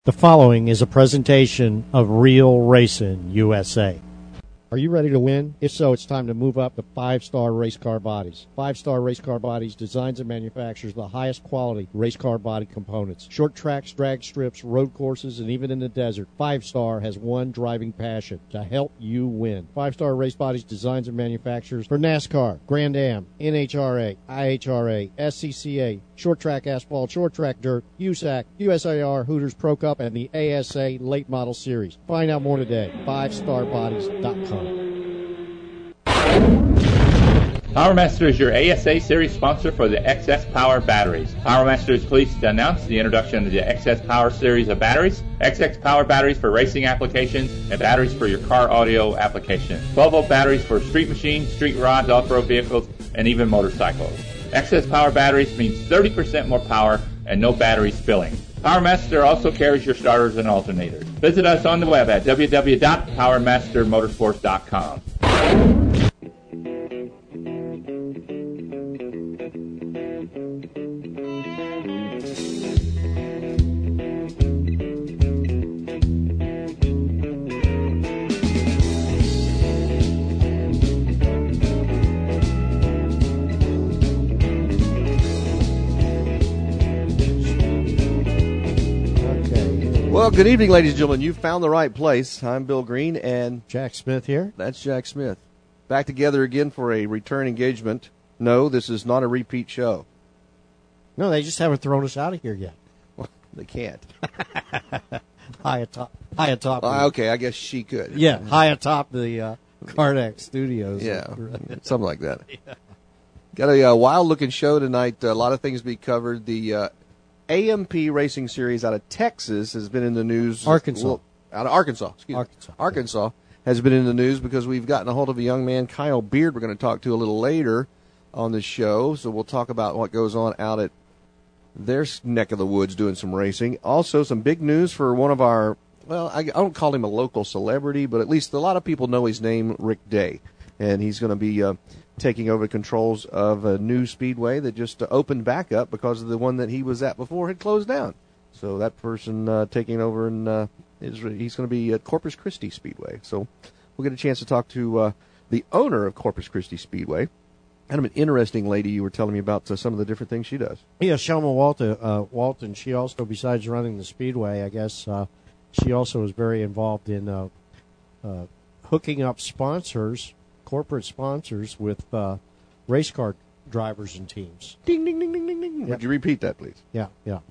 The following is a presentation of Real Racing USA. Are you ready to win? If so, it's time to move up to 5-Star Race Car Bodies. 5-Star Race Car Bodies designs and manufactures the highest quality race car body components. Short tracks, drag strips, road courses, and even in the desert, 5-Star has one driving passion: to help you win. 5-Star Race Bodies designs and manufactures for NASCAR, Grand Am, NHRA, IHRA, SCCA, short track asphalt, short track dirt, USAC, USAR, Hooters Pro Cup, and the ASA Late Model Series. Find out more today. 5starbodies.com. PowerMaster is your ASA Series sponsor for the XS Power batteries. PowerMaster is pleased to announce the introduction of the XS Power series of batteries. XX Power batteries for racing applications and batteries for your car audio applications. 12-volt batteries for street machines, street rods, off-road vehicles, and even motorcycles. XS Power batteries means 30% more power and no battery spilling. PowerMaster also carries your starters and alternators. Visit us on the web at www.powermastermotorsports.com. Well, good evening, ladies and gentlemen. You've found the right place. I'm Bill Green, and Jack Smith here. That's Jack Smith. Back together again for a return engagement. No, this is not a repeat show. No, they just haven't thrown us out of here yet. Well, they can't. High atop. Okay, I guess she could. Yeah, high atop the Karnak Studios. Yeah, something like that. Yeah. Got a wild-looking show tonight. A lot of things to be covered. The AMP Racing Series out of Texas has been in the news. Arkansas. Out of Arkansas. Arkansas has been in the news because we've gotten a hold of a young man, Kyle Beard, we're going to talk to a little later on the show. So we'll talk about what goes on out at their neck of the woods doing some racing. Also, some big news for one of our, well, I don't call him a local celebrity, but at least a lot of people know his name, Rick Day. And he's going to be taking over controls of a new speedway that just opened back up because of the one that he was at before had closed down. So that person taking over, and he's going to be at Corpus Christi Speedway. So we'll get a chance to talk to the owner of Corpus Christi Speedway. Kind of an interesting lady you were telling me about some of the different things she does. Yeah, Shelma Walton, she also, besides running the speedway, I guess, she also is very involved in hooking up sponsors, corporate sponsors, with race car drivers and teams. Ding, ding, ding, ding, ding, ding. Yep. Would you repeat that, please? Yeah.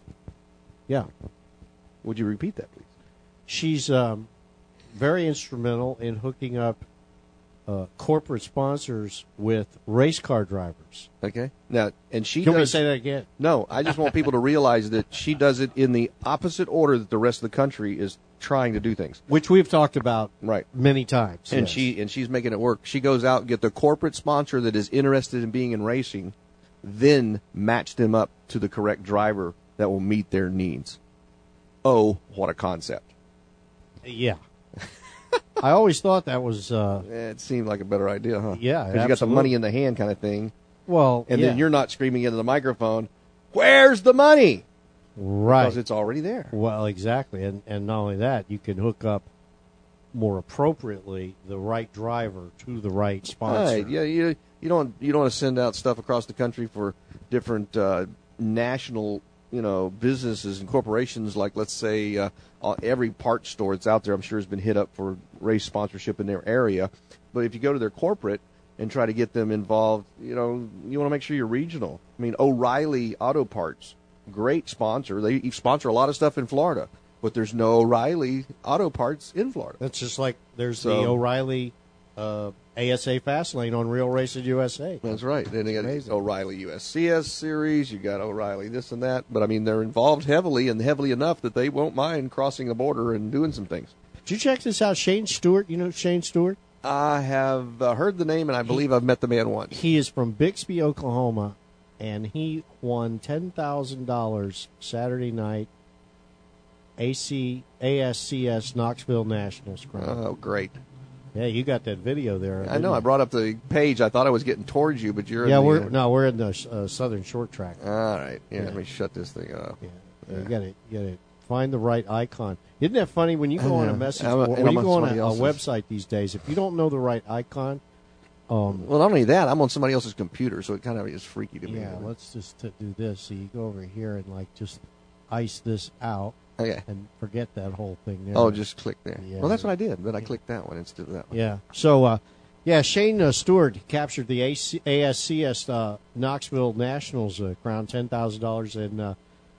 Would you repeat that, please? She's very instrumental in hooking up corporate sponsors with race car drivers. Okay. Now, and she Can we does, say that again? No, I just want people to realize that she does it in the opposite order that the rest of the country is trying to do things, which we've talked about right many times. And yes. she's making it work. She goes out and get the corporate sponsor that is interested in being in racing, then match them up to the correct driver that will meet their needs. Oh, what a concept! Yeah. I always thought that was... it seemed like a better idea, huh? Yeah, because you got the money in the hand kind of thing. Well, and then you're not screaming into the microphone, "Where's the money?" Right. Because it's already there. Well, exactly. And not only that, you can hook up more appropriately the right driver to the right sponsor. Right. Yeah, you don't want to send out stuff across the country for different national businesses and corporations, like, let's say, every parts store that's out there, I'm sure, has been hit up for race sponsorship in their area. But if you go to their corporate and try to get them involved, you want to make sure you're regional. I mean, O'Reilly Auto Parts, great sponsor. They sponsor a lot of stuff in Florida, but there's no O'Reilly Auto Parts in Florida. That's just like there's the O'Reilly ASA Fastlane on Real Racing USA. That's right. Then they got O'Reilly USCS Series. You got O'Reilly this and that. But, I mean, they're involved heavily enough that they won't mind crossing the border and doing some things. Did you check this out? Shane Stewart. You know Shane Stewart? I have heard the name, and I believe I've met the man once. He is from Bixby, Oklahoma, and he won $10,000 Saturday night ASCS Knoxville Nationals. Oh, great. Yeah, you got that video there. I know. I brought up the page. I thought I was getting towards you, but you're we're in the Southern Short Track. All right. Yeah, let me shut this thing off. Yeah, you got it Find the right icon. Isn't that funny when you go on a message I'm board, when you go on a somebody else's. website these days? If you don't know the right icon, Well, not only that, I'm on somebody else's computer, so it kind of is freaky to me. yeah, let's just do this. So you go over here and like just ice this out Okay. and forget that whole thing there. Oh, just click there. Yeah. Well, that's what I did, but I clicked that one instead of that one. Yeah. So, Shane Stewart captured the ASCS Knoxville Nationals crown, $10,000, and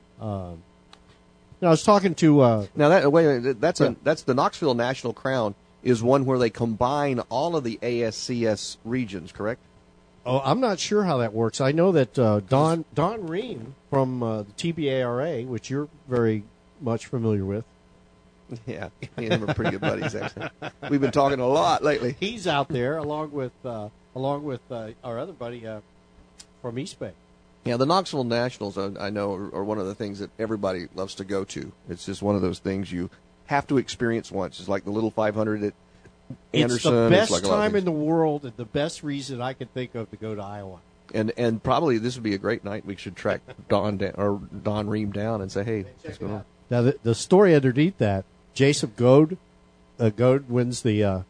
I was talking to. Now that's the Knoxville National Crown is one where they combine all of the ASCS regions, correct? Oh, I'm not sure how that works. I know that Don Ream from the TBARA, which you're very much familiar with. Yeah, me and him are pretty good buddies. Actually, we've been talking a lot lately. He's out there along with our other buddy from East Bay. Yeah, the Knoxville Nationals, I know, are one of the things that everybody loves to go to. It's just one of those things you have to experience once. It's like the Little 500 at Anderson. It's the best like a lot of time in things. the world and the best reason I could think of to go to Iowa. And probably this would be a great night. We should track Don Ream down and say, hey, what's going on? Now, the story underneath that, Jason Goad wins the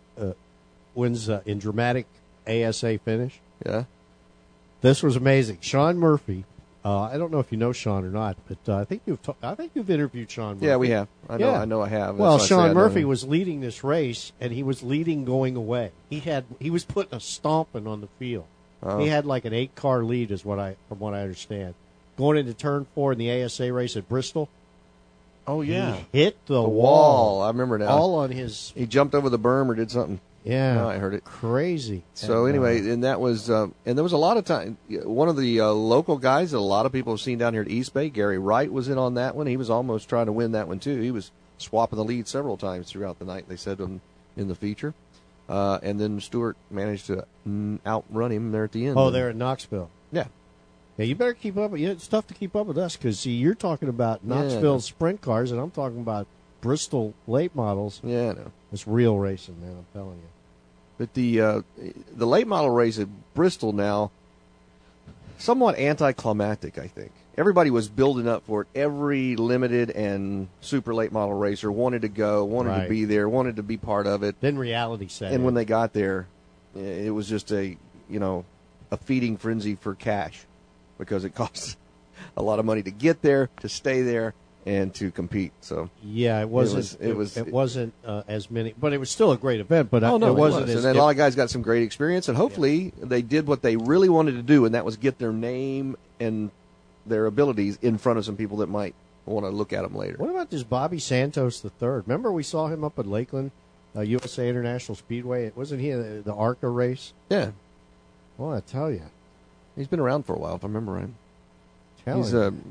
in dramatic ASA finish. Yeah. This was amazing. Sean Murphy. I don't know if you know Sean or not, but I think you've interviewed Sean Murphy. Yeah, we have. I know. Yeah. I know. I have. Well, That's why I say I Sean know Murphy him. was leading this race, and he was leading going away. He was putting a stomping on the field. Oh. He had like an 8-car lead, from what I understand, going into turn 4 in the ASA race at Bristol. Oh yeah. He hit the wall. I remember now. All on his. He jumped over the berm or did something. Yeah, Oh, I heard it. Crazy. So anyway, and that was, and there was a lot of time. One of the local guys that a lot of people have seen down here at East Bay, Gary Wright, was in on that one. He was almost trying to win that one too. He was swapping the lead several times throughout the night. They said in the feature, and then Stewart managed to outrun him there at the end. Oh, they're in Knoxville. Yeah. Yeah, you better keep up. It's tough to keep up with us because, see, you're talking about Knoxville sprint cars, and I'm talking about Bristol late models. Yeah, I know. It's real racing, man, I'm telling you. But the late model race at Bristol now, somewhat anticlimactic, I think. Everybody was building up for it. Every limited and super late model racer wanted to go, wanted to be there, wanted to be part of it. Then reality set And in. when they got there, it was just a feeding frenzy for cash because it costs a lot of money to get there, to stay there, and to compete. So yeah, it wasn't as many, but it was still a great event. But it wasn't. And then a lot of guys got some great experience, and hopefully they did what they really wanted to do, and that was get their name and their abilities in front of some people that might want to look at them later. What about this Bobby Santos III? Remember we saw him up at Lakeland, USA International Speedway. Wasn't he the ARCA race? Yeah. Well, I tell you, he's been around for a while, if I remember right. He's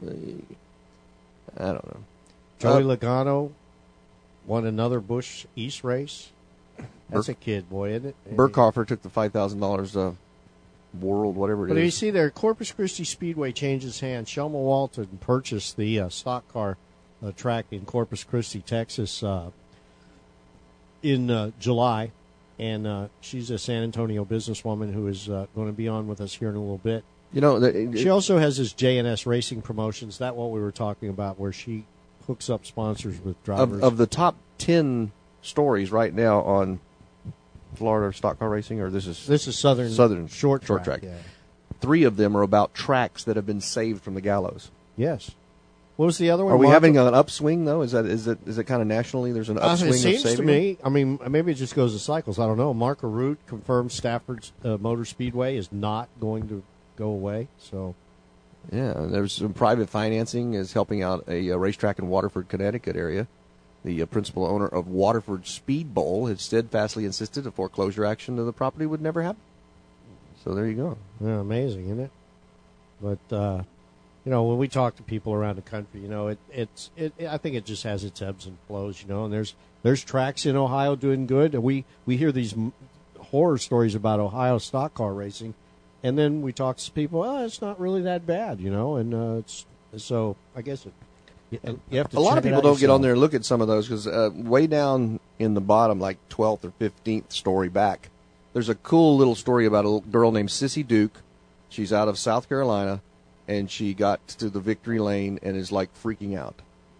I don't know. Joey Logano won another Busch East race. That's a kid, boy, isn't it? Burkhofer took the $5,000 World, whatever it is. But you see there, Corpus Christi Speedway changed hands. Shelma Walton purchased the stock car track in Corpus Christi, Texas in July. And she's a San Antonio businesswoman who is going to be on with us here in a little bit. She also has this J&S Racing Promotions. That's what we were talking about, where she hooks up sponsors with drivers. Of the top 10 stories right now on Florida stock car racing, or this is Southern short track. Yeah. 3 of them are about tracks that have been saved from the gallows. Yes. What was the other one? Are we having an upswing though? Is it kind of nationally? There's an upswing. It seems of saving to me. I mean, maybe it just goes in cycles. I don't know. Mark Arute confirmed Stafford's Motor Speedway is not going to go away. So, yeah, there's some private financing is helping out a racetrack in Waterford, Connecticut area. The principal owner of Waterford Speed Bowl had steadfastly insisted a foreclosure action of the property would never happen. So there you go. Yeah, amazing, isn't it? But when we talk to people around the country, I think it just has its ebbs and flows, and there's tracks in Ohio doing good, and we hear these horror stories about Ohio stock car racing, and then we talk to people, it's not really that bad, and so I guess you have to. A lot of people don't get yourself. on there and look at some of those because way down in the bottom, like 12th or 15th story back, there's a cool little story about a girl named Sissy Duke. She's out of South Carolina, and she got to the victory lane and is like freaking out.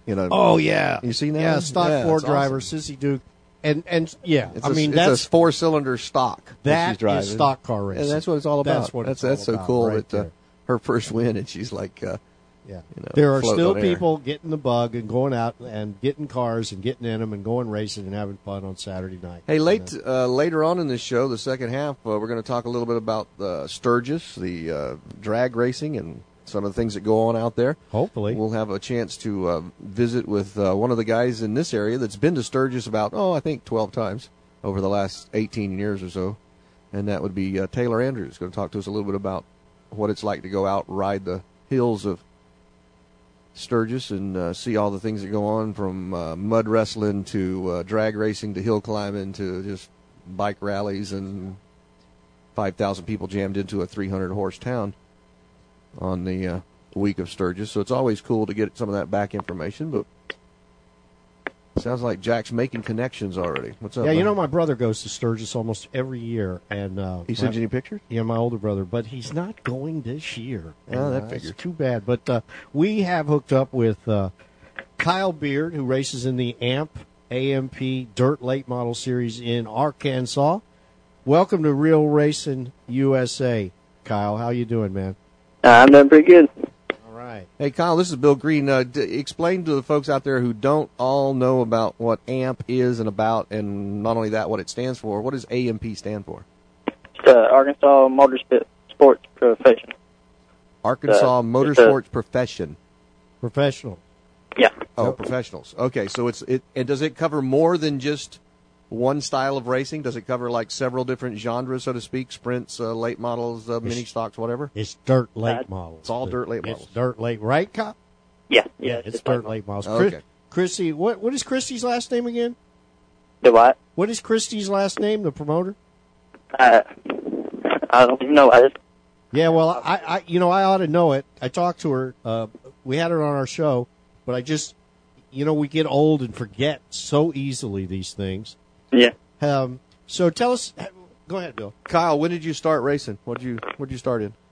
Oh yeah, You seen that? Yeah, one? stock Ford it's driver, awesome. Sissy Duke, and yeah, It's that's a 4-cylinder stock that she's that driving. is stock car racing. And that's what it's all about. That's what it's that's all so about cool right that there. her first win, and she's like, Yeah, you know, there are floating still on air. people getting the bug and going out and getting cars and getting in them and going racing and having fun on Saturday night. Hey, later on in this show, the second half, we're going to talk a little bit about Sturgis, the drag racing, and some of the things that go on out there. Hopefully. We'll have a chance to visit with one of the guys in this area that's been to Sturgis about, I think 12 times over the last 18 years or so. And that would be Taylor Andrews. Going to talk to us a little bit about what it's like to go out and ride the hills of Sturgis and see all the things that go on, from mud wrestling to drag racing to hill climbing to just bike rallies and 5,000 people jammed into a 300-horse town on the week of Sturgis. So it's always cool to get some of that back information, but sounds like Jack's making connections already. What's up? Yeah, man? my brother goes to Sturgis almost every year, and He sends you any pictures? Yeah, my older brother, but he's not going this year. Oh, that It's figures. too bad. But we have hooked up with Kyle Beard, who races in the AMP Dirt Late Model Series in Arkansas. Welcome to Real Racing USA, Kyle. How you doing, man? I'm doing pretty good. All right. Hey, Kyle, this is Bill Green. Explain to the folks out there who don't all know about what AMP is and not only that, what it stands for. What does AMP stand for? It's Arkansas Motorsports Profession. Arkansas Motorsports Profession. Professional. Yeah. Oh, Yep. professionals. Okay, so and does it cover more than just one style of racing? Does it cover like several different genres, so to speak? Sprints, late models, mini stocks, whatever? It's dirt late models. It's all dirt late models. It's dirt late, right, Kyle? Yeah. It's dirt late models. Okay. Chrissy, what is Christy's last name again? The what? What is Christy's last name, the promoter? I don't even know. Yeah, well, I ought to know it. I talked to her. We had her on our show, but I just, we get old and forget so easily these things. Yeah. So tell us. Go ahead, Bill. Kyle, when did you start racing? What'd you start in?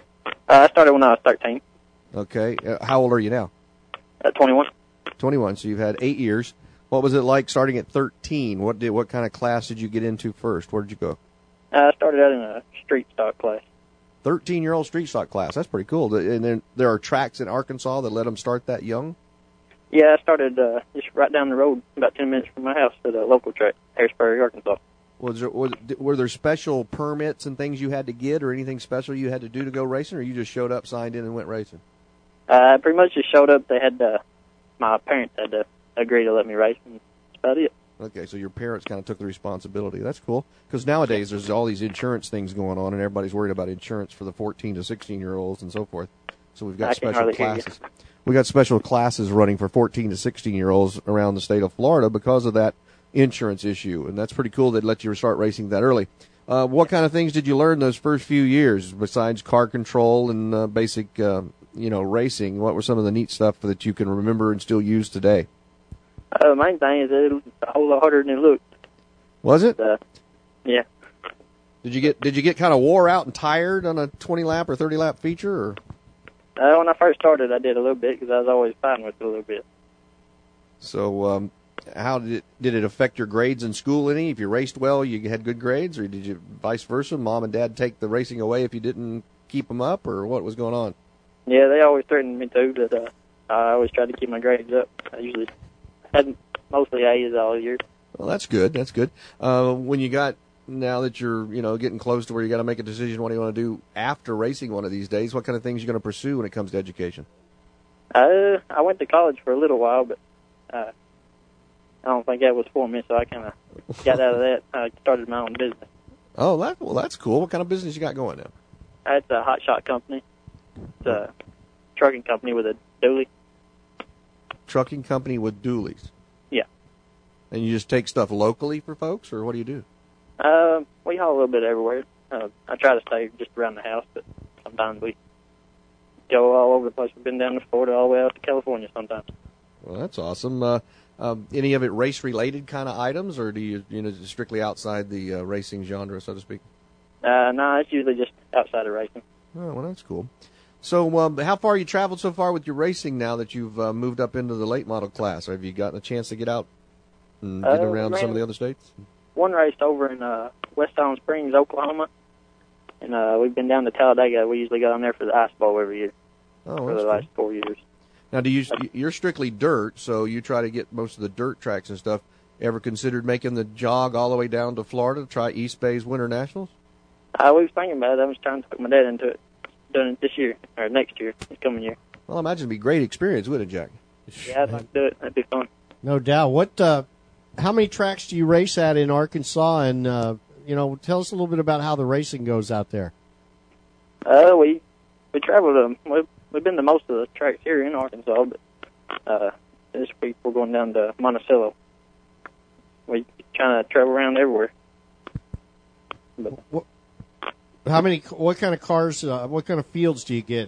I started when I was 13. Okay. How old are you now? 21. 21. So you've had 8 years. What was it like starting at 13? What kind of class did you get into first? Where did you go? I started out in a street stock class. 13-year-old street stock class. That's pretty cool. And then there are tracks in Arkansas that let them start that young? Yeah, I started just right down the road, about 10 minutes from my house, to the local track, Harrisburg, Arkansas. Were there special permits and things you had to get, or anything special you had to do to go racing, or you just showed up, signed in, and went racing? I pretty much just showed up. They had my parents had to agree to let me race, and that's about it. Okay, so your parents kind of took the responsibility. That's cool. Because nowadays there's all these insurance things going on, and everybody's worried about insurance for the 14 to 16-year-olds and so forth. So we've got special classes. We got special classes running for 14 to 16-year-olds around the state of Florida because of that insurance issue, and that's pretty cool. They'd let you start racing that early. What kind of things did you learn those first few years besides car control and basic, racing? What were some of the neat stuff that you can remember and still use today? The main thing is that it was a whole lot harder than it looked. Was it? Yeah. Did you get kind of wore out and tired on a 20-lap or 30-lap feature? Or? When I first started, I did a little bit because I was always fine with it a little bit. So, how did it affect your grades in school any? If you raced well, you had good grades, or did you vice versa? Mom and Dad take the racing away if you didn't keep them up, or what was going on? Yeah, they always threatened me too, but I always tried to keep my grades up. I usually had mostly A's all year. Well, that's good. That's good. Now that you're, getting close to where you got to make a decision, what do you want to do after racing one of these days? What kind of things are you going to pursue when it comes to education? I went to college for a little while, but I don't think that was for me, so I kind of got out of that. I started my own business. Oh, that's cool. What kind of business you got going now? It's a hot shot company. It's a trucking company with a dually. Trucking company with dualies. Yeah. And you just take stuff locally for folks, or what do you do? We haul a little bit everywhere. I try to stay just around the house, but sometimes we go all over the place. We've been down to Florida all the way out to California sometimes. Well, that's awesome. Any of it race-related kind of items, or do you strictly outside the racing genre, so to speak? No, it's usually just outside of racing. Oh, well, that's cool. So how far you traveled so far with your racing now that you've moved up into the late model class? Or have you gotten a chance to get out and get around some of the other states? One race over in West Island Springs, Oklahoma, and we've been down to Talladega. We usually go down there for the Ice Bowl every year for the last 4 years. Now, you're strictly dirt, so you try to get most of the dirt tracks and stuff. Ever considered making the jog all the way down to Florida to try East Bay's Winter Nationals? We was thinking about it. I was trying to put my dad into it, doing it this year, or next year, this coming year. Well, I imagine it'd be a great experience, wouldn't it, Jack? Yeah, I'd like to do it. That'd be fun. No doubt. How many tracks do you race at in Arkansas? And, tell us a little bit about how the racing goes out there. We traveled. We've been to most of the tracks here in Arkansas, but this week we're going down to Monticello. We're trying to travel around everywhere. But what kind of cars, what kind of fields do you get?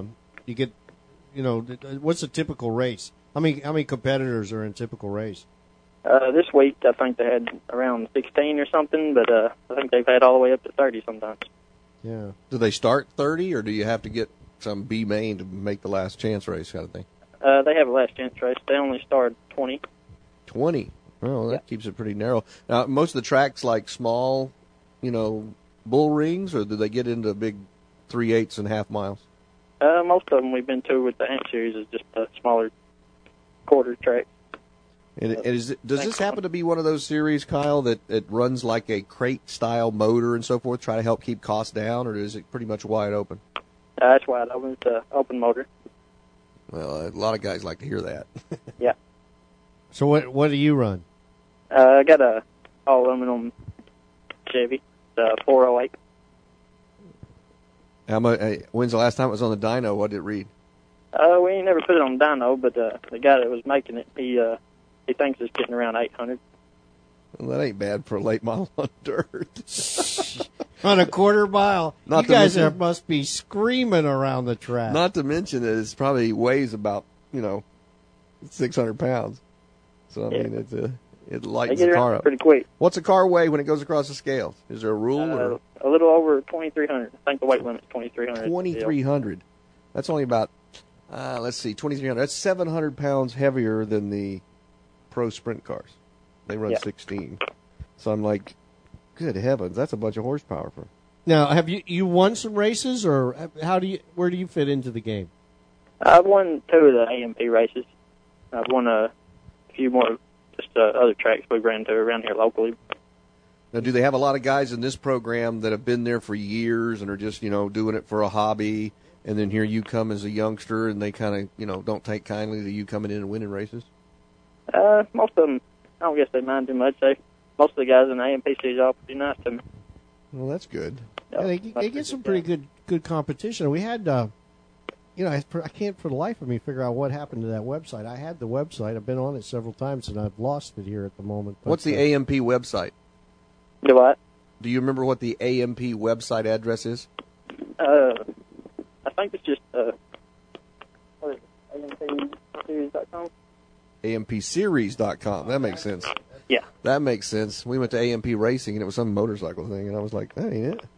What's a typical race? How many competitors are in a typical race? This week, I think they had around 16 or something, but I think they've had all the way up to 30 sometimes. Yeah. Do they start 30, or do you have to get some B main to make the last chance race kind of thing? They have a last chance race. They only start 20. 20? Oh, that keeps it pretty narrow. Now, most of the tracks like small, bull rings, or do they get into big 3/8 and half miles? Most of them we've been to with the Ant Series is just a smaller quarter track. And does this happen to be one of those series, Kyle, that it runs like a crate-style motor and so forth, try to help keep costs down, or is it pretty much wide open? It's wide open. It's an open motor. Well, a lot of guys like to hear that. Yeah. So what do you run? I got a all-aluminum Chevy, 408. When's the last time it was on the dyno? What did it read? We ain't never put it on dyno, but the guy that was making it, he thinks it's getting around 800. Well, that ain't bad for a late model on dirt. On a quarter mile. You guys must be screaming around the track. Not to mention that it probably weighs about, 600 pounds. So, I mean, it lightens the car up. Pretty quick. What's a car weigh when it goes across the scales? Is there a rule? A little over 2,300. I think the weight limit's 2,300. 2,300. That's only about, 2,300. That's 700 pounds heavier than the pro sprint cars. They run 16. So I'm like, good heavens, that's a bunch of horsepower for. Now, have you won some races, or where do you fit into the game? I've won 2 of the AMP races. I've won a few more just other tracks we've ran to around here locally. Now, do they have a lot of guys in this program that have been there for years and are just, doing it for a hobby, and then here you come as a youngster and they kind of, don't take kindly to you coming in and winning races? Most of them, I don't guess they mind too much. Most of the guys in the AMP series are pretty nice to me. Well, that's good. Yeah, they get some pretty good competition. We had, I can't for the life of me figure out what happened to that website. I had the website. I've been on it several times, and I've lost it here at the moment. But, what's the AMP website? The what? Do you remember what the AMP website address is? I think it's just, what is it, AMPseries.com? AMPseries.com. That makes sense. Yeah. That makes sense. We went to AMP Racing, and it was some motorcycle thing, and I was like, that ain't it.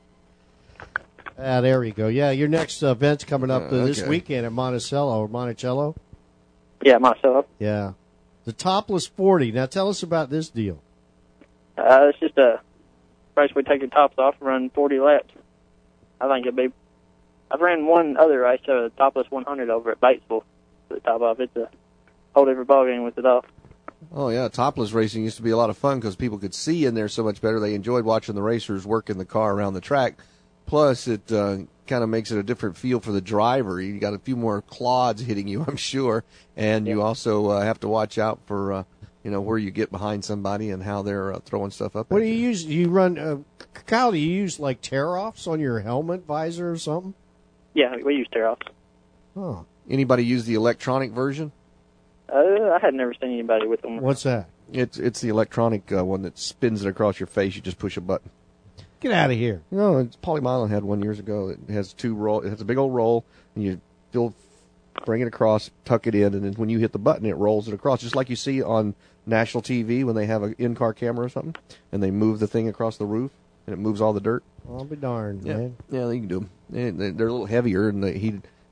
There you go. Yeah, your next event's coming up this weekend at Monticello. Yeah, Monticello. Yeah. The Topless 40. Now, tell us about this deal. It's just a race we take the tops off and run 40 laps. I think I've ran one other race, the Topless 100 over at Batesville. The top off, it's a whole different ballgame with it off. Oh, yeah. Topless racing used to be a lot of fun because people could see in there so much better. They enjoyed watching the racers work in the car around the track. Plus, it kind of makes it a different feel for the driver. You got a few more clods hitting you, I'm sure. And you also have to watch out for, where you get behind somebody and how they're throwing stuff up. What do you use? Do you run, Kyle, do you use like tear-offs on your helmet visor or something? Yeah, we use tear-offs. Oh. Anybody use the electronic version? I had never seen anybody with them. What's that? It's the electronic one that spins it across your face. You just push a button. Get out of here. No, Paulie Milan had one years ago. It has it has a big old roll, and you bring it across, tuck it in, and then when you hit the button, it rolls it across, just like you see on national TV when they have an in-car camera or something, and they move the thing across the roof, and it moves all the dirt. I'll be darned, man. Yeah, you can do them. They're a little heavier, and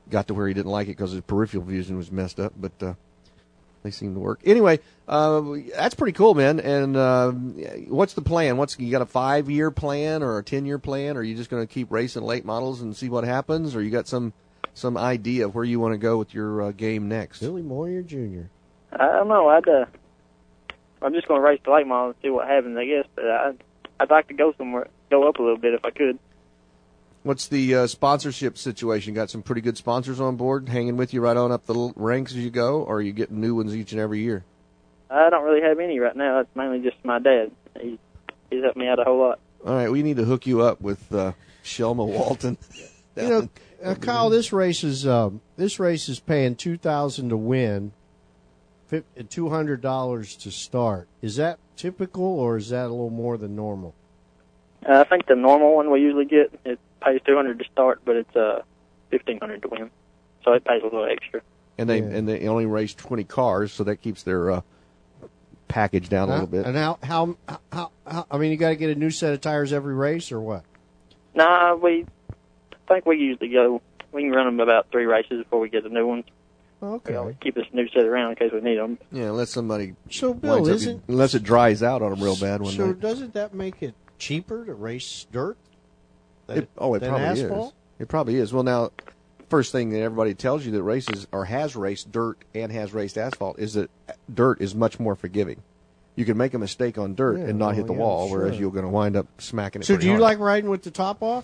got to where he didn't like it because his peripheral vision was messed up, but they seem to work. Anyway, that's pretty cool, man. And what's the plan? You got a 5-year plan or a 10-year plan? Or are you just going to keep racing late models and see what happens? Or you got some idea of where you want to go with your game next? Billy Moyer Jr. I don't know. I'm just going to race the late model and see what happens, I guess. But I'd like to go up a little bit if I could. What's the sponsorship situation? Got some pretty good sponsors on board hanging with you right on up the ranks as you go, or are you getting new ones each and every year? I don't really have any right now. It's mainly just my dad. He's helped me out a whole lot. All right, we need to hook you up with Shelma Walton. Kyle, this race is paying $2,000 to win, $200 to start. Is that typical, or is that a little more than normal? I think the normal one we usually get, it pays $200 to start, but it's $1,500 to win, so it pays a little extra. And they only race 20 cars, so that keeps their package down a little bit. And how? I mean, you got to get a new set of tires every race, or what? Nah, I think we usually go. We can run them about 3 races before we get the new ones. Okay. We always keep this new set around in case we need them. Yeah, unless somebody. So, Bill, unless it dries out on them real bad one night. So, doesn't that make it cheaper to race dirt? It probably asphalt? is. It probably is. Well, now, first thing that everybody tells you that races or has raced dirt and has raced asphalt is that dirt is much more forgiving. You can make a mistake on dirt and not hit the wall, sure. whereas you're going to wind up smacking it. So, do you hard. like riding with the top off?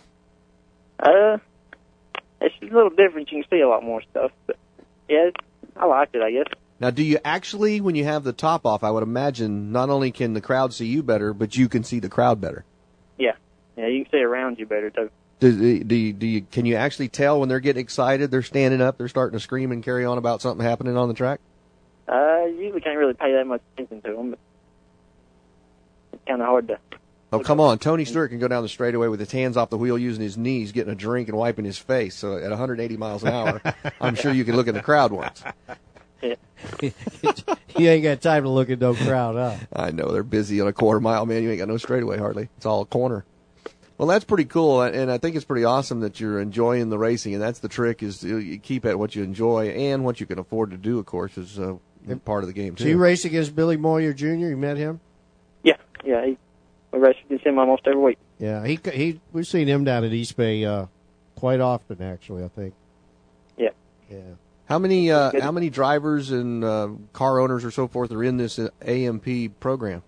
It's a little different. You can see a lot more stuff, but yeah, I like it, I guess. Now, do you actually, when you have the top off, I would imagine not only can the crowd see you better, but you can see the crowd better? Yeah, you can see around you better, too. Can you actually tell when they're getting excited, they're standing up, they're starting to scream and carry on about something happening on the track? Usually can't really pay that much attention to them, but it's kind of hard to... Oh, come on. Tony Stewart can go down the straightaway with his hands off the wheel using his knees, getting a drink and wiping his face. So at 180 miles an hour, I'm sure you can look at the crowd once. Yeah. You ain't got time to look at no crowd, huh? I know. They're busy on a quarter mile, man. You ain't got no straightaway hardly. It's all a corner. Well, that's pretty cool, and I think it's pretty awesome that you're enjoying the racing, and that's the trick, is you keep at what you enjoy and what you can afford to do, of course, is part of the game, too. So you race against Billy Moyer Jr.? You met him? Yeah. We race against him almost every week. Yeah, we've seen him down at East Bay quite often, actually, I think. Yeah. Yeah. How many drivers and car owners or so forth are in this AMP program?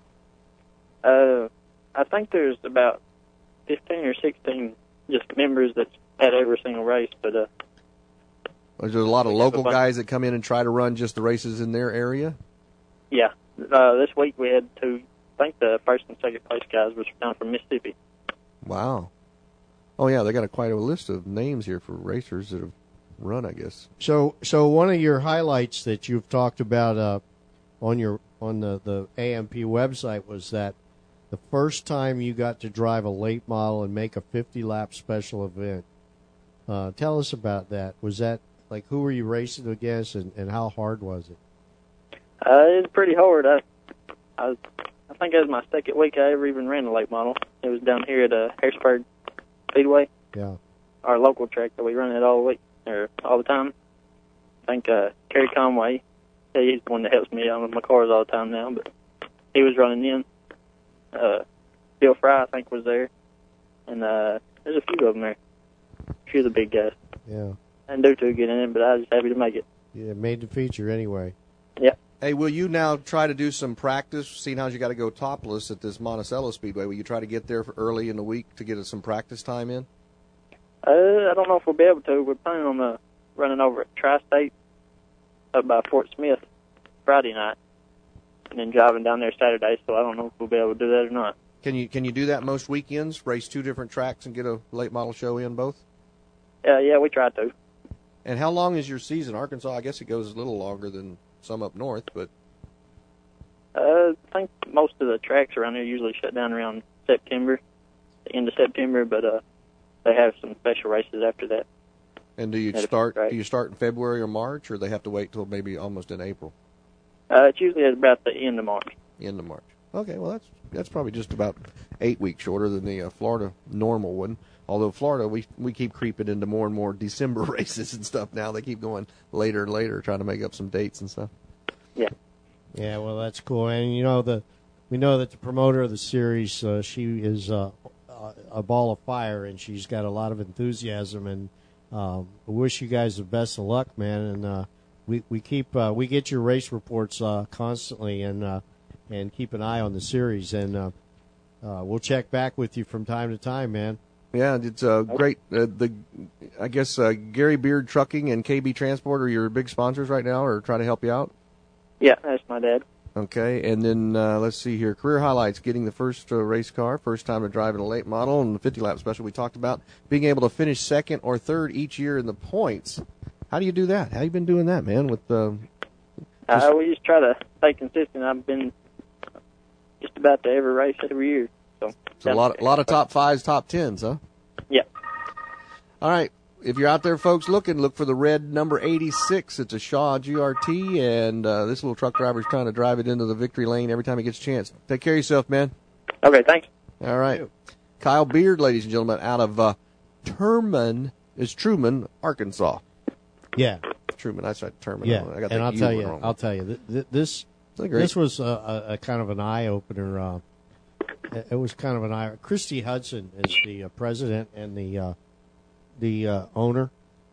I think there's about 15 or 16 just members that's at every single race, but Is there a lot of local guys that come in and try to run just the races in their area? Yeah. This week we had 2. I think the first and second place guys was down from Mississippi. Wow. Oh, yeah, they got quite a list of names here for racers that have run, I guess. So one of your highlights that you've talked about on the AMP website was that the first time you got to drive a late model and make a 50-lap special event. Tell us about that. Was that, like, who were you racing against, and how hard was it? It was pretty hard. I think it was my second week I ever even ran a late model. It was down here at Harrisburg Speedway. Yeah. Our local track that we run it all the time. I think Kerry Conway, he's the one that helps me out with my cars all the time now, but he was running in. Bill Fry, I think, was there. And there's a few of them there. A few of the big guys. Yeah. I didn't do too good in it, but I was just happy to make it. Yeah, made the feature anyway. Yeah. Hey, will you now try to do some practice, seeing how you got to go topless at this Monticello Speedway? Will you try to get there early in the week to get some practice time in? I don't know if we'll be able to. We're planning on running over at Tri-State up by Fort Smith Friday night and then driving down there Saturday, so I don't know if we'll be able to do that or not. Can you do that most weekends, race 2 different tracks and get a late model show in both? Yeah, we try to. And how long is your season? Arkansas, I guess it goes a little longer than some up north, but... I think most of the tracks around here usually shut down around September, the end of September, but they have some special races after that. And do you start in February or March, or they have to wait till maybe almost in April? It's usually at about the end of March. End of March. Okay, well, that's probably just about 8 weeks shorter than the Florida normal one. Although Florida, we keep creeping into more and more December races and stuff now. They keep going later and later, trying to make up some dates and stuff. Yeah. Yeah, well, that's cool. And, we know that the promoter of the series, she is a ball of fire, and she's got a lot of enthusiasm. And we wish you guys the best of luck, man. And we get your race reports constantly, and keep an eye on the series. And we'll check back with you from time to time, man. Yeah, it's great. I guess Gary Beard Trucking and KB Transport are your big sponsors right now, or trying to help you out. Yeah, that's my dad. Okay, and then let's see here. Career highlights: getting the first race car, first time to drive in a late model, and the 50-lap special we talked about. Being able to finish second or third each year in the points. How do you do that? How you been doing that, man? With we just try to stay consistent. I've been just about to every race every year. So a lot of top 5s, top 10s, huh? Yeah. All right. If you're out there, folks, look for the red number 86. It's a Shaw GRT, and this little truck driver's trying to drive it into the victory lane every time he gets a chance. Take care of yourself, man. Okay, thanks. All right. Kyle Beard, ladies and gentlemen, out of Truman, Arkansas. Yeah. Truman, I said Truman. Yeah, I got and wrong. I'll tell you, this was a kind of an eye-opener. It was kind of an eye. Christy Hudson is the president and the owner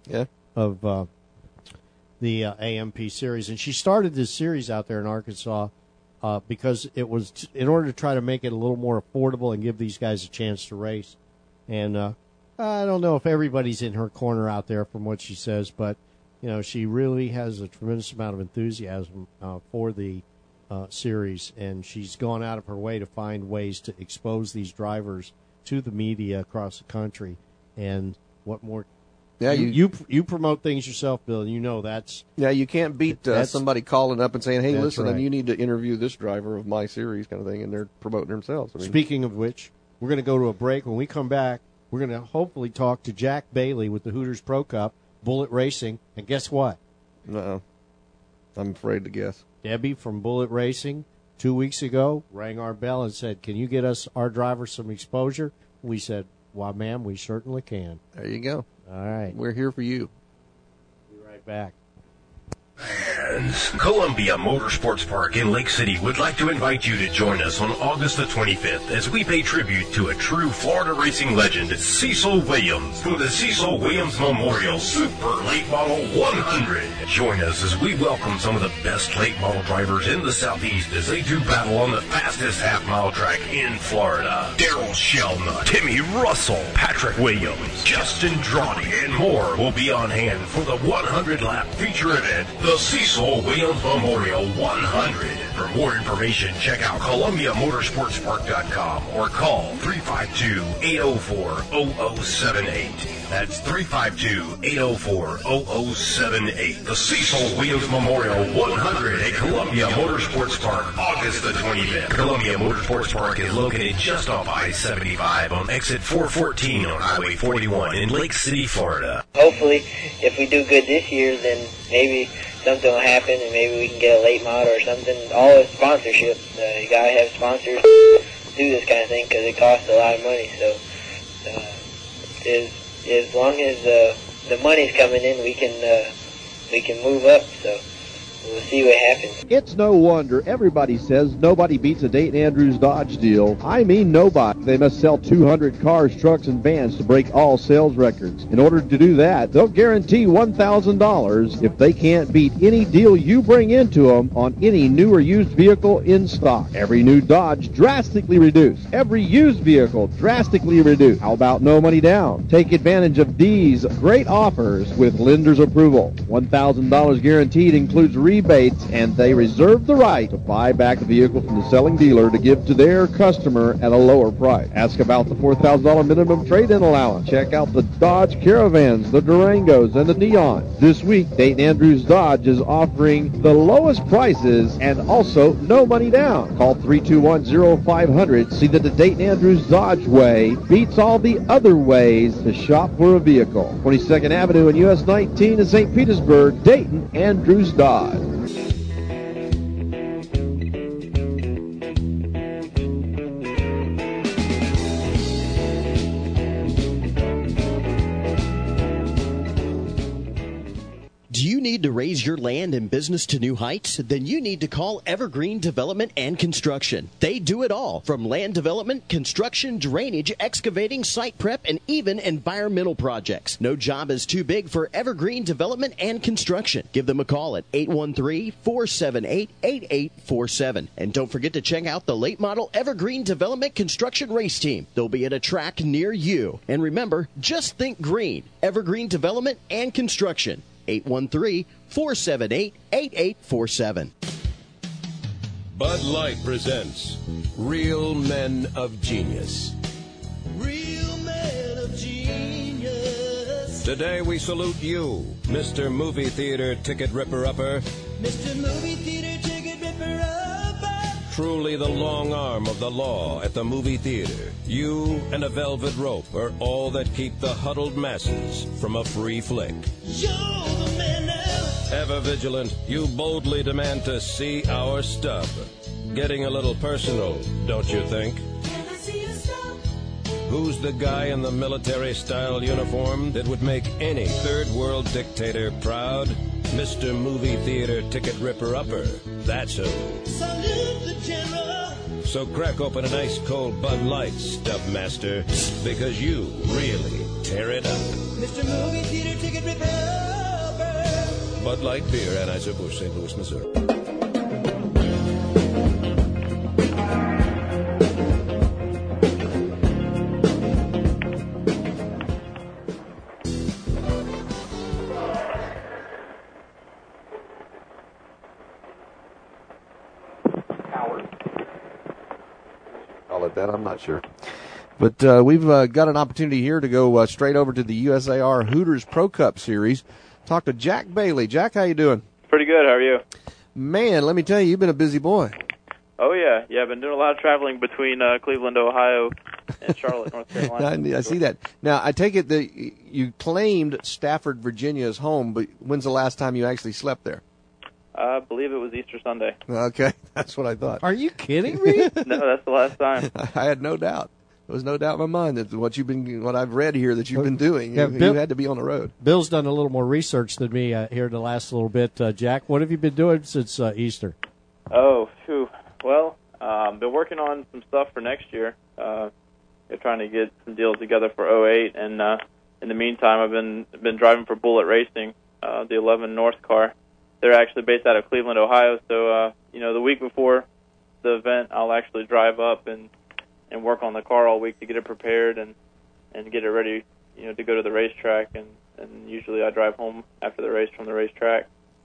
of the AMP series, and she started this series out there in Arkansas because it was in order to try to make it a little more affordable and give these guys a chance to race. And I don't know if everybody's in her corner out there from what she says, but she really has a tremendous amount of enthusiasm for the series, and she's gone out of her way to find ways to expose these drivers to the media across the country. And what more? Yeah, you promote things yourself, Bill. That's you can't beat somebody calling up and saying, "Hey, listen, right. You need to interview this driver of my series," kind of thing, and they're promoting themselves. Speaking of which, we're going to go to a break. When we come back, we're going to hopefully talk to Jack Bailey with the Hooters Pro Cup, Bullet Racing, and guess what? I'm afraid to guess. Debbie from Bullet Racing 2 weeks ago rang our bell and said, "Can you get us our driver some exposure?" We said, "Why, ma'am, we certainly can." There you go. All right. We're here for you. Be right back. Columbia Motorsports Park in Lake City would like to invite you to join us on August the 25th as we pay tribute to a true Florida racing legend, Cecil Williams, for the Cecil Williams Memorial Super Late Model 100. Join us as we welcome some of the best late model drivers in the Southeast as they do battle on the fastest half-mile track in Florida. Daryl Shelnut, Timmy Russell, Patrick Williams, Justin Drawdy, and more will be on hand for the 100-lap feature event, the Cecil Williams Memorial 100. For more information, check out ColumbiaMotorsportsPark.com or call 352-804-0078. That's 352-804-0078. The Cecil Williams Memorial 100 at Columbia Motorsports Park, August the 25th. Columbia Motorsports Park is located just off I-75 on exit 414 on Highway 41 in Lake City, Florida. Hopefully, if we do good this year, then maybe something will happen and maybe we can get a late model or something. All the sponsorship, you gotta have sponsors to do this kind of thing because it costs a lot of money. So as long as the money's coming in, we can move up. So we'll see what happens. It's no wonder everybody says nobody beats a Dayton Andrews Dodge deal. I mean nobody. They must sell 200 cars, trucks, and vans to break all sales records. In order to do that, they'll guarantee $1,000 if they can't beat any deal you bring into them on any new or used vehicle in stock. Every new Dodge drastically reduced. Every used vehicle drastically reduced. How about no money down? Take advantage of these great offers with lender's approval. $1,000 guaranteed includes rebates, and they reserve the right to buy back the vehicle from the selling dealer to give to their customer at a lower price. Ask about the $4,000 minimum trade-in allowance. Check out the Dodge Caravans, the Durangos, and the Neons. This week, Dayton Andrews Dodge is offering the lowest prices and also no money down. Call 321-0500. See that the Dayton Andrews Dodge way beats all the other ways to shop for a vehicle. 22nd Avenue and US 19 in St. Petersburg, Dayton Andrews Dodge. need to raise your land and business to new heights? Then you need to call Evergreen Development and Construction. They do it all, from land development, construction, drainage, excavating, site prep, and even environmental projects. No job is too big for Evergreen Development and Construction. Give them a call at 813-478-8847. And don't forget to check out the late model Evergreen Development Construction Race Team. They'll be at a track near you. And remember, just think green. Evergreen Development and Construction. 813-478-8847. Bud Light presents Real Men of Genius. Real Men of Genius. Today we salute you, Mr. Movie Theater Ticket Ripper-Upper. Mr. Movie Theater Ticket Ripper-Upper. Truly the long arm of the law at the movie theater. You and a velvet rope are all that keep the huddled masses from a free flick. You're the man now. Ever vigilant, you boldly demand to see our stub. Getting a little personal, don't you think? Can I see your stub? Who's the guy in the military-style uniform that would make any third-world dictator proud? Mr. Movie Theater Ticket Ripper-Upper. That's who. Salute the general. So crack open an ice-cold Bud Light, Stub Master, because you really tear it up. Mr. Movie Theater Ticket Ripper-Upper. Bud Light Beer, Anheuser-Busch, St. Louis, Missouri. That I'm not sure, but we've got an opportunity here to go straight over to the USAR Hooters Pro Cup Series. Talk to Jack Bailey. Jack, how you doing? Pretty good. How are you? Man, let me tell you, you've been a busy boy. Oh yeah. I've been doing a lot of traveling between Cleveland, Ohio, and Charlotte, North Carolina. I see that. Now, I take it that you claimed Stafford, Virginia as home, but when's the last time you actually slept there? I believe it was Easter Sunday. Okay, that's what I thought. Are you kidding me? No, that's the last time. I had no doubt. There was no doubt in my mind that what I've read here that you've been doing. Yeah, you had to be on the road. Bill's done a little more research than me here the last little bit. Jack, what have you been doing since Easter? Oh, phew. Well, been working on some stuff for next year. They're trying to get some deals together for 08, and in the meantime, I've been driving for Bullet Racing, the 11 North car. They're actually based out of Cleveland, Ohio, so the week before the event, I'll actually drive up and work on the car all week to get it prepared and get it ready, to go to the racetrack. And usually I drive home after the race from the racetrack.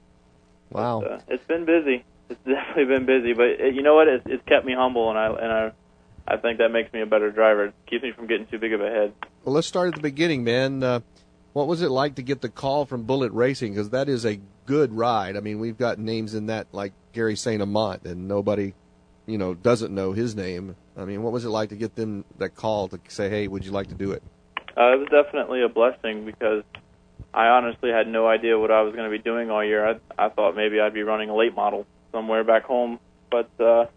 Wow, but, it's been busy. It's definitely been busy, but you know what? It's kept me humble, and I think that makes me a better driver. It keeps me from getting too big of a head. Well, let's start at the beginning, man. What was it like to get the call from Bullet Racing? Because that is a good ride. I mean, we've got names in that like Gary St. Amant, and nobody, doesn't know his name. I mean, what was it like to get them that call to say, hey, would you like to do it? It was definitely a blessing because I honestly had no idea what I was going to be doing all year. I thought maybe I'd be running a late model somewhere back home. But,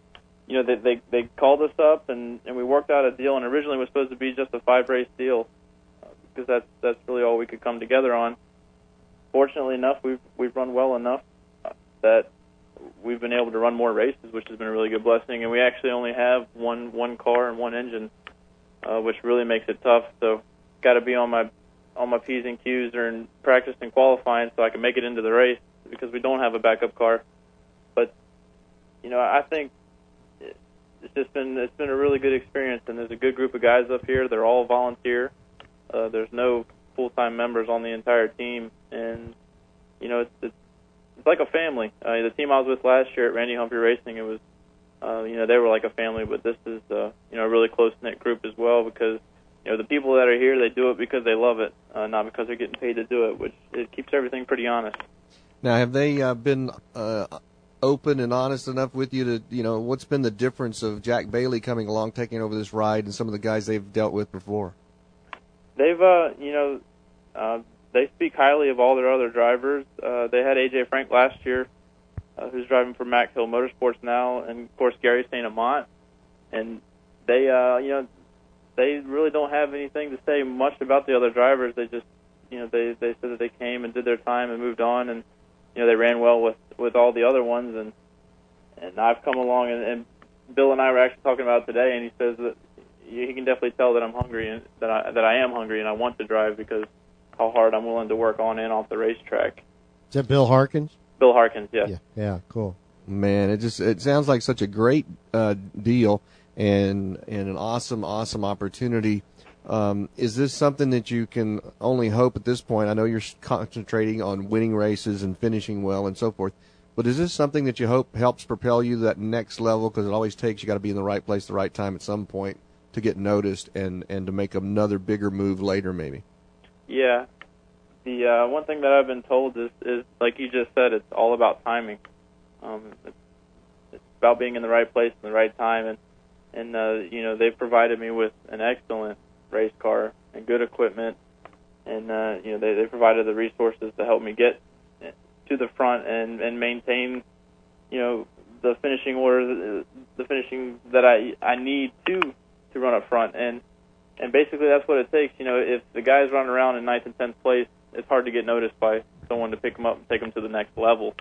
they called us up, and we worked out a deal, and originally it was supposed to be just a 5-race deal. Because that's really all we could come together on. Fortunately enough, we've run well enough that we've been able to run more races, which has been a really good blessing. And we actually only have one car and one engine, which really makes it tough. So, got to be on my P's and Q's during practice and qualifying so I can make it into the race because we don't have a backup car. But I think it's been a really good experience, and there's a good group of guys up here. They're all volunteer. There's no full-time members on the entire team, and it's like a family. The team I was with last year at Randy Humphrey Racing, it was they were like a family, but this is a really close-knit group as well because the people that are here, they do it because they love it, not because they're getting paid to do it, which it keeps everything pretty honest. Now, have they been open and honest enough with you to what's been the difference of Jack Bailey coming along, taking over this ride, and some of the guys they've dealt with before? They've, they speak highly of all their other drivers. They had A.J. Frank last year, who's driving for Mack Hill Motorsports now, and, of course, Gary St. Amant. And they, they really don't have anything to say much about the other drivers. They just, they said that they came and did their time and moved on. And they ran well with all the other ones, and I've come along, and Bill and I were actually talking about it today, and he says that he can definitely tell that I'm hungry and that I am hungry and I want to drive because how hard I'm willing to work on and off the racetrack. Is that Bill Harkins? Bill Harkins, yes. Yeah, cool. Man, it sounds like such a great deal and an awesome opportunity. Is this something that you can only hope at this point? I know you're concentrating on winning races and finishing well and so forth, but is this something that you hope helps propel you to that next level? Because it always takes, you got to be in the right place at the right time at some point to get noticed and to make another bigger move later maybe. Yeah. The one thing that I've been told is like you just said, it's all about timing. It's about being in the right place in the right time, and they've provided me with an excellent race car and good equipment, and they provided the resources to help me get to the front and maintain the finishing order, the finishing that I need to run up front, and basically that's what it takes. If the guys running around in 9th and 10th place, it's hard to get noticed by someone to pick them up and take them to the next level.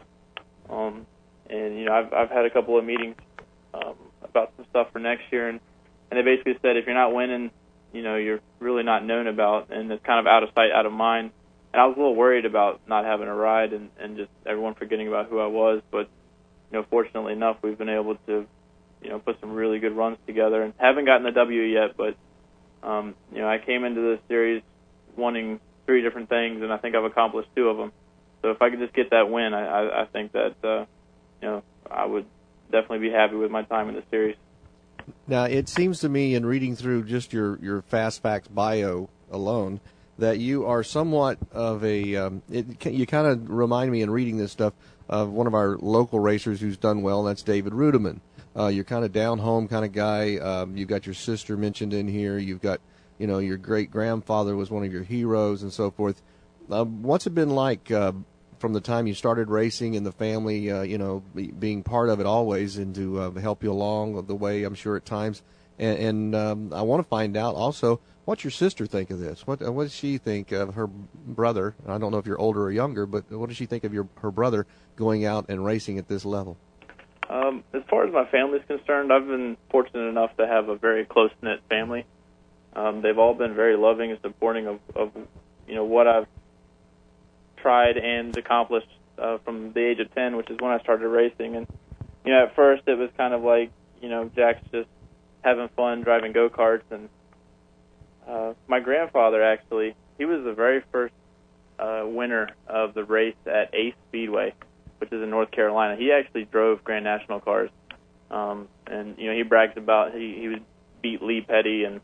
I've had a couple of meetings about some stuff for next year, and they basically said if you're not winning, you're really not known about, and it's kind of out of sight, out of mind. And I was a little worried about not having a ride and just everyone forgetting about who I was, but fortunately enough, we've been able to put some really good runs together, and haven't gotten the W yet, but I came into this series wanting 3 different things, and I think I've accomplished 2 of them. So if I could just get that win, I think that I would definitely be happy with my time in the series. Now, it seems to me in reading through just your Fast Facts bio alone that you are somewhat of a you kind of remind me in reading this stuff of one of our local racers who's done well, and that's David Rudiman. You're kind of down-home kind of guy. You've got your sister mentioned in here. You've got, your great-grandfather was one of your heroes and so forth. What's it been like from the time you started racing and the family, being part of it always and to help you along the way, I'm sure, at times? And I want to find out also, what's your sister think of this? What does she think of her brother? I don't know if you're older or younger, but what does she think of her brother going out and racing at this level? As far as my family's concerned, I've been fortunate enough to have a very close-knit family. They've all been very loving and supporting of what I've tried and accomplished from the age of 10, which is when I started racing. And at first it was kind of like Jack's just having fun driving go-karts. And my grandfather, actually, he was the very first winner of the race at Ace Speedway, which is in North Carolina. He actually drove Grand National cars, and he brags about he would beat Lee Petty, and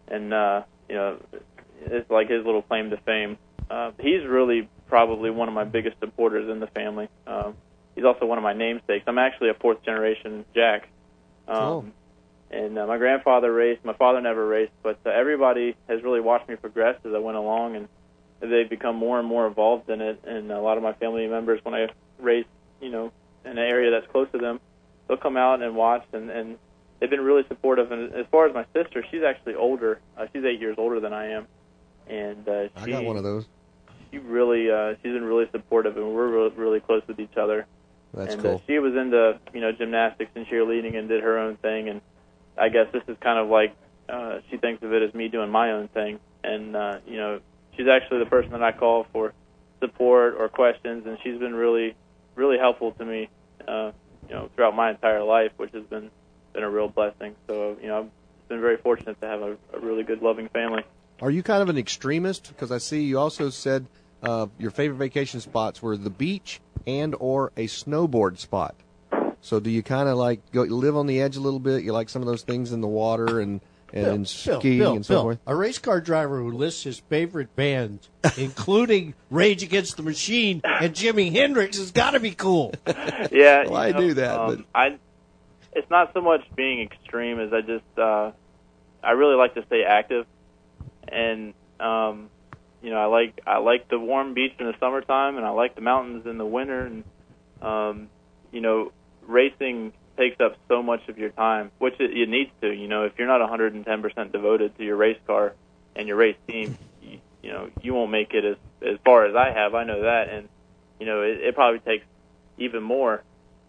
it's like his little claim to fame. He's really probably one of my biggest supporters in the family. He's also one of my namesakes. I'm actually a 4th generation Jack. Cool. And my grandfather raced. My father never raced, but everybody has really watched me progress as I went along, and they've become more and more involved in it. And a lot of my family members, when I race, in an area that's close to them, they'll come out and watch, and they've been really supportive. And as far as my sister, she's actually older. She's 8 years older than I am, and I got one of those. She really, she's been really supportive, and we're really close with each other. That's and, cool. She was into gymnastics and cheerleading and did her own thing, and I guess this is kind of like she thinks of it as me doing my own thing. And she's actually the person that I call for support or questions, and she's been really helpful to me, throughout my entire life, which has been a real blessing. So, I've been very fortunate to have a really good, loving family. Are you kind of an extremist? Because I see you also said your favorite vacation spots were the beach and or a snowboard spot. So do you kind of like go live on the edge a little bit? You like some of those things in the water and skiing and so forth? A race car driver who lists his favorite bands, including Rage Against the Machine and Jimi Hendrix, has got to be cool. Yeah, well, I do that. But it's not so much being extreme as I just I really like to stay active, and I like the warm beach in the summertime, and I like the mountains in the winter, and racing takes up so much of your time, which it needs to. If you're not 110% devoted to your race car and your race team, you won't make it as far as I have. I know that, and it probably takes even more.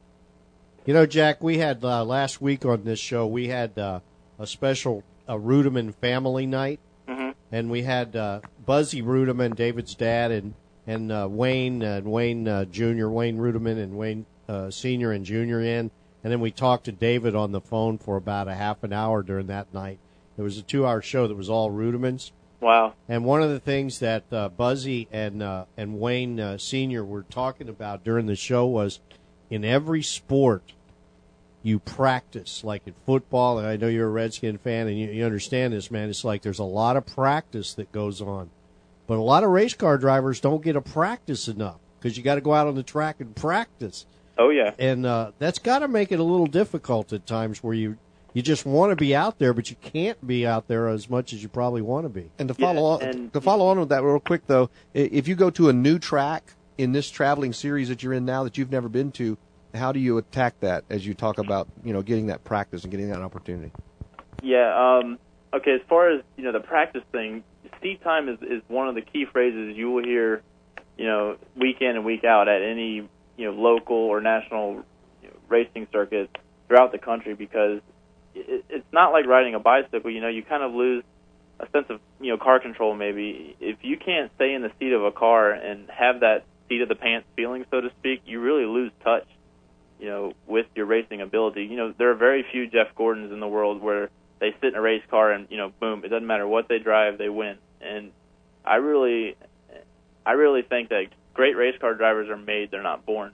Jack, we had last week on this show, we had a special Rudeman family night. Mm-hmm. And we had Buzzy Rudeman, David's dad, and Wayne Jr., Wayne Rudeman, and Wayne Sr. and Jr. in. And then we talked to David on the phone for about a half an hour during that night. It was a 2-hour show that was all Rudemans. Wow. And one of the things that Buzzy and Wayne Sr. were talking about during the show was in every sport you practice, like in football, and I know you're a Redskin fan and you understand this, man. It's like there's a lot of practice that goes on. But a lot of race car drivers don't get to practice enough because you got to go out on the track and practice. Oh, yeah. And that's got to make it a little difficult at times where you just want to be out there, but you can't be out there as much as you probably want to be. And to follow on with that real quick, though, if you go to a new track in this traveling series that you're in now that you've never been to, how do you attack that as you talk about, getting that practice and getting that opportunity? Yeah, okay, as far as, the practice thing, seat time is one of the key phrases you will hear, week in and week out at any, local or national racing circuit throughout the country, because it's not like riding a bicycle. You kind of lose a sense of, car control maybe. If you can't stay in the seat of a car and have that seat of the pants feeling, so to speak, you really lose touch, with your racing ability. There are very few Jeff Gordons in the world where they sit in a race car and, boom, it doesn't matter what they drive, they win. And I really think that great race car drivers are made, they're not born.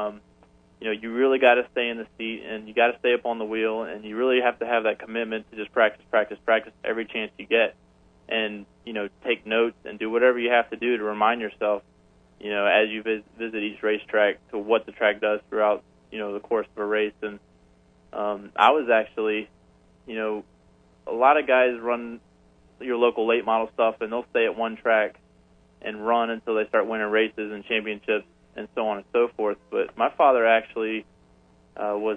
You really got to stay in the seat, and you got to stay up on the wheel, and you really have to have that commitment to just practice every chance you get, and take notes and do whatever you have to do to remind yourself, as you visit each racetrack, to what the track does throughout the course of a race. And I was actually, a lot of guys run your local late model stuff, and they'll stay at one track and run until they start winning races and championships and so on and so forth. But my father actually was,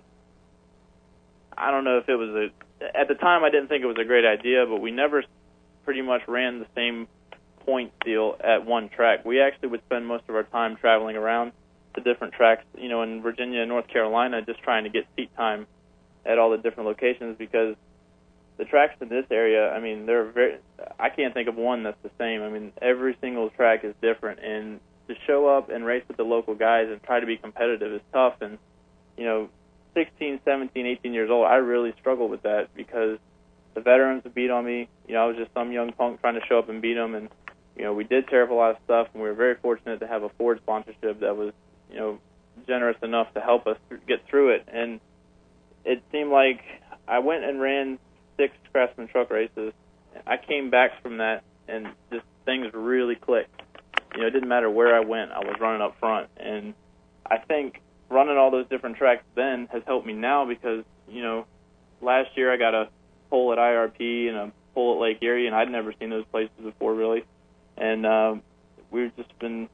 I don't know if it was at the time I didn't think it was a great idea, but we never pretty much ran the same point deal at one track. We actually would spend most of our time traveling around the different tracks, in Virginia and North Carolina, just trying to get seat time at all the different locations, because the tracks in this area, I can't think of one that's the same. Every single track is different, and to show up and race with the local guys and try to be competitive is tough. And 16, 17, 18 years old, I really struggled with that, because the veterans would beat on me. I was just some young punk trying to show up and beat them, and we did tear up a lot of stuff, and we were very fortunate to have a Ford sponsorship that was generous enough to help us get through it. And it seemed like I went and ran 6 Craftsman truck races. I came back from that, and just things really clicked. It didn't matter where I went, I was running up front. And I think running all those different tracks then has helped me now, because, last year I got a pole at IRP and a pole at Lake Erie, and I'd never seen those places before, really. And we've just been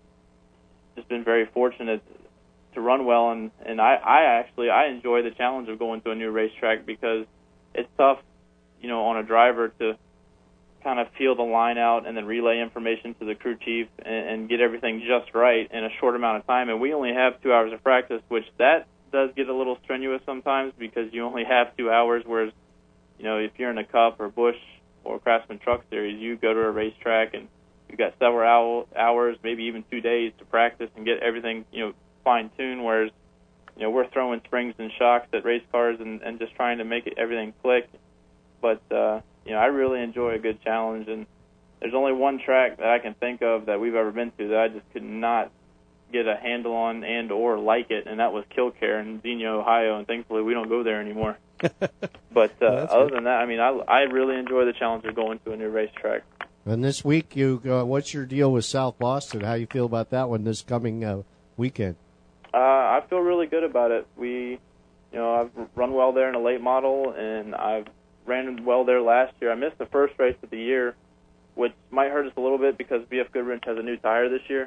very fortunate to run well, and I enjoy the challenge of going to a new racetrack, because it's tough, on a driver to kind of feel the line out and then relay information to the crew chief and get everything just right in a short amount of time. And we only have 2 hours of practice, which that does get a little strenuous sometimes, because you only have 2 hours, whereas, if you're in a Cup or Busch or Craftsman Truck Series, you go to a racetrack and you've got several hours, maybe even 2 days to practice and get everything, fine-tuned, whereas, we're throwing springs and shocks at race cars and just trying to make everything click. But, I really enjoy a good challenge, and there's only one track that I can think of that we've ever been to that I just could not get a handle on and or like it, and that was Killcare in Xenia, Ohio, and thankfully we don't go there anymore. But other than that, I really enjoy the challenge of going to a new racetrack. And this week, what's your deal with South Boston? How you feel about that one this coming weekend? I feel really good about it. I've run well there in a late model, and I've ran well there last year. I missed the first race of the year, which might hurt us a little bit because BF Goodwrench has a new tire this year.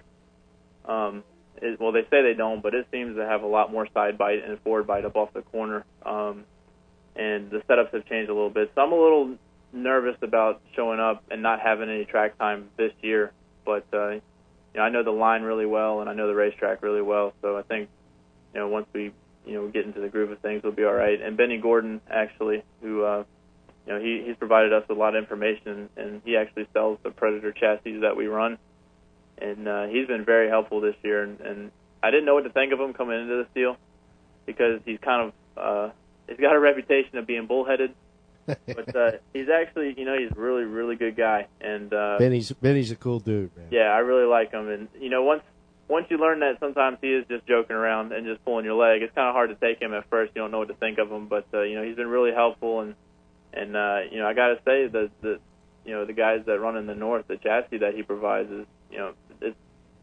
Well, they say they don't, but it seems to have a lot more side bite and forward bite up off the corner. And the setups have changed a little bit. So I'm a little nervous about showing up and not having any track time this year. But, I know the line really well, and I know the racetrack really well. So I think, once we, get into the groove of things, we'll be all right. And Benny Gordon, actually, who, he's provided us with a lot of information, and he actually sells the Predator chassis that we run. And he's been very helpful this year. And I didn't know what to think of him coming into this deal because he's kind of he's got a reputation of being bullheaded. But he's actually, he's a really, really good guy. And Benny's a cool dude, man. Yeah, I really like him. And once you learn that sometimes he is just joking around and just pulling your leg, it's kind of hard to take him at first. You don't know what to think of him, but he's been really helpful. And I got to say that the guys that run in the north, the chassis that he provides is it's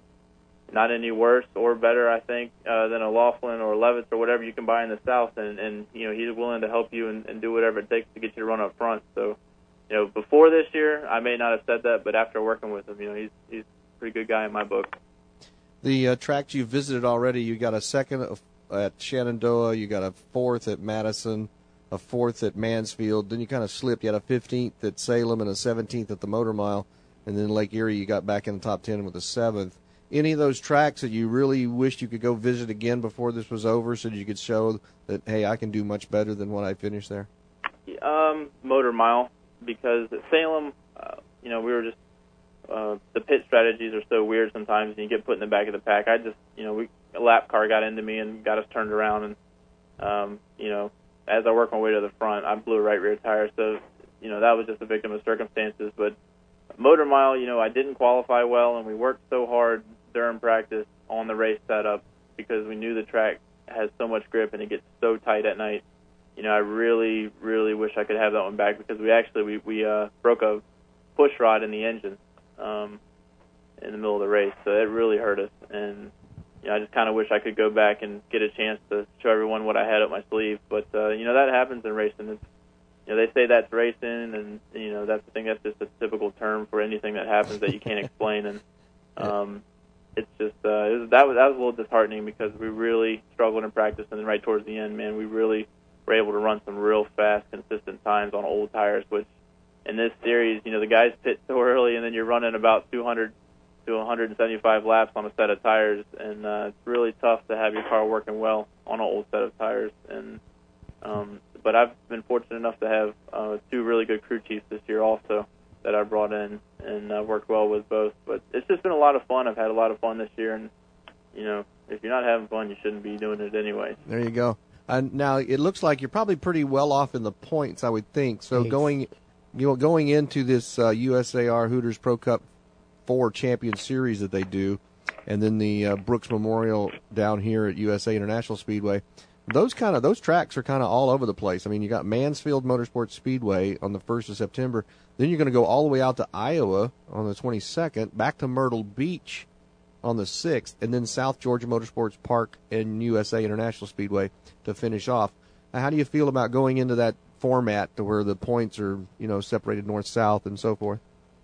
not any worse or better, I think, than a Laughlin or a Levitt or whatever you can buy in the south. And he's willing to help you and do whatever it takes to get you to run up front. So, before this year, I may not have said that, but after working with him, he's a pretty good guy in my book. The tracks you've visited already, you got a second at Shenandoah, you got a fourth at Madison, a fourth at Mansfield. Then you kind of slipped. You had a 15th at Salem and a 17th at the Motor Mile. And then Lake Erie, you got back in the top 10 with a 7th. Any of those tracks that you really wished you could go visit again before this was over so that you could show that, hey, I can do much better than what I finished there? Motor Mile, because at Salem, we were just the pit strategies are so weird sometimes, and you get put in the back of the pack. I just, a lap car got into me and got us turned around, and, as I worked my way to the front, I blew a right rear tire, so, that was just a victim of circumstances. But Motor Mile, I didn't qualify well, and we worked so hard during practice on the race setup because we knew the track has so much grip and it gets so tight at night. I really, really wish I could have that one back because we broke a push rod in the engine in the middle of the race, so it really hurt us. And I just kind of wish I could go back and get a chance to show everyone what I had up my sleeve. But that happens in racing. It's, they say that's racing, and that's the thing. That's just a typical term for anything that happens that you can't explain. And it's just that was a little disheartening because we really struggled in practice, and then right towards the end, man, we really were able to run some real fast, consistent times on old tires. Which in this series, the guys pit so early, and then you're running about 200 to 175 laps on a set of tires, and it's really tough to have your car working well on an old set of tires. And but I've been fortunate enough to have two really good crew chiefs this year also that I brought in and worked well with both. But it's just been a lot of fun. I've had a lot of fun this year, and if you're not having fun, you shouldn't be doing it anyway. There you go. Now it looks like you're probably pretty well off in the points, I would think. So going into this USAR Hooters Pro Cup 4 Champion Series that they do, and then the Brooks Memorial down here at USA International Speedway. Those tracks are kind of all over the place. I mean, you got Mansfield Motorsports Speedway on the 1st of September. Then you're going to go all the way out to Iowa on the 22nd, back to Myrtle Beach on the 6th, and then South Georgia Motorsports Park and USA International Speedway to finish off. How do you feel about going into that format to where the points are, separated north-south and so forth?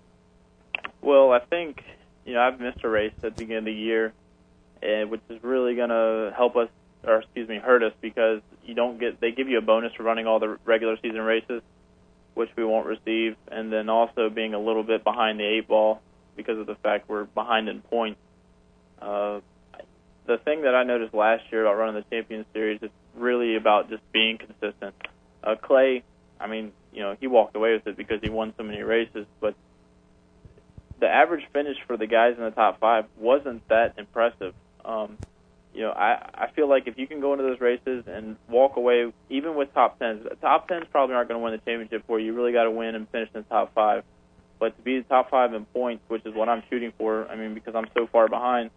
Well, I think, I've missed a race at the beginning of the year, which is really going to hurt us because they give you a bonus for running all the regular season races, which we won't receive, and then also being a little bit behind the 8 ball because of the fact we're behind in points. The thing that I noticed last year about running the Champions Series is really about just being consistent. Clay, he walked away with it because he won so many races, but the average finish for the guys in the top 5 wasn't that impressive. I feel like if you can go into those races and walk away, even with top 10s, top 10s probably aren't going to win the championship for you. You really got to win and finish in the top 5. But to be the top 5 in points, which is what I'm shooting for, because I'm so far behind,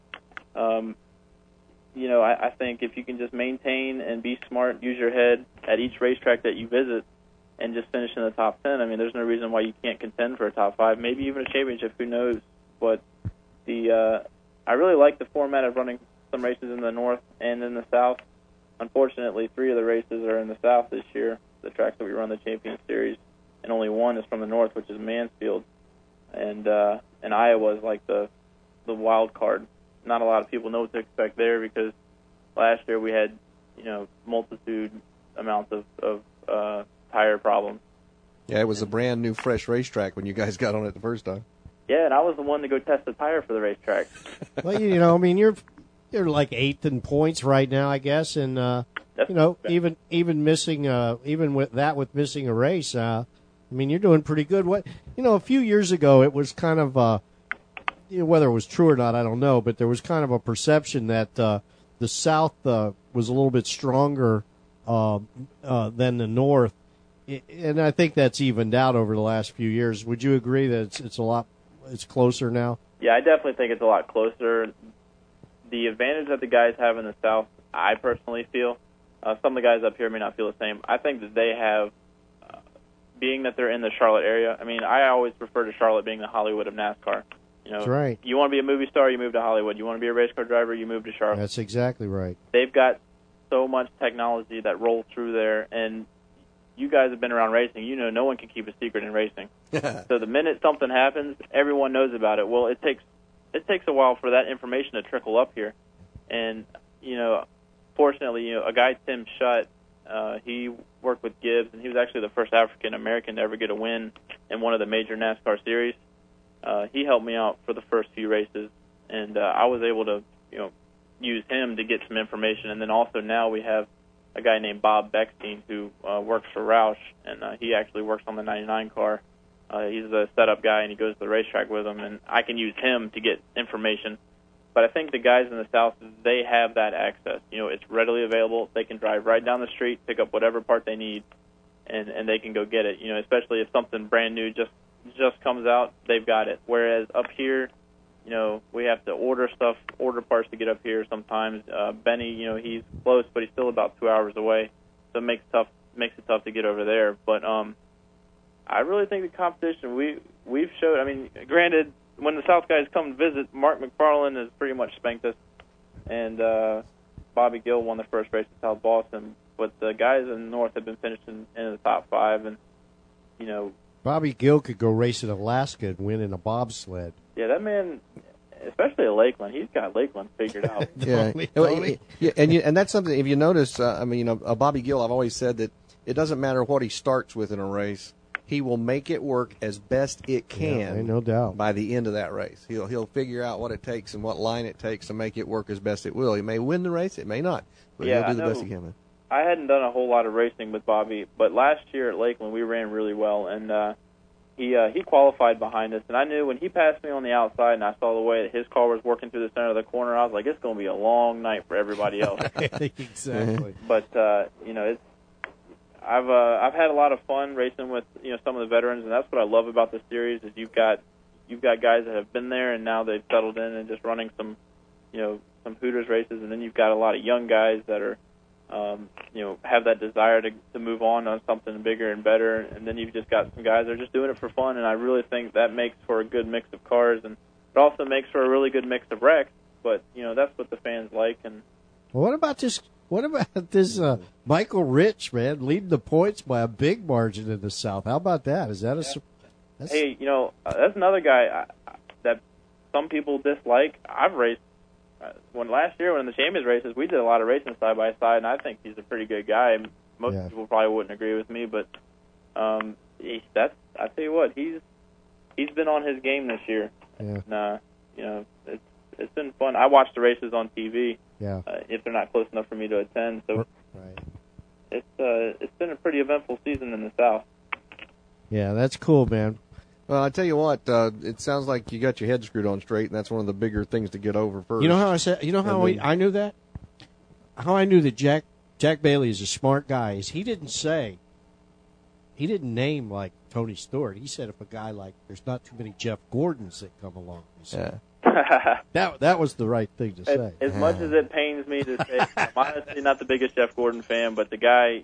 I think if you can just maintain and be smart, use your head at each racetrack that you visit, and just finish in the top 10, there's no reason why you can't contend for a top 5, maybe even a championship, who knows. But I really like the format of running some races in the north and in the south. Unfortunately, 3 of the races are in the south this year, the tracks that we run the Champions Series, and only 1 is from the north, which is Mansfield. And Iowa is like the wild card. Not a lot of people know what to expect there because last year we had, multitude amounts of tire problems. Yeah, it was a brand new, fresh racetrack when you guys got on it the first time. Yeah, and I was the one to go test the tire for the racetrack. Well, I mean, you're like 8th in points right now, I guess, and even missing with missing a race, I mean, you're doing pretty good. A few years ago, it was kind of whether it was true or not, I don't know, but there was kind of a perception that the South was a little bit stronger than the North, and I think that's evened out over the last few years. Would you agree that it's closer now? Yeah, I definitely think it's a lot closer. The advantage that the guys have in the South, I personally feel, some of the guys up here may not feel the same. I think that they have, being that they're in the Charlotte area, I mean, I always refer to Charlotte being the Hollywood of NASCAR. That's right. You want to be a movie star, you move to Hollywood. You want to be a race car driver, you move to Charlotte. That's exactly right. They've got so much technology that rolls through there, and you guys have been around racing. You know no one can keep a secret in racing. So the minute something happens, everyone knows about it. Well, it takes a while for that information to trickle up here. And, fortunately, a guy, Tim Shutt, he worked with Gibbs, and he was actually the first African-American to ever get a win in one of the major NASCAR series. He helped me out for the first few races, and I was able to, use him to get some information. And then also now we have a guy named Bob Beckstein who works for Roush, and he actually works on the 99 car. He's a setup guy, and he goes to the racetrack with him, and I can use him to get information. But I think the guys in the South, they have that access. It's readily available. They can drive right down the street, pick up whatever part they need, and they can go get it. Especially if something brand new just comes out, they've got it. Whereas up here, we have to order parts to get up here sometimes. Benny, he's close, but he's still about 2 hours away, so it makes it tough to get over there. But I really think the competition we've showed. I mean, granted, when the South guys come to visit, Mark McFarland has pretty much spanked us, and Bobby Gill won the first race at South Boston. But the guys in the North have been finishing in the top 5, and Bobby Gill could go race in Alaska and win in a bobsled. Yeah, that man, especially at Lakeland, he's got Lakeland figured out. Yeah, and that's something. If you notice, Bobby Gill, I've always said that it doesn't matter what he starts with in a race. He will make it work as best it can. No doubt. By the end of that race, he'll figure out what it takes and what line it takes to make it work as best it will. He may win the race, it may not, but he'll do the best he can. I hadn't done a whole lot of racing with Bobby, but last year at Lakeland we ran really well, and he qualified behind us. And I knew when he passed me on the outside, and I saw the way that his car was working through the center of the corner, I was like, it's going to be a long night for everybody else. Exactly. But it's. I've had a lot of fun racing with some of the veterans, and that's what I love about this series is you've got guys that have been there and now they've settled in and just running some Hooters races, and then you've got a lot of young guys that are have that desire to move on something bigger and better, and then you've just got some guys that are just doing it for fun, and I really think that makes for a good mix of cars, and it also makes for a really good mix of wrecks. But that's what the fans like. And what about this? What about this Michael Rich, man, leading the points by a big margin in the South? How about that? Is that Hey, that's another guy that some people dislike. I've raced last year when in the Champions races, we did a lot of racing side by side, and I think he's a pretty good guy. Most people probably wouldn't agree with me, but I tell you what, he's been on his game this year. Yeah. And, it's been fun. I watch the races on TV. Yeah. If they're not close enough for me to attend, so it's been a pretty eventful season in the South. Yeah, that's cool, man. Well, I tell you what, it sounds like you got your head screwed on straight, and that's one of the bigger things to get over first. You know how I said? You know how I knew that? How I knew that Jack Bailey is a smart guy is he didn't name like Tony Stewart. He said if a guy like there's not too many Jeff Gordons that come along. That was the right thing to say. As much as it pains me to say, I'm honestly not the biggest Jeff Gordon fan, but the guy,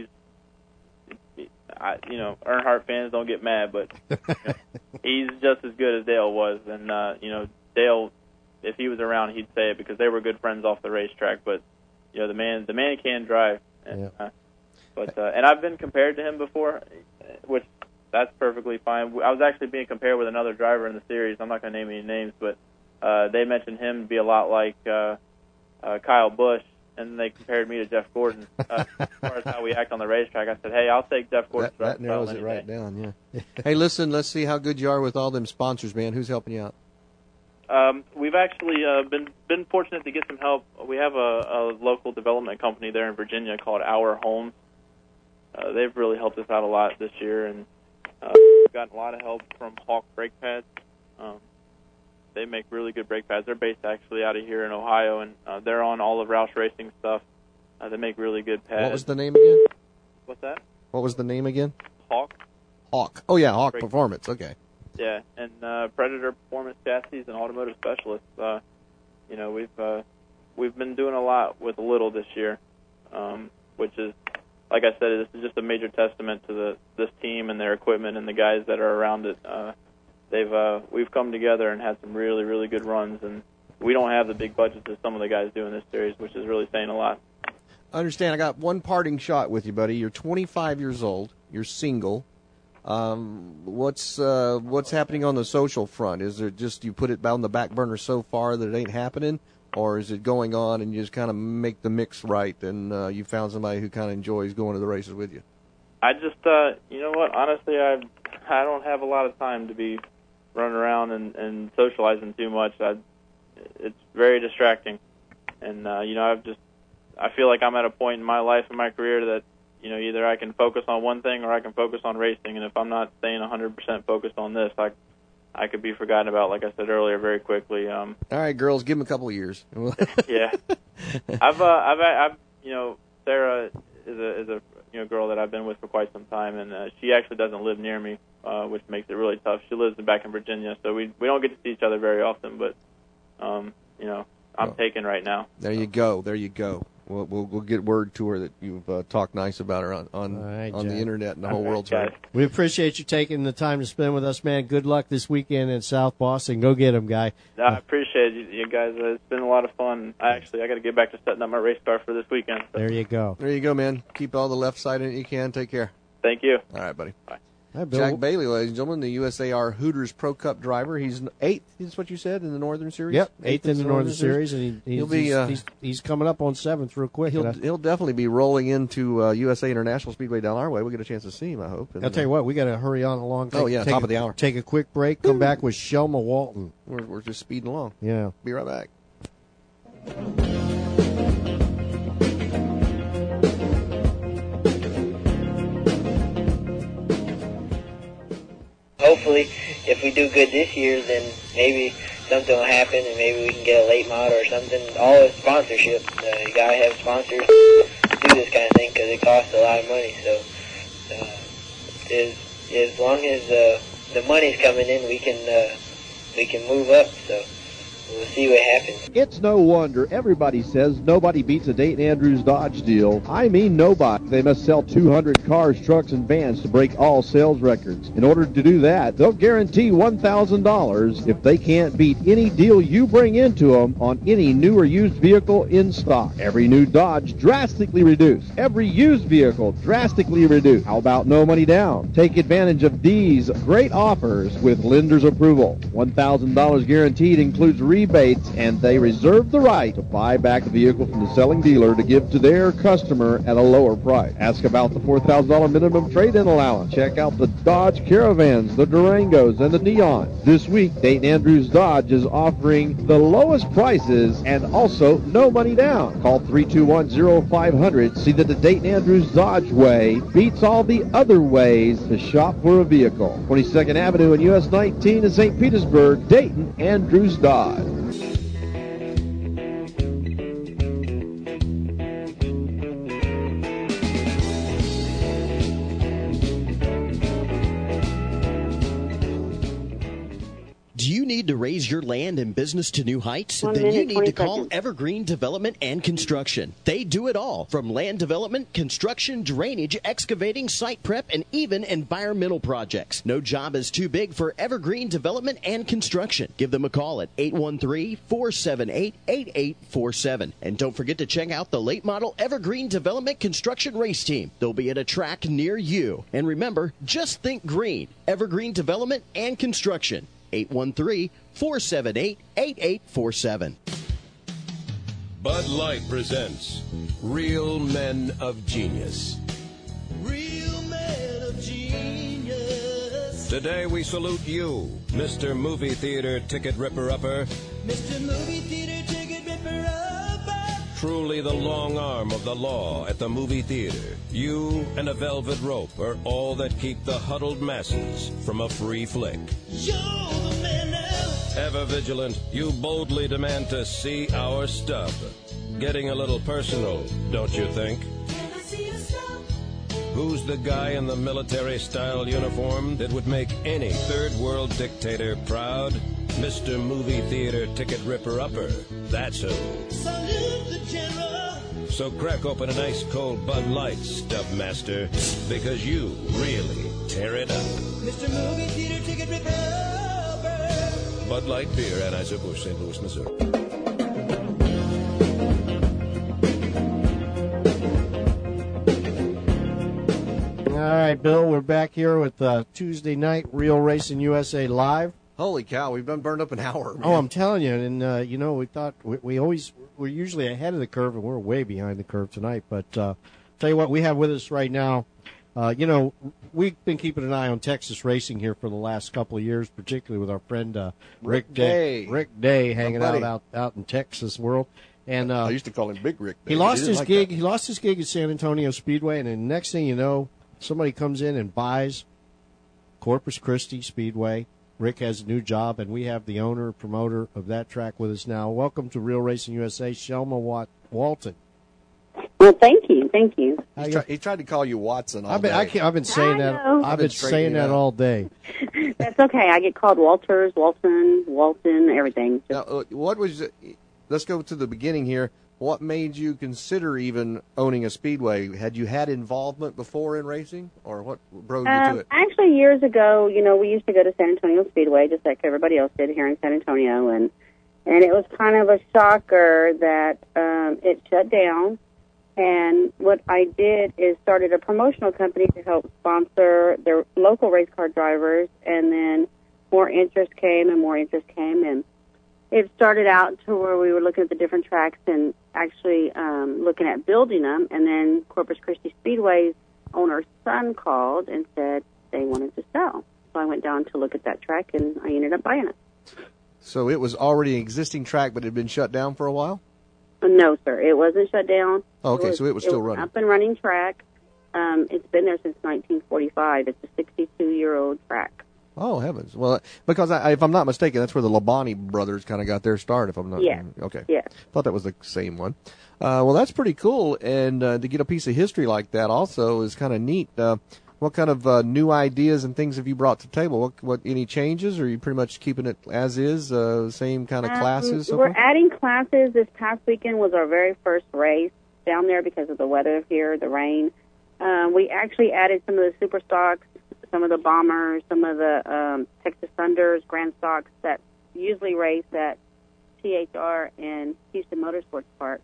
Earnhardt fans don't get mad, but he's just as good as Dale was. And, Dale, if he was around, he'd say it because they were good friends off the racetrack. But, the man can drive. And, and I've been compared to him before, which that's perfectly fine. I was actually being compared with another driver in the series. I'm not going to name any names, but they mentioned him to be a lot like Kyle Busch. and they compared me to Jeff Gordon as far as how we act on the racetrack. I said, hey, I'll take Jeff Gordon. That narrows it right down, yeah. Hey, listen, let's see how good you are with all them sponsors, man. Who's helping you out? We've actually been fortunate to get some help. We have a local development company there in Virginia called Our Homes. They've really helped us out a lot this year, and we've gotten a lot of help from Hawk Brake Pads. They make really good brake pads. They're based actually out of here in Ohio, and they're on all of Roush Racing stuff. They make really good pads. What was the name again? What's that? What was the name again? Hawk. Hawk. Oh, yeah, Hawk Performance. Okay. Yeah, and Predator Performance Chassis and Automotive Specialists. We've been doing a lot with a little this year, which is, like I said, this is just a major testament to this team and their equipment and the guys that are around it. We've come together and had some really, really good runs, and we don't have the big budgets that some of the guys do in this series, which is really saying a lot. I understand. I got one parting shot with you, buddy. You're 25 years old. You're single. What's happening on the social front? Is it just you put it on the back burner so far that it ain't happening, or is it going on and you just kind of make the mix right and you found somebody who kind of enjoys going to the races with you? I just, you know what? Honestly, I don't have a lot of time to be running around and socializing too much. It's very distracting, and I feel like I'm at a point in my life and my career that either I can focus on one thing or I can focus on racing. And if I'm not staying 100% focused on this, I could be forgotten about, like I said earlier, very quickly. All right, girls, give them a couple of years. Yeah, I've Sarah is a girl that I've been with for quite some time, and she actually doesn't live near me, which makes it really tough. She lives back in Virginia, so we don't get to see each other very often. But I'm taken right now. There you go. We'll get word to her that you've talked nice about her on the internet and the whole world's heard. We appreciate you taking the time to spend with us, man. Good luck this weekend in South Boston. Go get them, guy. I appreciate you guys. It's been a lot of fun. I got to get back to setting up my race car for this weekend. So. There you go. There you go, man. Keep all the left side in it you can. Take care. Thank you. All right, buddy. Bye. Hi, Bill. Jack Bailey, ladies and gentlemen, the USAR Hooters Pro Cup driver. He's 8th, is what you said, in the Northern Series? Yep, 8th in the Northern Series, and he's coming up on 7th real quick. He'll definitely be rolling into USA International Speedway down our way. We'll get a chance to see him, I hope. I'll tell you what, we got to hurry on along. Top of the hour. Take a quick break, come back with Shelma Walton. We're just speeding along. Yeah. Be right back. Hopefully, if we do good this year, then maybe something will happen, and maybe we can get a late model or something. All the sponsorships, you gotta have sponsors to do this kind of thing because it costs a lot of money. So, as long as the money's coming in, we can move up. So. We'll see what happens. It's no wonder everybody says nobody beats a Dayton Andrews Dodge deal. I mean nobody. They must sell 200 cars, trucks, and vans to break all sales records. In order to do that, they'll guarantee $1,000 if they can't beat any deal you bring into them on any new or used vehicle in stock. Every new Dodge drastically reduced. Every used vehicle drastically reduced. How about no money down? Take advantage of these great offers with lender's approval. $1,000 guaranteed includes rebates, and they reserve the right to buy back the vehicle from the selling dealer to give to their customer at a lower price. Ask about the $4,000 minimum trade-in allowance. Check out the Dodge Caravans, the Durangos, and the Neons. This week, Dayton Andrews Dodge is offering the lowest prices and also no money down. Call 321-0500. See that the Dayton Andrews Dodge way beats all the other ways to shop for a vehicle. 22nd Avenue and US 19 in St. Petersburg, Dayton Andrews Dodge. Do you need to raise your land and business to new heights? Then you need to call Evergreen Development and Construction. They do it all, from land development, construction, drainage, excavating, site prep, and even environmental projects. No job is too big for Evergreen Development and Construction. Give them a call at 813-478-8847. And don't forget to check out the late model Evergreen Development Construction Race Team. They'll be at a track near you. And remember, just think green. Evergreen Development and Construction. 813-478-8847. Bud Light presents Real Men of Genius. Real men of genius. Today we salute you, Mr. Movie Theater Ticket Ripper-Upper. Mr. Movie Theater Ticket Ripper-Upper. Truly the long arm of the law at the movie theater. You and a velvet rope are all that keep the huddled masses from a free flick. You're the man now. Ever vigilant, you boldly demand to see our stub. Getting a little personal, don't you think? Can I see your stuff? Who's the guy in the military-style uniform that would make any third-world dictator proud? Mr. Movie Theater Ticket Ripper-Upper. That's who. Salute the general. So crack open an ice-cold Bud Light, Stub Master, because you really tear it up. Mr. Movie Theater Ticket Ripper-Upper. Bud Light Beer, Anheuser-Busch, St. Louis, Missouri. All right, Bill, we're back here with Tuesday night Real Racing USA Live. Holy cow, we've done burned up an hour. Man. Oh, I'm telling you, and we thought we're usually ahead of the curve, and we're way behind the curve tonight. But tell you what, we have with us right now. We've been keeping an eye on Texas racing here for the last couple of years, particularly with our friend Rick Day. Rick Day hanging out in Texas world. And I used to call him Big Rick Day. He lost his gig. He lost his gig at San Antonio Speedway, and the next thing you know, somebody comes in and buys Corpus Christi Speedway. Rick has a new job, and we have the owner, promoter of that track with us now. Welcome to Real Racing USA, Shelma Walton. Well, thank you. He tried to call you Watson all I've been saying that. know. I've been saying that all day. That's okay. I get called Walters, Walton, everything. Now, let's go to the beginning here. What made you consider even owning a speedway? Had you had involvement before in racing, or what drove you to it? Actually, years ago, we used to go to San Antonio Speedway, just like everybody else did here in San Antonio, and it was kind of a shocker that it shut down. And what I did is started a promotional company to help sponsor their local race car drivers, and then more interest came, and it started out to where we were looking at the different tracks and actually looking at building them. And then Corpus Christi Speedway's owner's son called and said they wanted to sell. So I went down to look at that track, and I ended up buying it. So it was already an existing track, but it had been shut down for a while? No, sir. It wasn't shut down. Okay, so it was still running. Up and running track. It's been there since 1945. It's a 62-year-old track. Oh, heavens. Well, because if I'm not mistaken, that's where the Labonte brothers kind of got their start, if I'm not Yeah. Okay. Yeah. Thought that was the same one. Well, that's pretty cool, and to get a piece of history like that also is kind of neat. What kind of new ideas and things have you brought to the table? What any changes, or are you pretty much keeping it as is, same kind of classes? We're adding classes. This past weekend was our very first race down there because of the weather here, the rain. We actually added some of the super stocks, some of the bombers, some of the Texas Thunders, Grand Stocks that usually race at THR and Houston Motorsports Park.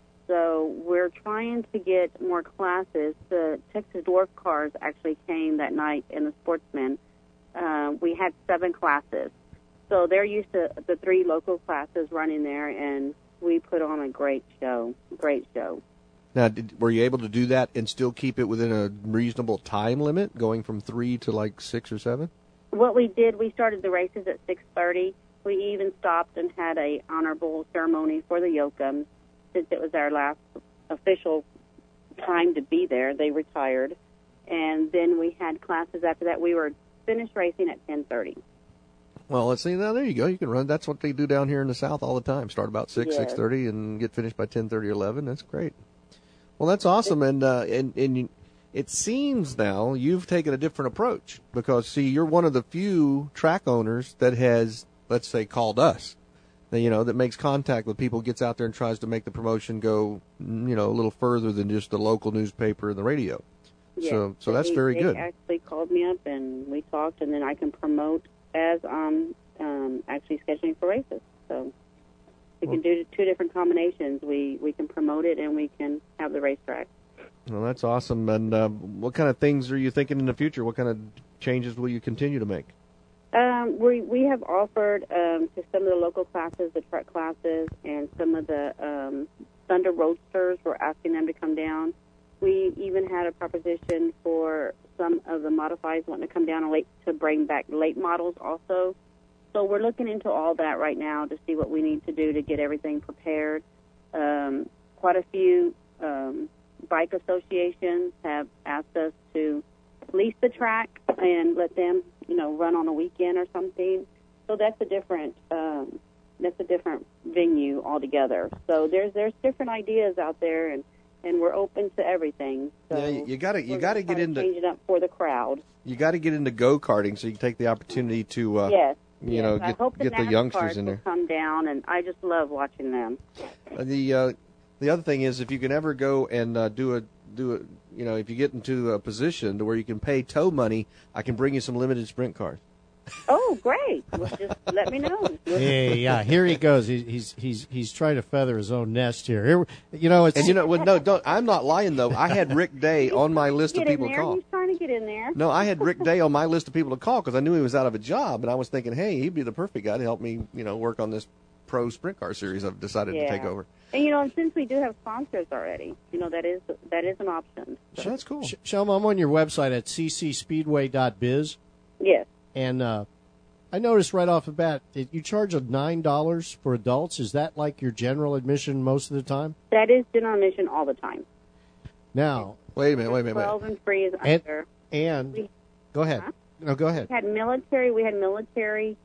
So we're trying to get more classes. The Texas Dwarf cars actually came that night in the Sportsman. We had 7 classes. So they're used to the 3 local classes running there, and we put on a great show. Now, were you able to do that and still keep it within a reasonable time limit, going from 3 to like 6 or 7? What we did, we started the races at 6:30. We even stopped and had a honorable ceremony for the Yokums. Since it was our last official time to be there, they retired. And then we had classes after that. We were finished racing at 10:30. Well, let's see. Now, there you go. You can run. That's what they do down here in the South all the time. Start about 6, 6:30, and get finished by 10:30 or 11. That's great. Well, that's awesome. And it seems now you've taken a different approach because, see, you're one of the few track owners that has, let's say, called us. That makes contact with people, gets out there and tries to make the promotion go, a little further than just the local newspaper and the radio. Yeah, so that's very good. They actually called me up and we talked, and then I can promote as actually scheduling for races. So we can do 2 different combinations. We can promote it and we can have the racetrack. Well, that's awesome. And what kind of things are you thinking in the future? What kind of changes will you continue to make? We have offered to some of the local classes, the truck classes, and some of the Thunder Roadsters. We're asking them to come down. We even had a proposition for some of the modifieds wanting to come down and to bring back late models also. So we're looking into all that right now to see what we need to do to get everything prepared. Quite a few bike associations have asked us to lease the track and let them, run on a weekend or something. So that's a different venue altogether. So there's different ideas out there, and we're open to everything. So yeah, you got to get into change it up for the crowd. You got to get into go-karting so you can take the opportunity to yes. I hope get the youngsters in there. Come down, and I just love watching them. The other thing is, if you can ever go and do it, if you get into a position to where you can pay tow money, I can bring you some limited sprint cars. Oh, great! Well, just let me know. Yeah. Here he goes. He's trying to feather his own nest here. I'm not lying though. I had Rick Day on my list of people to call. He's trying to get in there. No, I had Rick Day on my list of people to call because I knew he was out of a job, and I was thinking, hey, he'd be the perfect guy to help me, work on this pro sprint car series I've decided to take over. And since we do have sponsors already, that is an option. So. That's cool. Shelma, I'm on your website at ccspeedway.biz. Yes. And I noticed right off the bat that you charge $9 for adults. Is that like your general admission most of the time? That is general admission all the time. Now, wait a minute. 12 and free is under. And go ahead. No, go ahead. We had military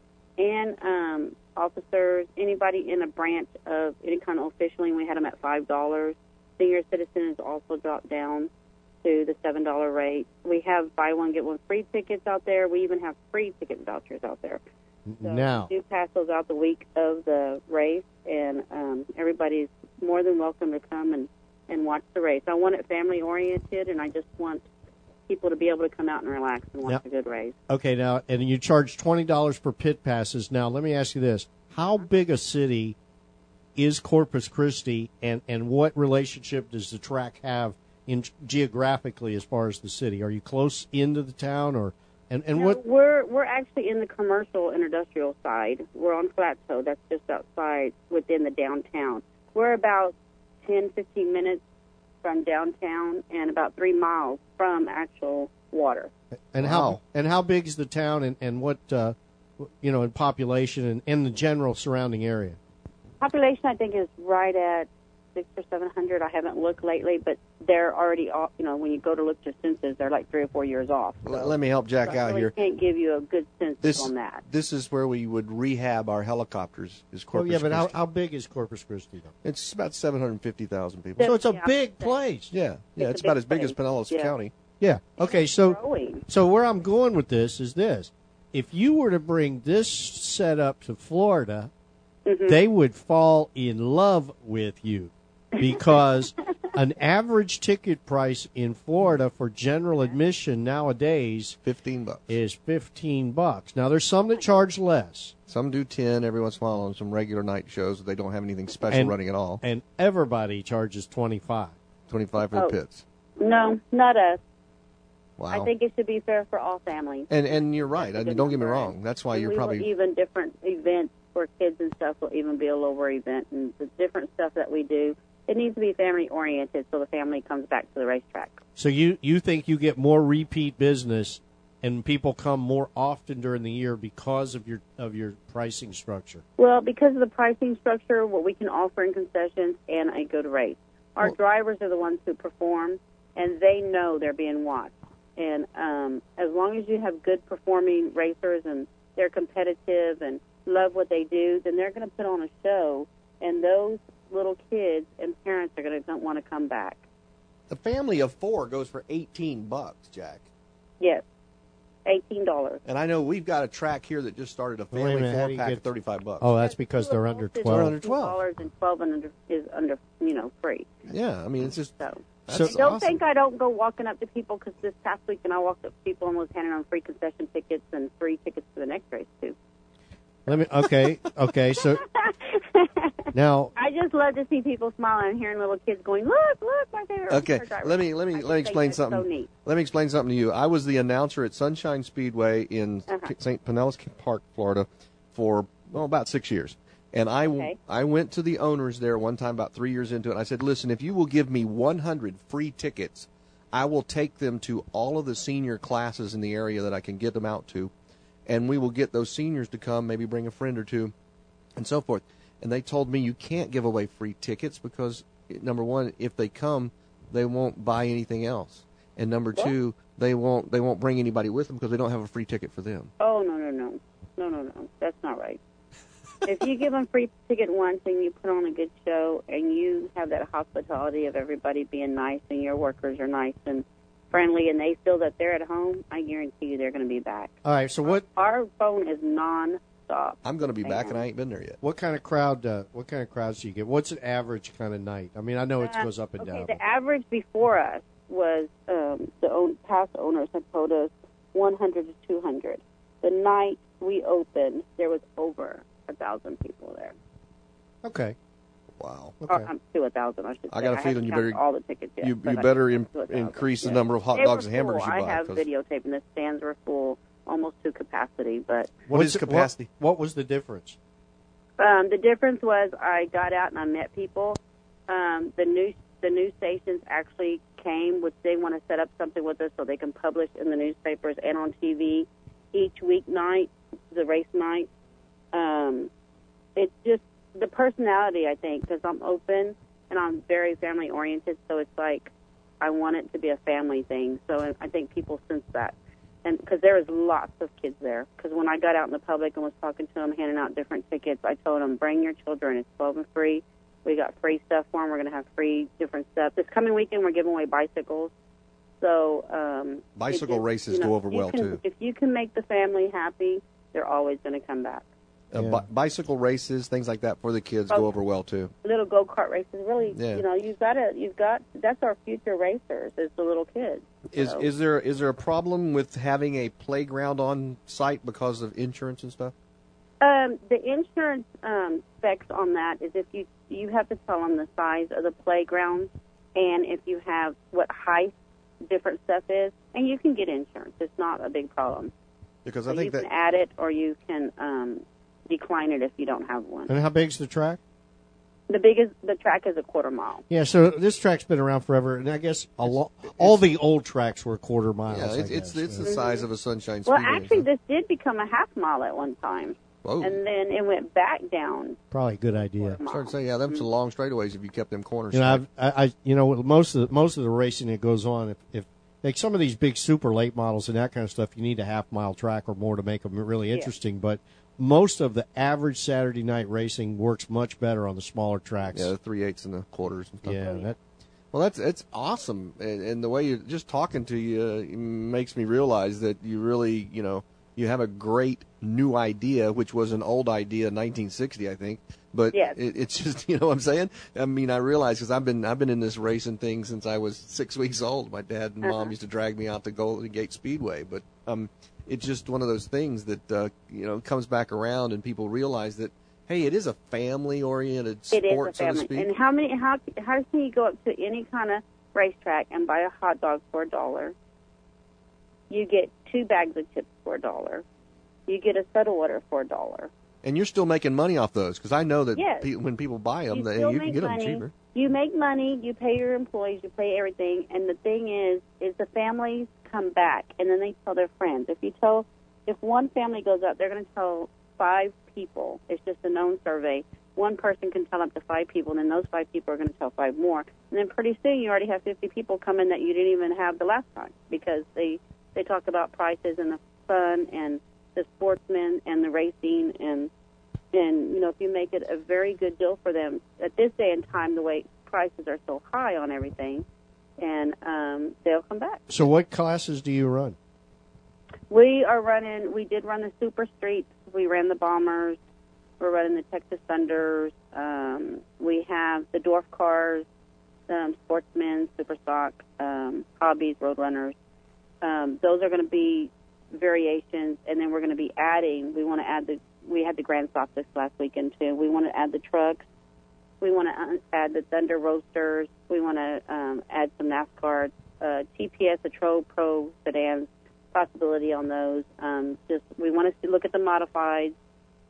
and officers, anybody in a branch of any kind of officialing, we had them at $5. Senior citizens also dropped down to the $7 rate. We have buy one, get one free tickets out there. We even have free ticket vouchers out there. So now, we do pass those out the week of the race, and everybody's more than welcome to come and watch the race. I want it family-oriented, and I just want people to be able to come out and relax and watch a good race. Okay, now, and you charge $20 per pit passes. Now, let me ask you this. How big a city is Corpus Christi, and what relationship does the track have geographically as far as the city? Are you close into the town, or what? We're actually in the commercial and industrial side. We're on Plateau. That's just outside within the downtown. We're about 10, 15 minutes from downtown and about 3 miles from actual water. And how big is the town, and what in population and the general surrounding area? Population, I think, is right at 600 or 700. I haven't looked lately, but they're already off. When you go to look at census, they're like 3 or 4 years off. So, let me help Jack out here. I can't give you a good census on that. This is where we would rehab our helicopters. Is Corpus Christi. But how big is Corpus Christi, though? It's about 750,000 people. So it's a big place. Yeah, it's about as big as Pinellas County. Yeah. Okay. So where I'm going with this is this: if you were to bring this setup to Florida, they would fall in love with you, because an average ticket price in Florida for general admission nowadays $15 is $15. Now there's some that charge less. Some do 10 every once in a while on some regular night shows. They don't have anything special running at all. And everybody charges 25. 25 for the pits. No, not us. Wow. I think it should be fair for all families. And you're right. I mean, don't get me wrong. That's why you're probably even different events for kids and stuff will even be a lower event, and the different stuff that we do. It needs to be family oriented, so the family comes back to the racetrack. So you think you get more repeat business, and people come more often during the year because of your pricing structure? Well, because of the pricing structure, what we can offer in concessions, and a good rate. Our drivers are the ones who perform, and they know they're being watched. And as long as you have good performing racers and they're competitive and love what they do, then they're going to put on a show, and those little kids and parents are going to want to come back. The family of 4 goes for $18, Jack. Yes, $18. And I know we've got a track here that just started a family 4-pack at $35. Oh, that's because they're under 12. They're under 12. And 12 and under is under free. Yeah, I mean it's just. So don't think I don't go walking up to people, because this past weekend I walked up to people and was handing them free concession tickets and free tickets to the next race too. Okay. So now I just love to see people smiling and hearing little kids going, "Look, my favorite." Okay, driver." let me explain something. So neat. Let me explain something to you. I was the announcer at Sunshine Speedway in St. Pinellas Park, Florida, for about 6 years. And Okay. I went to the owners there one time about 3 years into it. And I said, listen, if you will give me 100 free tickets, I will take them to all of the senior classes in the area that I can get them out to. And we will get those seniors to come, maybe bring a friend or two, and so forth. And they told me you can't give away free tickets because, number one, if they come, they won't buy anything else. And number two, they won't bring anybody with them because they don't have a free ticket for them. Oh, no. That's not right. If you give them free ticket once and you put on a good show and you have that hospitality of everybody being nice and your workers are nice and friendly and they feel that they're at home, I guarantee you they're going to be back. All right, so what? Our phone is non-stop. I'm going to be back, and I ain't been there yet. What kind of crowd? What kind of crowds do you get? What's an average kind of night? I mean, I know it goes up and down. The average before us was past owners had told us 100 to 200. The night we opened, there was over 1,000 people there. Okay. Wow. Okay. To 1,000, I should say. I got a feeling you better all the tickets yet, you but better I counted to 1,000. increase the Yeah. number of hot They dogs were and hamburgers full. you buy. I have 'cause- videotaping. The stands were full, almost to capacity. But What is capacity? What was the difference? the difference was I got out and I met people. The news stations actually came, which they want to set up something with us so they can publish in the newspapers and on TV each weeknight, the race night. It's just the personality, I think, because I'm open and I'm very family oriented. So it's like I want it to be a family thing. So I think people sense that. And because there was lots of kids there. Because when I got out in the public and was talking to them, handing out different tickets, I told them, bring your children. It's 12 and free. We got free stuff for them. We're going to have free different stuff. This coming weekend, we're giving away bicycles. So bicycle races go over well, too. If you can make the family happy, they're always going to come back. Bicycle races, things like that for the kids go over well, too. Little go-kart races, really, Yeah. you've got that's our future racers, is the little kids. So. Is there a problem with having a playground on site because of insurance and stuff? The insurance specs on that is if you have to tell them the size of the playground and if you have what height different stuff is, and you can get insurance. It's not a big problem. Because So I think you that can add it or you can decline it if you don't have one. And how big's the track? The track is a quarter mile. Yeah, so this track's been around forever, and I guess all the old tracks were quarter miles. yeah, I it's guess. the size of a Sunshine Well, Speedway. actually, this did become a half mile at one time. Whoa. And then it went back down. Probably a good idea. I started saying, them some long straightaways if you kept them corners. You know, most of the racing that goes on, if like some of these big super late models and that kind of stuff, you need a half-mile track or more to make them really interesting. But most of the average Saturday night racing works much better on the smaller tracks. Yeah, the 3/8 and the quarters and stuff. Yeah, well, it's awesome, and the way you're just talking to you makes me realize that you really, you have a great new idea, which was an old idea in 1960, I think. But it's just, what I'm saying? I mean, I realize because I've been in this racing thing since I was 6 weeks old. My dad and mom used to drag me out to Golden Gate Speedway, but it's just one of those things that comes back around, and people realize that, hey, it is a family-oriented sport, It is a family. so to speak. And how can you go up to any kind of racetrack and buy a hot dog for $1? You get 2 bags of chips for $1. You get a soda water for $1. And you're still making money off those, because I know that Yes. when people buy them, You you still can make get them money. cheaper. You make money, you pay your employees, you pay everything, and the thing is the families come back, and then they tell their friends. If one family goes up, they're going to tell 5 people. It's just a known survey. One person can tell up to 5 people, and then those 5 people are going to tell 5 more. And then pretty soon you already have 50 people come in that you didn't even have the last time, because they talk about prices and the fun and the sportsmen and the racing and if you make it a very good deal for them at this day and time, the way prices are so high on everything, and they'll come back. So what classes do you run? We did run the Super Streets. We ran the Bombers. We're running the Texas Thunders. We have the Dwarf Cars, Sportsmen, Super Stock, Hobbies, Roadrunners. Those are going to be variations, and then we're going to be adding. We had the Grand Stock this last weekend too. We want to add the trucks. We want to add the Thunder Roasters. We want to add some NASCAR, TPS, the Pro sedans, possibility on those. We want to look at the modifieds.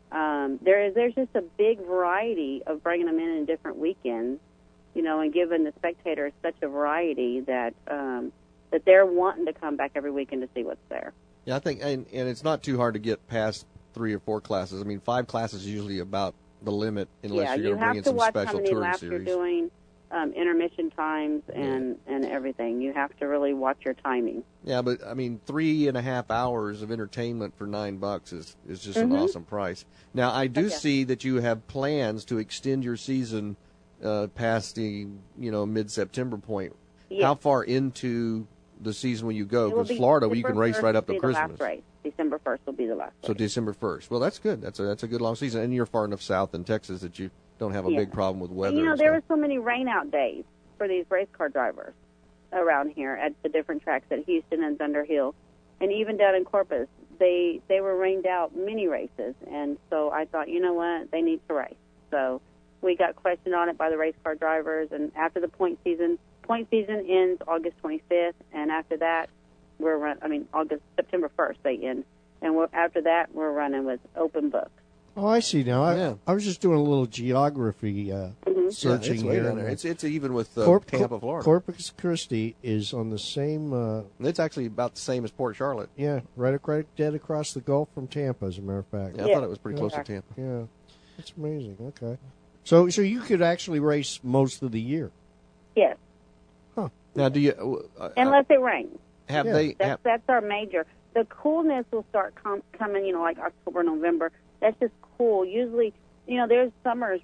There's just a big variety of bringing them in different weekends, you know, and giving the spectators such a variety that that they're wanting to come back every weekend to see what's there. Yeah, I think, and it's not too hard to get past 3 or 4 classes. I mean, 5 classes is usually about the limit, unless you're going to bring in some special touring series. You have to watch how many laps you're doing, intermission times, and everything. You have to really watch your timing. Yeah, but I mean, 3.5 hours of entertainment for $9 is just an awesome price. Now, I do see that you have plans to extend your season past the mid-September point. Yes. How far into the season will you go? Because Florida, you can race right up to Christmas. The last race. December 1st will be the last race. So December 1st. Well, that's good. That's a good long season, and you're far enough south in Texas that you don't have a big problem with weather. And, and there stuff. were so many rain-out days for these race car drivers around here at the different tracks at Houston and Thunder Hill, and even down in Corpus. They were rained out many races, and so I thought, you know what, they need to race. So we got questioned on it by the race car drivers, and after the point season ends August 25th, and after that September 1st they end, and after that we're running with open books. Oh, I see now. I was just doing a little geography searching it's way here. down there. It's even with Tampa, Florida. Corpus Christi is on the same. It's actually about the same as Port Charlotte. Yeah, right dead across the Gulf from Tampa, as a matter of fact. Yeah, I thought it was pretty close to Tampa. Yeah, that's amazing. Okay, so you could actually race most of the year. Yes. Huh. Now, do you? Unless it rains. That's our major. The coolness will start coming, like October, November. That's just cool. Usually, there's summers.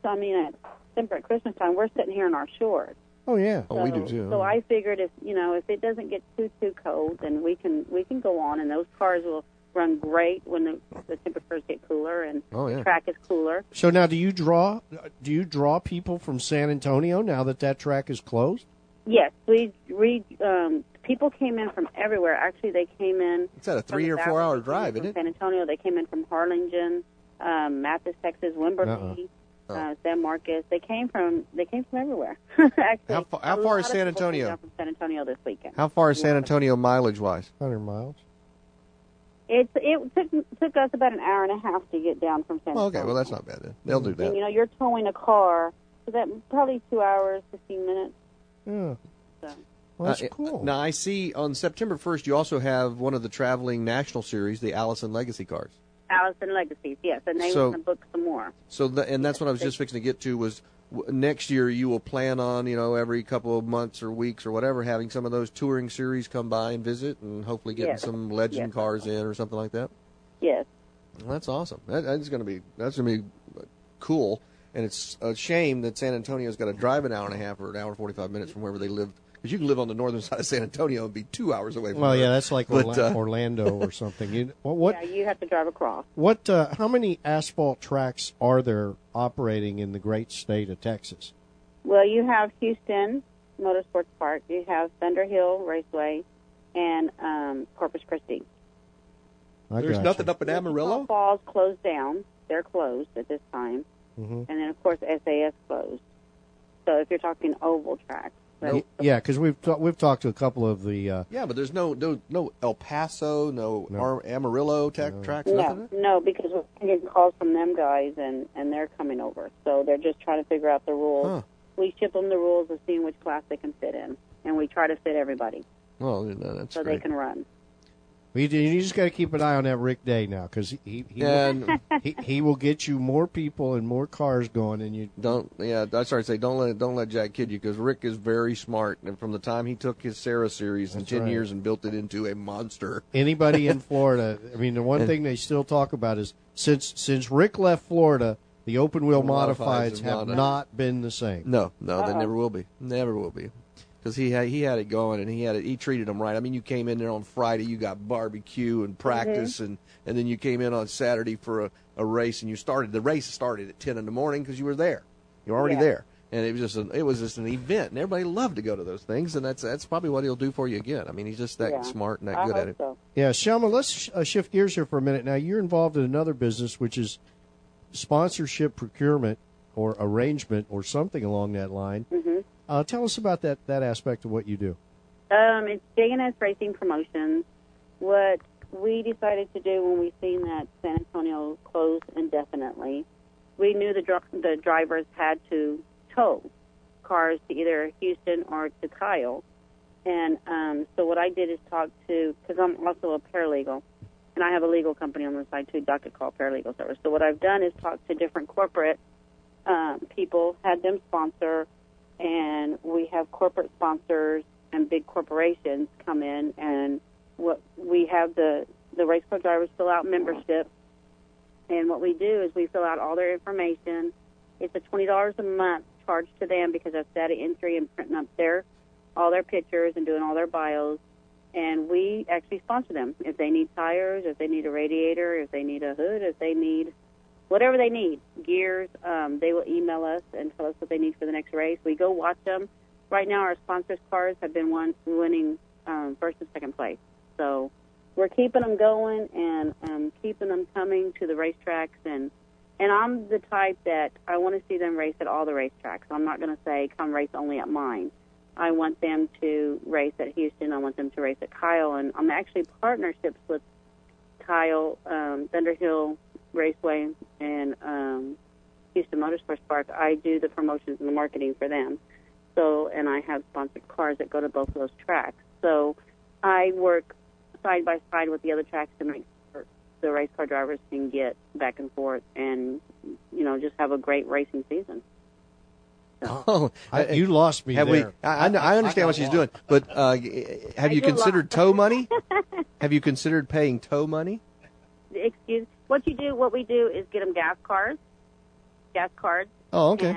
At Christmas time, we're sitting here in our shorts. Oh yeah. Oh, we do too. So I figured if it doesn't get too cold, then we can go on, and those cars will run great when the temperatures get cooler and the track is cooler. So now, do you draw people from San Antonio now that track is closed? Yes, people came in from everywhere. Actually, they came in. It's at a 3 or 4 hour drive, isn't it? San Antonio. They came in from Harlingen, Mathis, Texas, Wimberley, San Marcos. They came from everywhere. Actually, how far is San Antonio? From San Antonio this weekend. How far is San Antonio mileage wise? 100 miles. It took us about an hour and a half to get down from San Antonio. Okay, well that's not bad then. They'll do that. And you're towing a car, so that probably 2 hours, 15 minutes. Yeah. So. Well, that's cool. Now, I see on September 1st you also have one of the traveling national series, the Allison Legacy cars. Allison Legacies, yes, and they want to book some more. So, and that's what I was just fixing to get to was next year you will plan on, every couple of months or weeks or whatever, having some of those touring series come by and visit and hopefully getting some legend cars in or something like that? Yes. Well, that's awesome. That's going to be cool. And it's a shame that San Antonio's got to drive an hour and a half or an hour and 45 minutes from wherever they live. Because you can live on the northern side of San Antonio and be 2 hours away from there. That's like Orlando or something. Yeah, you have to drive across. How many asphalt tracks are there operating in the great state of Texas? Well, you have Houston Motorsports Park, you have Thunder Hill Raceway, and Corpus Christi. There's nothing up in Amarillo? Falls closed down. They're closed at this time. And then, of course, SAS closed. So if you're talking oval tracks. Yeah, because we've talked to a couple of the... Yeah, but there's no El Paso, no. Amarillo tracks, nothing? No, because we're getting calls from them guys, and they're coming over. So they're just trying to figure out the rules. Huh. We ship them the rules of seeing which class they can fit in, and we try to fit everybody. Well, that's so great. They can run. You just got to keep an eye on that Rick Day now, because he will get you more people and more cars going, and you don't. Yeah, I started to say don't let Jack kid you, because Rick is very smart, and from the time he took his Sarah series in 10 years and built it into a monster. Anybody in Florida, I mean, the one thing they still talk about is since Rick left Florida, the open wheel modifieds have not been the same. No, they never will be. Never will be. Because he had it going, and he treated them right. I mean, you came in there on Friday, you got barbecue and practice, and then you came in on Saturday for a race, and the race started at 10 in the morning because you were there. You were already there. And it was just an event, and everybody loved to go to those things, and that's probably what he'll do for you again. I mean, he's just that smart and that good at it. So. Yeah, Shelma, let's shift gears here for a minute. Now, you're involved in another business, which is sponsorship procurement or arrangement or something along that line. Tell us about that aspect of what you do. It's J&S Racing Promotions. What we decided to do when we seen that San Antonio closed indefinitely, we knew the drivers had to tow cars to either Houston or to Kyle. And so what I did is talk to, because I'm also a paralegal, and I have a legal company on the side too, Dr. Call Paralegal Service. So what I've done is talk to different corporate people, had them sponsor, and we have corporate sponsors and big corporations come in, and what we have the race car drivers fill out membership, and what we do is we fill out all their information. It's a $20 a month charge to them because that's data entry and printing up all their pictures and doing all their bios, and we actually sponsor them. If they need tires, if they need a radiator, if they need a hood, if they need whatever they need, gears, they will email us and tell us what they need for the next race. We go watch them. Right now our sponsors' cars have been winning first and second place. So we're keeping them going and keeping them coming to the racetracks. And I'm the type that I want to see them race at all the racetracks. I'm not going to say come race only at mine. I want them to race at Houston. I want them to race at Kyle. And I'm actually partnerships with Kyle, Thunder Hill Raceway, and Houston Motorsports Park. I do the promotions and the marketing for them. So, and I have sponsored cars that go to both of those tracks. So I work side by side with the other tracks to make sure the race car drivers can get back and forth and, just have a great racing season. Oh, you lost me there. I understand what she's doing, but have you considered tow money? Have you considered paying tow money? What we do is get them gas cards. Oh, okay.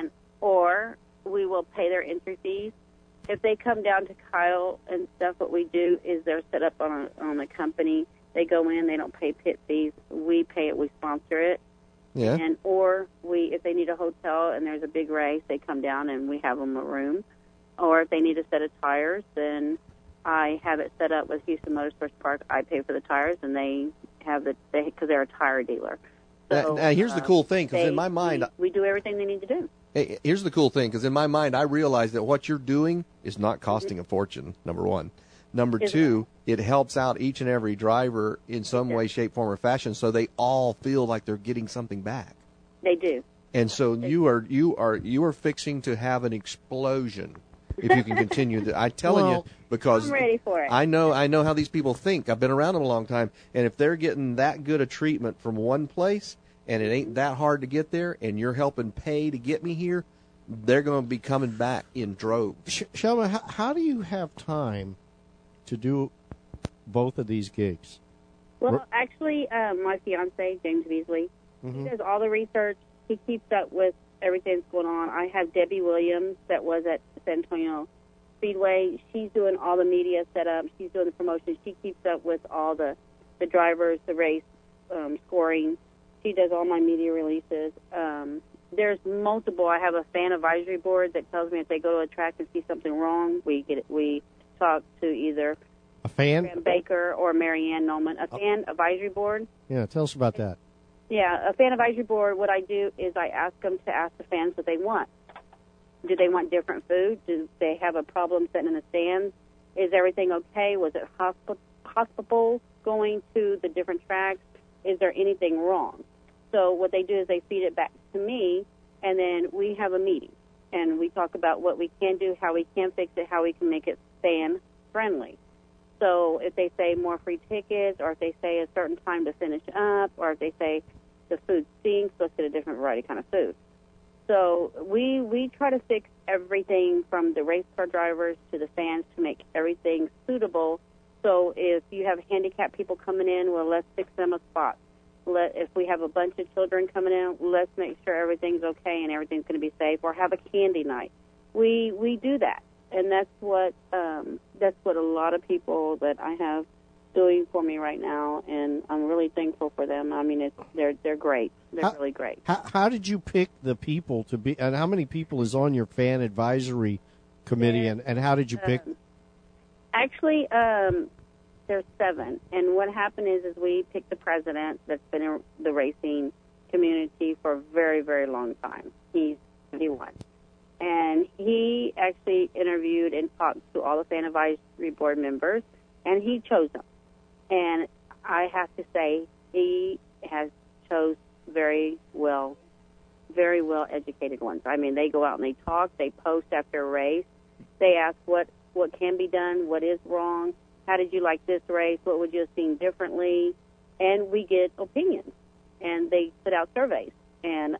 Or we will pay their entry fees. If they come down to Kyle and stuff, what we do is they're set up on a company. They go in, they don't pay pit fees. We pay it, we sponsor it. Yeah. Or if they need a hotel and there's a big race, they come down and we have them a room. Or if they need a set of tires, then I have it set up with Houston Motorsports Park. I pay for the tires, and they have because they're a tire dealer. So, now here's the cool thing, because in my mind, we do everything they need to do. Hey, here's the cool thing, because in my mind, I realize that what you're doing is not costing a fortune, number one. Number two, it helps out each and every driver in some way, shape, form, or fashion, so they all feel like they're getting something back. They do. And so you are fixing to have an explosion if you can continue. I'm telling you, because I'm ready for it. I know how these people think. I've been around them a long time, and if they're getting that good a treatment from one place, and it ain't that hard to get there, and you're helping pay to get me here, they're going to be coming back in droves. Shelma, how do you have time to do both of these gigs? Well, actually, my fiance, James Beasley, he does all the research. He keeps up with everything that's going on. I have Debbie Williams that was at San Antonio Speedway. She's doing all the media setup. She's doing the promotion. She keeps up with all the drivers, the race scoring. She does all my media releases. There's multiple. I have a fan advisory board that tells me if they go to a track and see something wrong, we talk to either a fan Graham Baker or Marianne Nolan. A fan advisory board. Yeah, tell us about that. Yeah, a fan advisory board, what I do is I ask them to ask the fans what they want. Do they want different food? Do they have a problem sitting in the stands? Is everything okay? Was it hospitable going to the different tracks? Is there anything wrong? So what they do is they feed it back to me, and then we have a meeting. And we talk about what we can do, how we can fix it, how we can make it fan-friendly. So if they say more free tickets, or if they say a certain time to finish up, or if they say the food stinks, let's get a different variety kind of food. So we try to fix everything from the race car drivers to the fans to make everything suitable. So if you have handicapped people coming in, well, let's fix them a spot. If we have a bunch of children coming in, let's make sure everything's okay and everything's going to be safe. Or have a candy night. We do that, and that's what a lot of people that I have doing for me right now, and I'm really thankful for them. I mean, they're great. They're really great. How did you pick the people to be, and how many people is on your fan advisory committee, and how did you pick? Actually, there's 7, and what happened is we picked the president that's been in the racing community for a very, very long time. He's 71. And he actually interviewed and talked to all the fan advisory board members, and he chose them. And I have to say he has chose very well educated ones. I mean, they go out and they talk, they post after a race, they ask what can be done, what is wrong, how did you like this race, what would you have seen differently, and we get opinions, and they put out surveys, and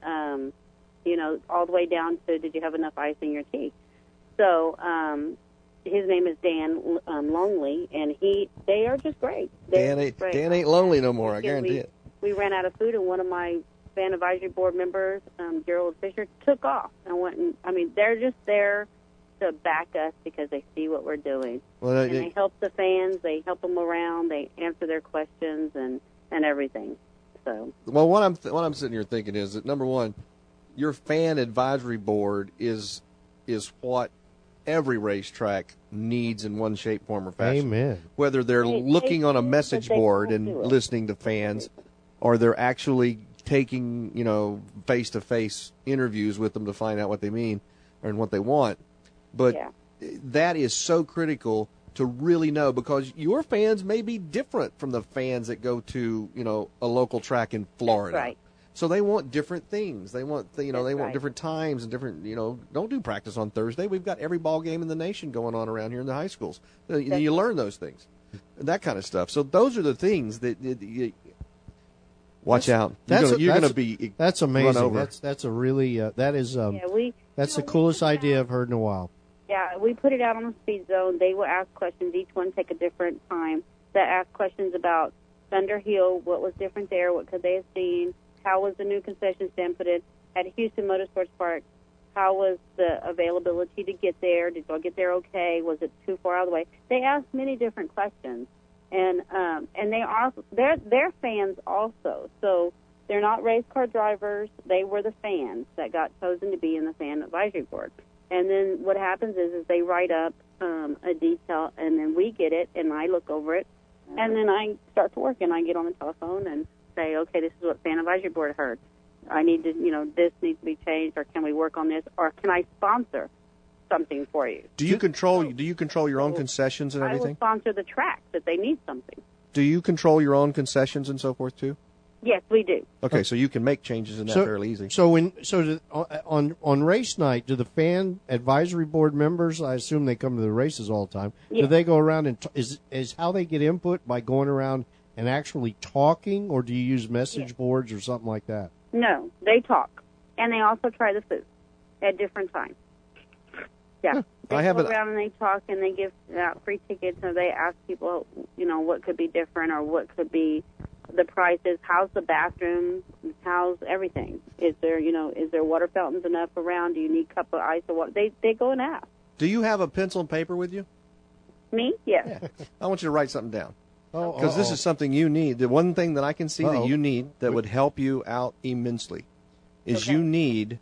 all the way down to did you have enough ice in your tea. So his name is Dan Longley, and they are just great. Dan ain't lonely no more, I guarantee it. We ran out of food, and one of my fan advisory board members, Gerald Fisher, took off and went and, they're just there to back us because they see what we're doing. Well, and they help the fans, they help them around, they answer their questions and everything. So. Well, what I'm sitting here thinking is that, number one, your fan advisory board is what every racetrack needs in one shape, form, or fashion. Amen. Whether they're looking on a message board and listening to fans, or they're actually taking, face-to-face interviews with them to find out what they mean and what they want. But that is so critical to really know, because your fans may be different from the fans that go to, a local track in Florida. That's right. So they want different things. They want, want different times and different, don't do practice on Thursday. We've got every ball game in the nation going on around here in the high schools. You learn those things, that kind of stuff. So those are the things that watch out. You're going to be that's amazing. Run over. That's a really that's the coolest idea I've heard in a while. Yeah, we put it out on the speed zone. They will ask questions. Each one take a different time. That ask questions about Thunder Hill. What was different there? What could they have seen? How was the new concession stand put in at Houston Motorsports Park? How was the availability to get there? Did y'all get there okay? Was it too far out of the way? They asked many different questions, and they're fans also. So they're not race car drivers. They were the fans that got chosen to be in the fan advisory board. And then what happens is they write up a detail, and then we get it, and I look over it, and then I start to work, and I get on the telephone and say, okay, this is what fan advisory board heard. I need to, this needs to be changed, or can we work on this, or can I sponsor something for you? Do you control your own concessions and everything? I will sponsor the track that they need something. Do you control your own concessions and so forth too? Yes, we do. Okay, so you can make changes in that fairly easy. On race night, do the fan advisory board members, I assume they come to the races all the time, do they go around and is how they get input by going around and actually talking, or do you use message boards or something like that? No, they talk, and they also try the food at different times. Yeah, they go around and they talk, and they give out free tickets, and they ask people, what could be different, or what could be the prices. How's the bathroom? How's everything? Is there water fountains enough around? Do you need a cup of ice or water? They go and ask. Do you have a pencil and paper with you? Me? Yes. Yeah. I want you to write something down. Because this is something you need. The one thing that I can see that you need that would help you out immensely is you need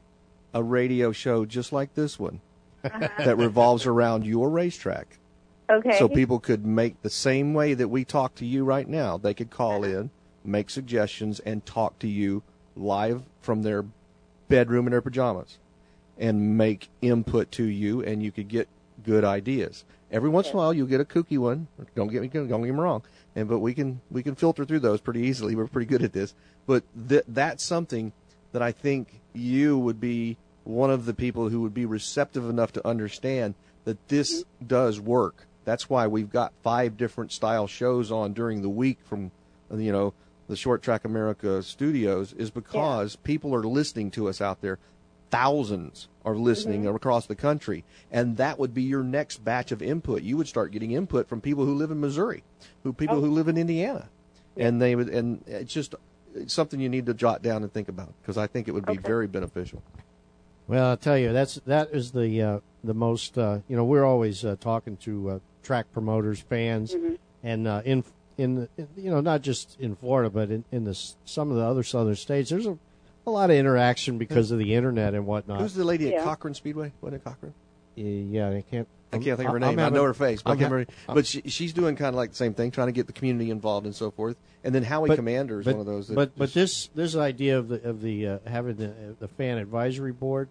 a radio show just like this one that revolves around your racetrack. Okay. So people could make the same way that we talk to you right now. They could call in, make suggestions, and talk to you live from their bedroom in their pajamas and make input to you, and you could get good ideas. Every once in a while, you'll get a kooky one. Don't get me wrong, but we can filter through those pretty easily. We're pretty good at this. But that's something that I think you would be one of the people who would be receptive enough to understand that this does work. That's why we've got 5 different style shows on during the week from, the Short Track America studios, is because people are listening to us out there. Thousands are listening across the country, and that would be your next batch of input. You would start getting input from people who live in Missouri, people who live in Indiana, and it's just something you need to jot down and think about, because I think it would be very beneficial. Well, I'll tell you, that is the most. We're always talking to track promoters, fans, and in not just in Florida, but in some of the other southern states, there's a lot of interaction because of the internet and whatnot. Who's the lady at Cochran Speedway? Wasn't it Cochran? Yeah, I can't think of her name. I know her face, but she's doing kind of like the same thing, trying to get the community involved and so forth. And then Howie Commander is one of those. But this idea of the having the fan advisory board,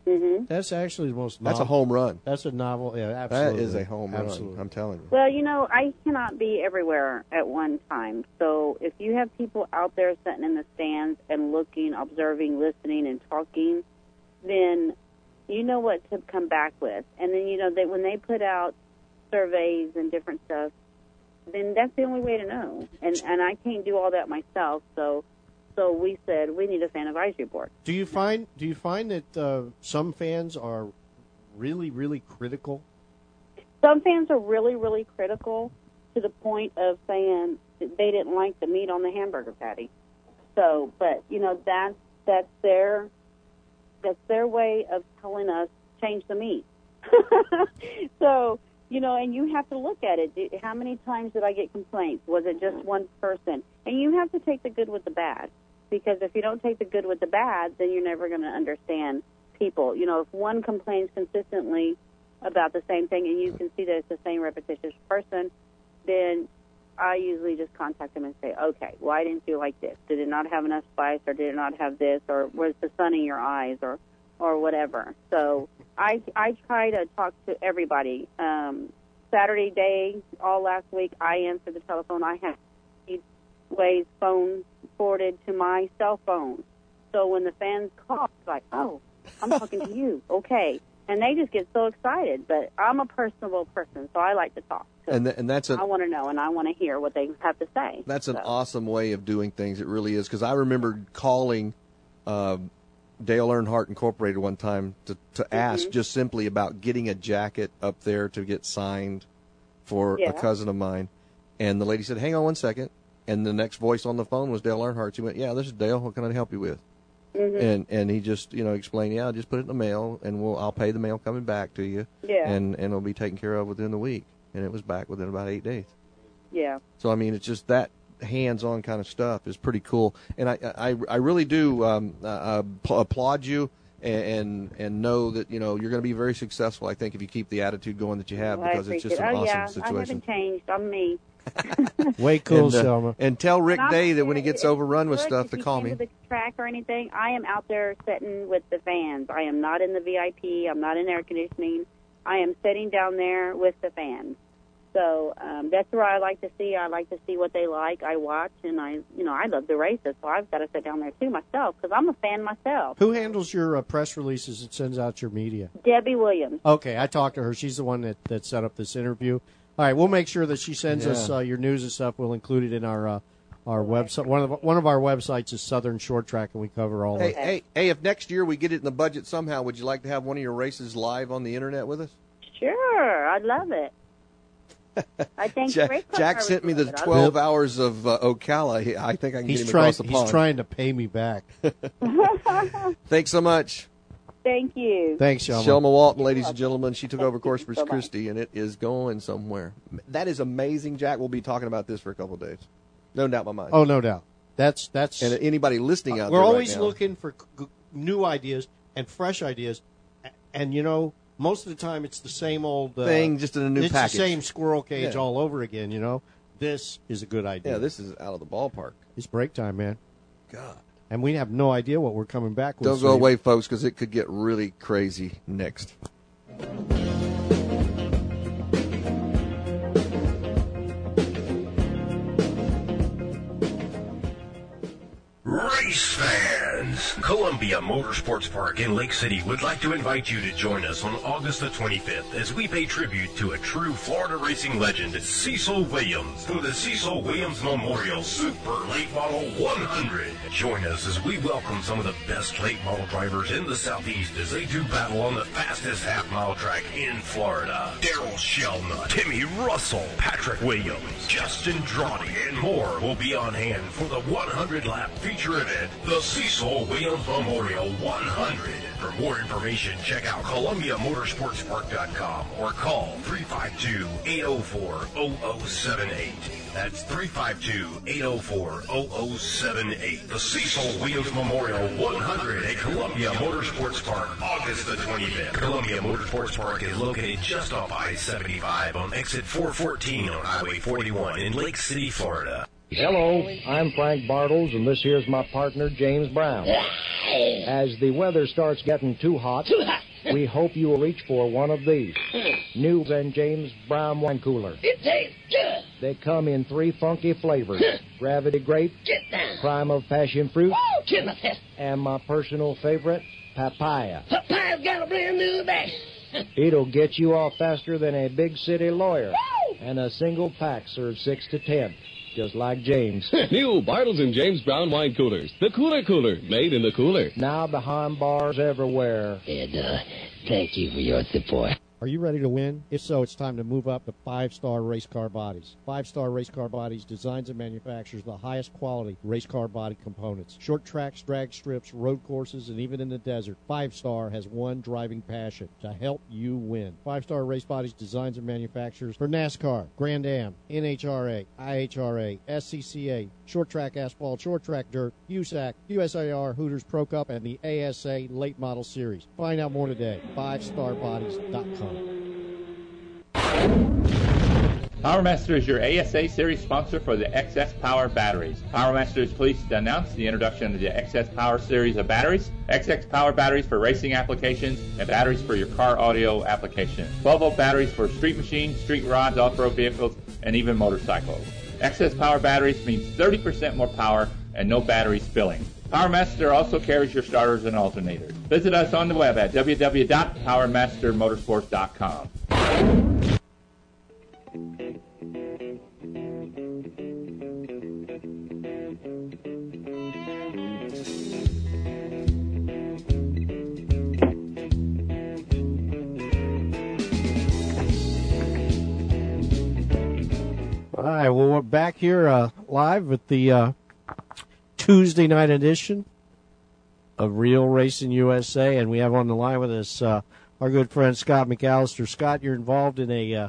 Mm-hmm. That's actually the most. That's a home run. That's a novel. Yeah, absolutely. That is a home absolutely. run. I'm telling you. Well, I cannot be everywhere at one time. So if you have people out there sitting in the stands and looking, observing, listening, and talking, then you know what to come back with. And then, that when they put out surveys and different stuff, then that's the only way to know. And I can't do all that myself. So we said we need a fan advisory board. Do you find that some fans are really, really critical? Some fans are really, really critical to the point of saying that they didn't like the meat on the hamburger patty. So, but that's their way of telling us change the meat. So, and you have to look at it. How many times did I get complaints? Was it just one person? And you have to take the good with the bad, because if you don't take the good with the bad, then you're never going to understand people. If one complains consistently about the same thing and you can see that it's the same repetitious person, then I usually just contact them and say, okay, why didn't you like this? Did it not have enough spice, or did it not have this, or was the sun in your eyes, or whatever. So I try to talk to everybody. Saturday day, all last week, I answered the telephone. I had Wade's phone forwarded to my cell phone. So when the fans call, it's like, oh, I'm talking to you. Okay. And they just get so excited. But I'm a personable person, so I like to talk. And that's I want to know, and I want to hear what they have to say. That's an awesome way of doing things. It really is. Because I remember calling Dale Earnhardt Incorporated one time to ask just simply about getting a jacket up there to get signed for a cousin of mine. And the lady said, hang on one second. And the next voice on the phone was Dale Earnhardt. She went, yeah, this is Dale. What can I help you with? And he just, explained, yeah, just put it in the mail, and I'll pay the mail coming back to you. Yeah. And it'll be taken care of within the week. And it was back within about 8 days. Yeah. So, I mean, it's just that hands-on kind of stuff is pretty cool. And I really do applaud you and know that, you're going to be very successful, I think, if you keep the attitude going that you have, because it's just an awesome situation. I haven't changed. I'm me. Way cool, and, Selma. And tell Rick Day that when he gets overrun with stuff to call me. If you came to the track or anything, I am out there sitting with the fans. I am not in the VIP. I'm not in air conditioning. I am sitting down there with the fans. So that's where I like to see. I like to see what they like. I watch, and I love the races, so I've got to sit down there too myself, because I'm a fan myself. Who handles your press releases and sends out your media? Debbie Williams. Okay, I talked to her. She's the one that set up this interview. All right, we'll make sure that she sends us your news and stuff. We'll include it in our website. One of our websites is Southern Short Track, and we cover all of it. Hey, if next year we get it in the budget somehow, would you like to have one of your races live on the internet with us? Sure, I'd love it. I think Jack sent me the 12 hours of Ocala. I think I can get him across the pond. He's trying to pay me back. Thanks so much. Thank you. Thanks, Shelma. Shelma Walton, ladies and gentlemen. She took over Corpus Christi, and it is going somewhere. That is amazing, Jack. We'll be talking about this for a couple of days. No doubt in my mind. Oh, no doubt. That's. And anybody listening out there, we're always right now, looking for new ideas and fresh ideas. And, most of the time it's the same old thing, just in a new package. It's the same squirrel cage all over again, This is a good idea. Yeah, this is out of the ballpark. It's break time, man. God. And we have no idea what we're coming back with. Don't go away, folks, because it could get really crazy next. Race fans! Columbia Motorsports Park in Lake City would like to invite you to join us on August the 25th as we pay tribute to a true Florida racing legend, Cecil Williams, for the Cecil Williams Memorial Super Late Model 100. Join us as we welcome some of the best late model drivers in the Southeast as they do battle on the fastest half-mile track in Florida. Daryl Shelnut, Timmy Russell, Patrick Williams, Justin Drawdy, and more will be on hand for the 100-lap feature event, the Cecil Williams Memorial 100. For more information, check out ColumbiaMotorsportsPark.com or call 352-804-0078. That's 352-804-0078. The Cecil Williams Memorial 100 at Columbia Motorsports Park, August the 25th. Columbia Motorsports Park is located just off I-75 on exit 414 on Highway 41 in Lake City, Florida. Hello, I'm Frank Bartles, and this here's my partner, James Brown. As the weather starts getting too hot, we hope you will reach for one of these. New and James Brown wine cooler. It tastes good. They come in 3 funky flavors. Gravity grape, Get down. prime of passion fruit, Oh, Timothy. and my personal favorite, papaya. Papaya's got a brand new batch. It'll get you off faster than a big city lawyer. And a single pack serves 6 to 10, just like James. New Bartles and James Brown wine coolers. The Cooler Cooler, made in the cooler. Now behind bars everywhere. And, thank you for your support. Are you ready to win? If so, it's time to move up to 5-Star Race Car Bodies. 5-Star Race Car Bodies designs and manufactures the highest quality race car body components. Short tracks, drag strips, road courses, and even in the desert, 5-Star has one driving passion: to help you win. 5-Star Race Bodies designs and manufactures for NASCAR, Grand Am, NHRA, IHRA, SCCA, short track asphalt, short track dirt, USAC, USAR, Hooters Pro Cup, and the ASA Late Model Series. Find out more today. 5starbodies.com. PowerMaster is your ASA Series sponsor for the XS Power batteries. PowerMaster is pleased to announce the introduction of the XS Power series of batteries, XX Power batteries for racing applications, and batteries for your car audio applications. 12-volt batteries for street machines, street rods, off-road vehicles, and even motorcycles. XS Power batteries means 30% more power and no battery spilling. PowerMaster also carries your starters and alternators. Visit us on the web at www.powermastermotorsports.com. All right, well, we're back here live with the Tuesday night edition of Real Racing USA, and we have on the line with us our good friend Scott McAllister. Scott, you're involved in a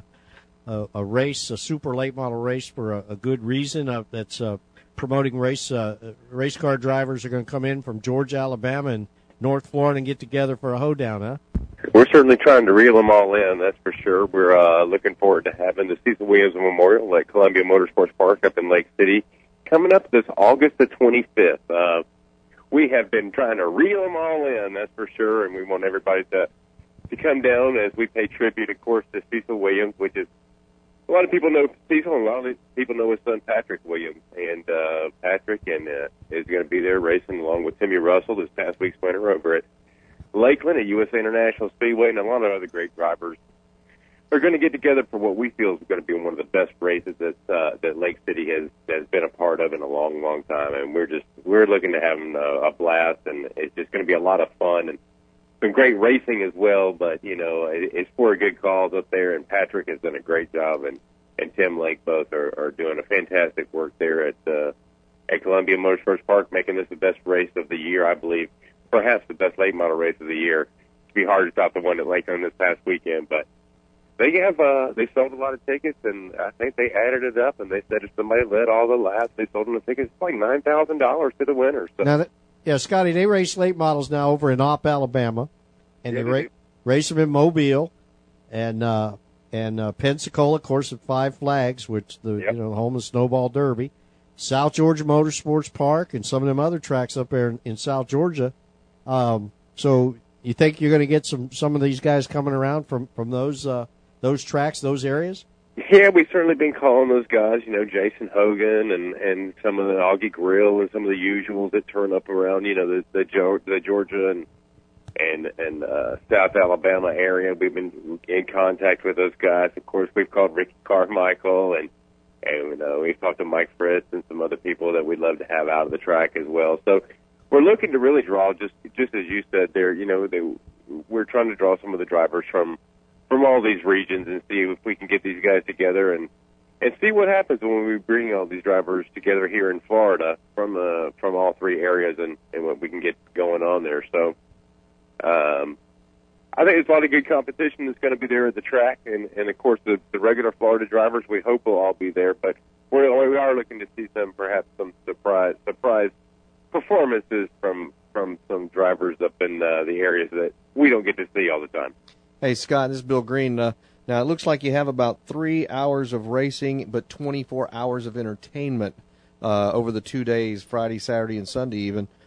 race, a super late model race for a good reason. That's promoting race car drivers are going to come in from Georgia, Alabama, and North Florida and get together for a hoedown, huh? We're certainly trying to reel them all in, that's for sure. We're looking forward to having the Cecil Williams Memorial at Columbia Motorsports Park up in Lake City coming up this August the 25th. We have been trying to reel them all in, that's for sure, and we want everybody to come down as we pay tribute, of course, to Cecil Williams, which is a lot of people know Cecil, and a lot of people know his son Patrick Williams. And Patrick is going to be there racing along with Timmy Russell, this past week's winner over at Lakeland at USA International Speedway, and a lot of other great drivers are going to get together for what we feel is going to be one of the best races that Lake City has been a part of in a long, long time. And we're looking to have a blast, and it's just going to be a lot of fun and some great racing as well. But it's for a good cause up there, and Patrick has done a great job, and Tim Lake both are doing a fantastic work there at Columbia Motorsports Park, making this the best race of the year, I believe. Perhaps the best late model race of the year. It'd be hard to top the one at Lakeland this past weekend, but they sold a lot of tickets, and I think they added it up, and they said if somebody led all the laps, they sold them the tickets. It's like $9,000 to the winner. So. Now, Scotty, they race late models now over in Opp, Alabama, and they race them in Mobile and Pensacola, of course, at Five Flags, which the home of Snowball Derby, South Georgia Motorsports Park, and some of them other tracks up there in South Georgia. So you think you're going to get some of these guys coming around from those tracks, those areas? Yeah, we've certainly been calling those guys, Jason Hogan and some of the Augie Grill and some of the usuals that turn up around, the Georgia and South Alabama area. We've been in contact with those guys. Of course, we've called Ricky Carmichael and we've talked to Mike Fritz and some other people that we'd love to have out of the track as well. So we're looking to really draw, just as you said there, we're trying to draw some of the drivers from all these regions and see if we can get these guys together and see what happens when we bring all these drivers together here in Florida from all three areas and what we can get going on there. So I think there's a lot of good competition that's going to be there at the track, and of course the regular Florida drivers we hope will all be there, but we are looking to see some surprise performances from some drivers up in the areas that we don't get to see all the time. Hey, Scott, this is Bill Green. Now, it looks like you have about 3 hours of racing, but 24 hours of entertainment over the 2 days, Friday, Saturday, and Sunday even.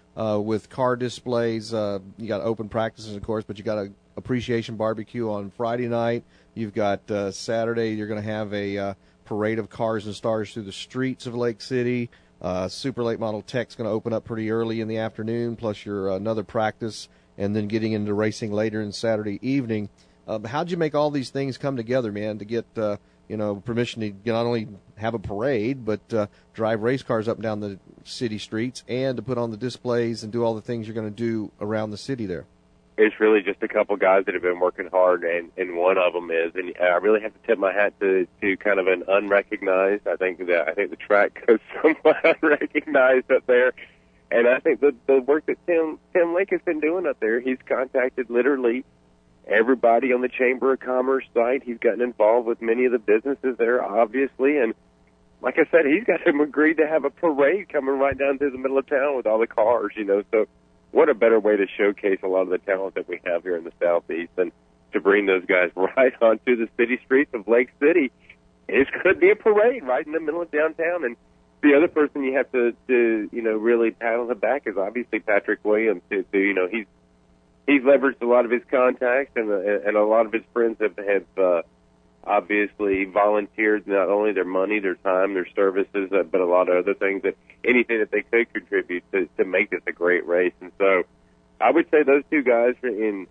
with car displays. You got open practices, of course, but you got a appreciation barbecue on Friday night. You've got Saturday. You're going to have a parade of cars and stars through the streets of Lake City. Super Late Model Tech's going to open up pretty early in the afternoon, plus your another practice, and then getting into racing later in Saturday evening. How'd you make all these things come together, man, to get permission to not only have a parade, but drive race cars up and down the city streets and to put on the displays and do all the things you're going to do around the city there? It's really just a couple guys that have been working hard, and one of them is, and I really have to tip my hat to kind of an unrecognized. I think the track goes somewhat unrecognized up there, and I think the work that Tim Lake has been doing up there, he's contacted literally everybody on the Chamber of Commerce site. He's gotten involved with many of the businesses there, obviously, and like I said, he's got them agreed to have a parade coming right down through the middle of town with all the cars, so what a better way to showcase a lot of the talent that we have here in the Southeast than to bring those guys right onto the city streets of Lake City. It's going to be a parade right in the middle of downtown. And the other person you have to really pat on the back is obviously Patrick Williams. He's leveraged a lot of his contacts, and a lot of his friends have obviously volunteered not only their money, their time, their services, but a lot of other things, that anything that they could contribute to make this a great race. And so I would say those two guys, and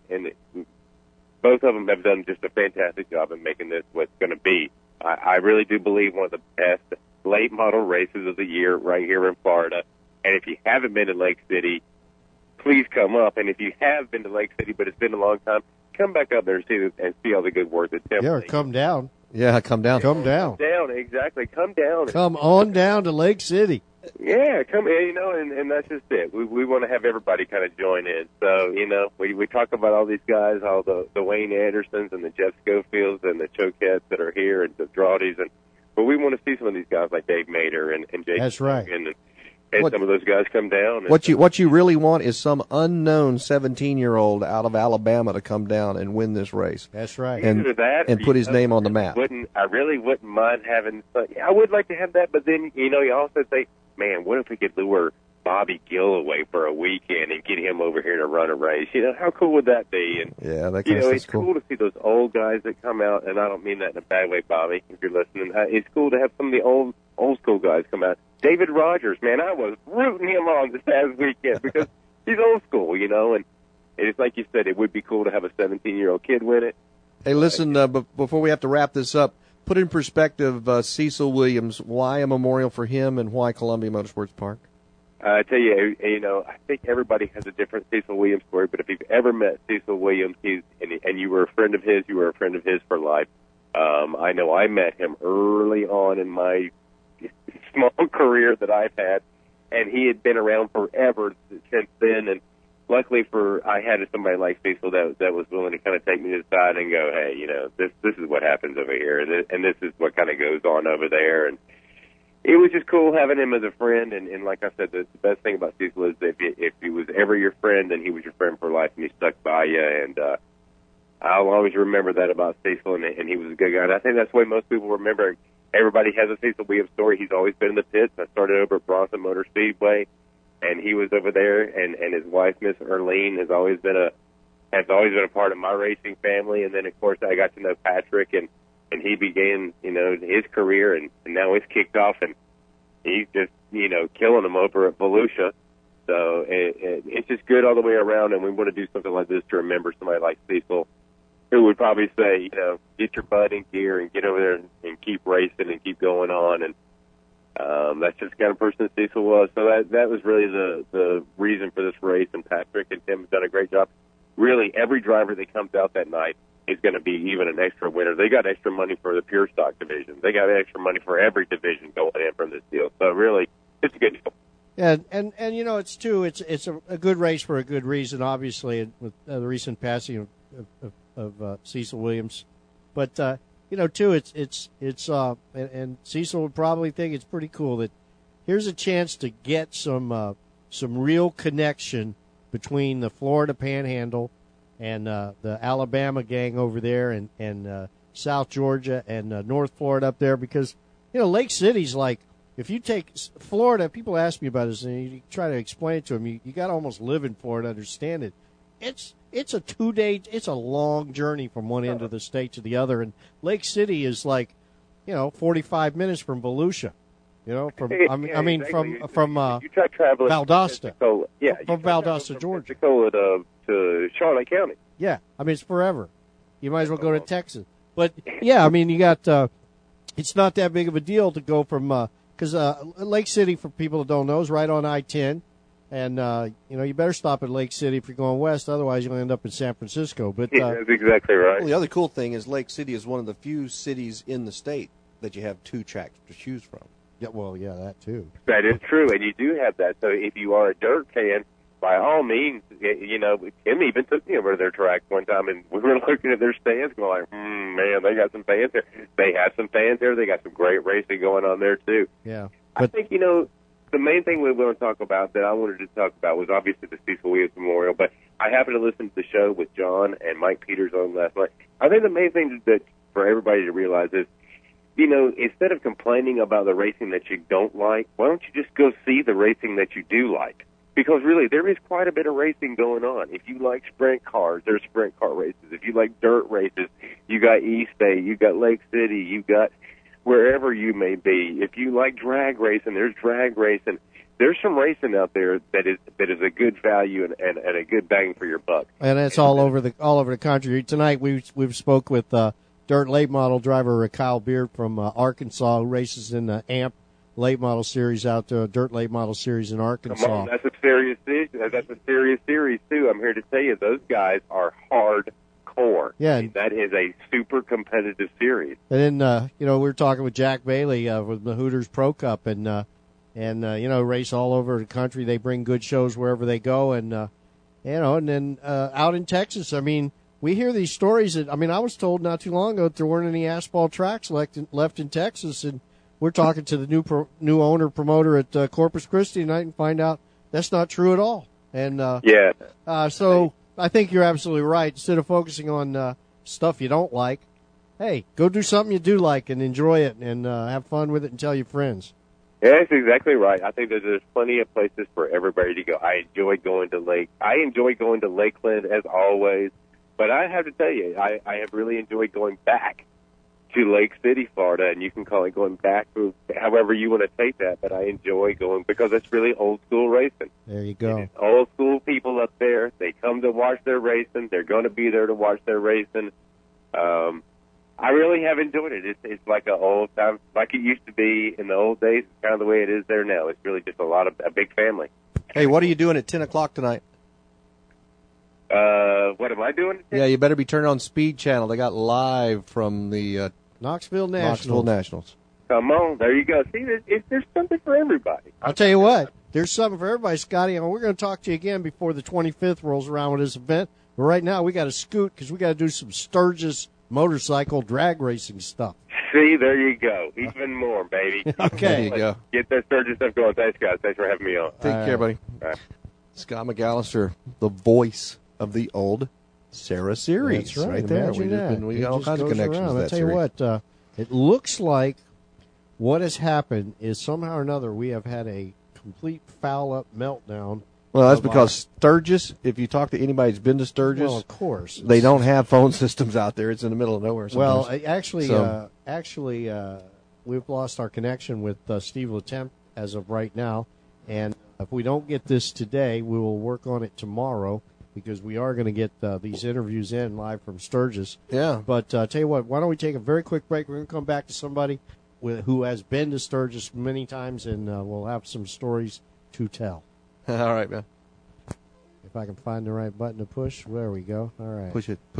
both of them have done just a fantastic job in making this what's going to be. I really do believe one of the best late model races of the year right here in Florida. And if you haven't been to Lake City, please come up. And if you have been to Lake City, but it's been a long time, come back up there and see all the good work that Tim. Yeah, come down. Yeah, come down. Come down. Come down, exactly. Come down. Come on down to Lake City. Yeah, come in, and that's just it. We want to have everybody kind of join in. So, we talk about all these guys, all the Wayne Andersons and the Jeff Schofields and the Choquettes that are here and the Drawdies, but we want to see some of these guys like Dave Mader and Jason. That's right. And some of those guys come down. What you really want is some unknown 17-year-old out of Alabama to come down and win this race. That's right. And put his name on the map. I really wouldn't mind having. I would like to have that, but then you also say, man, what if we could lure Bobby Gill away for a weekend and get him over here to run a race? How cool would that be? And yeah, that it's cool to see those old guys that come out, and I don't mean that in a bad way, Bobby, if you're listening. It's cool to have some of the old school guys come out. David Rogers, man, I was rooting him on this past weekend because he's old school, and it's like you said, it would be cool to have a 17-year-old kid win it. Hey, listen, before we have to wrap this up, put in perspective Cecil Williams, why a memorial for him and why Columbia Motorsports Park? I tell you, I think everybody has a different Cecil Williams story, but if you've ever met Cecil Williams, and you were a friend of his, you were a friend of his for life. I know I met him early on in my small career that I've had, and he had been around forever since then. And luckily I had somebody like Cecil that was willing to kind of take me to the side and go, hey, this is what happens over here, and this is what kind of goes on over there. And it was just cool having him as a friend. And like I said, the best thing about Cecil is that if he was ever your friend, then he was your friend for life, and he stuck by you. And I'll always remember that about Cecil, and he was a good guy. And I think that's the way most people remember him. Everybody has a Cecil Williams story. He's always been in the pits. I started over at Bronson Motor Speedway, and he was over there. And his wife, Miss Erlene, has always been a part of my racing family. And then, of course, I got to know Patrick, and he began, his career, and now it's kicked off, and he's just, killing them over at Volusia. So it's just good all the way around, and we want to do something like this to remember somebody like Cecil, who would probably say, get your butt in gear and get over there and keep racing and keep going on. And that's just the kind of person that Cecil was. So that was really the reason for this race, and Patrick and Tim have done a great job. Really, every driver that comes out that night is going to be even an extra winner. They got extra money for the pure stock division. They got extra money for every division going in from this deal. So really, it's a good deal. Yeah, and it's a good race for a good reason, obviously, with the recent passing of Cecil Williams, but and Cecil would probably think it's pretty cool that here's a chance to get some real connection between the Florida Panhandle and the Alabama gang over there and South Georgia and North Florida up there, because Lake City's like if you take Florida, people ask me about this, and you try to explain it to them. You got to almost live in Florida to understand it. It's a 2-day, it's a long journey from one end of the state to the other, and Lake City is like, 45 minutes from Volusia. From you try traveling Valdosta. From Valdosta, Georgia. Pensacola to Charlotte County. Yeah, it's forever. You might as well go to Texas. But yeah, you got. It's not that big of a deal to go from because Lake City, for people that don't know, is right on I-10, and you better stop at Lake City if you're going west. Otherwise, you'll end up in San Francisco. But that's exactly right. Well, the other cool thing is Lake City is one of the few cities in the state that you have 2 tracks to choose from. Yeah, well, yeah, that too. That is true, and you do have that. So if you are a dirt fan, by all means, Tim even took me over to their track one time, and we were looking at their stands going like, man, they got some fans there. They have some fans there. They got some great racing going on there, too. Yeah. I think, the main thing we want to talk about that I wanted to talk about was obviously the Cecil Williams Memorial, but I happened to listen to the show with John and Mike Peters on last night. I think the main thing that for everybody to realize is, instead of complaining about the racing that you don't like, why don't you just go see the racing that you do like? Because really, there is quite a bit of racing going on. If you like sprint cars, there's sprint car races. If you like dirt races, you got East Bay, you got Lake City, you got wherever you may be. If you like drag racing, there's drag racing. There's some racing out there that is a good value and a good bang for your buck. And it's all over the country. Tonight we've spoke with dirt late model driver Kyle Beard from Arkansas, who races in the AMP late model series out to dirt late model series in Arkansas. Come on, that's a serious series too. I'm here to tell you, those guys are hardcore. Yeah, that is a super competitive series. And then we were talking with Jack Bailey with the Hooters Pro Cup, and race all over the country. They bring good shows wherever they go, and and then out in Texas, we hear these stories that, I was told not too long ago that there weren't any asphalt tracks left in Texas, and we're talking to the new owner promoter at Corpus Christi tonight and find out that's not true at all. And so I think you're absolutely right. Instead of focusing on stuff you don't like, hey, go do something you do like and enjoy it and have fun with it and tell your friends. Yeah, that's exactly right. I think that there's plenty of places for everybody to go. I enjoy going to Lakeland as always. But I have to tell you, I have really enjoyed going back to Lake City, Florida, and you can call it going back to however you want to take that, but I enjoy going because it's really old school racing. There you go. It's old school people up there. They come to watch their racing. They're going to be there to watch their racing. I really have enjoyed it. It's like a old time, like it used to be in the old days. It's kind of the way it is there now. It's really just a big family. Hey, what are you doing at 10 o'clock tonight? What am I doing? Yeah, you better be turning on Speed Channel. They got live from the Knoxville Nationals. Come on, there you go. See, there's something for everybody. I'll tell you what, there's something for everybody, Scotty. And we're going to talk to you again before the 25th rolls around with this event. But right now, we got to scoot because we got to do some Sturgis motorcycle drag racing stuff. See, there you go. Even more, baby. Okay. There you go. Get that Sturgis stuff going. Thanks, guys. Thanks for having me on. Take care, buddy. All right. Scott McAllister, the voice of the old Sarah series. That's right. there. Imagine We got all kinds of connections to that I'll tell you what, it looks like what has happened is somehow or another we have had a complete foul-up meltdown. Well, that's because Sturgis, if you talk to anybody who's been to Sturgis, well, of course, they don't have phone systems out there. It's in the middle of nowhere sometimes. Well, actually, we've lost our connection with Steve Latemp as of right now, and if we don't get this today, we will work on it tomorrow because we are going to get these interviews in live from Sturgis. Yeah. But tell you what, why don't we take a very quick break? We're going to come back to somebody who has been to Sturgis many times, and we'll have some stories to tell. All right, man. If I can find the right button to push, there we go. All right. Push it.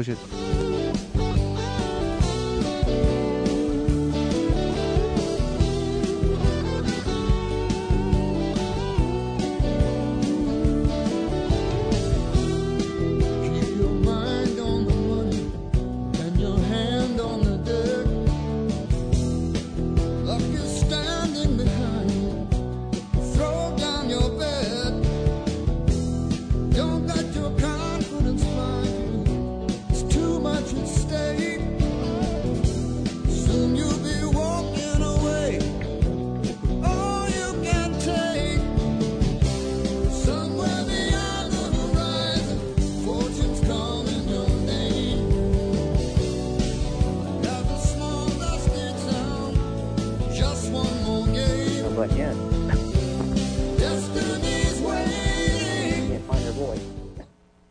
Don't let your confidence fly you. It's too much.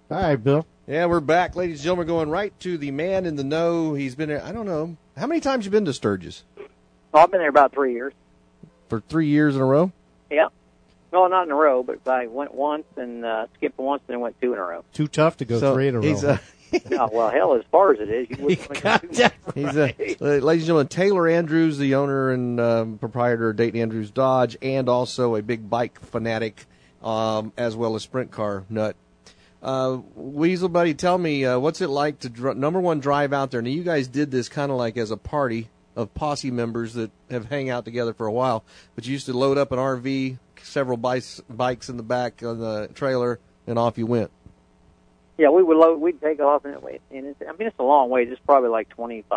All right, Bill. Yeah, we're back. Ladies and gentlemen, going right to the man in the know. He's been there, I don't know, how many times you been to Sturgis? Oh, I've been there about 3 years. For 3 years in a row? Yeah. Well, not in a row, but I went once and skipped once and then went 2 in a row. Too tough to go 3 in a row. No, well, hell, as far as it is, you wouldn't want to do He's ladies and gentlemen, Taylor Andrews, the owner and proprietor of Dayton Andrews Dodge, and also a big bike fanatic, as well as sprint car nut. Weasel Buddy, tell me, what's it like to, number one, drive out there? Now, you guys did this kind of like as a party of posse members that have hang out together for a while, but you used to load up an RV, several bikes in the back on the trailer, and off you went. Yeah, we'd take off, and it's a long way. It's probably like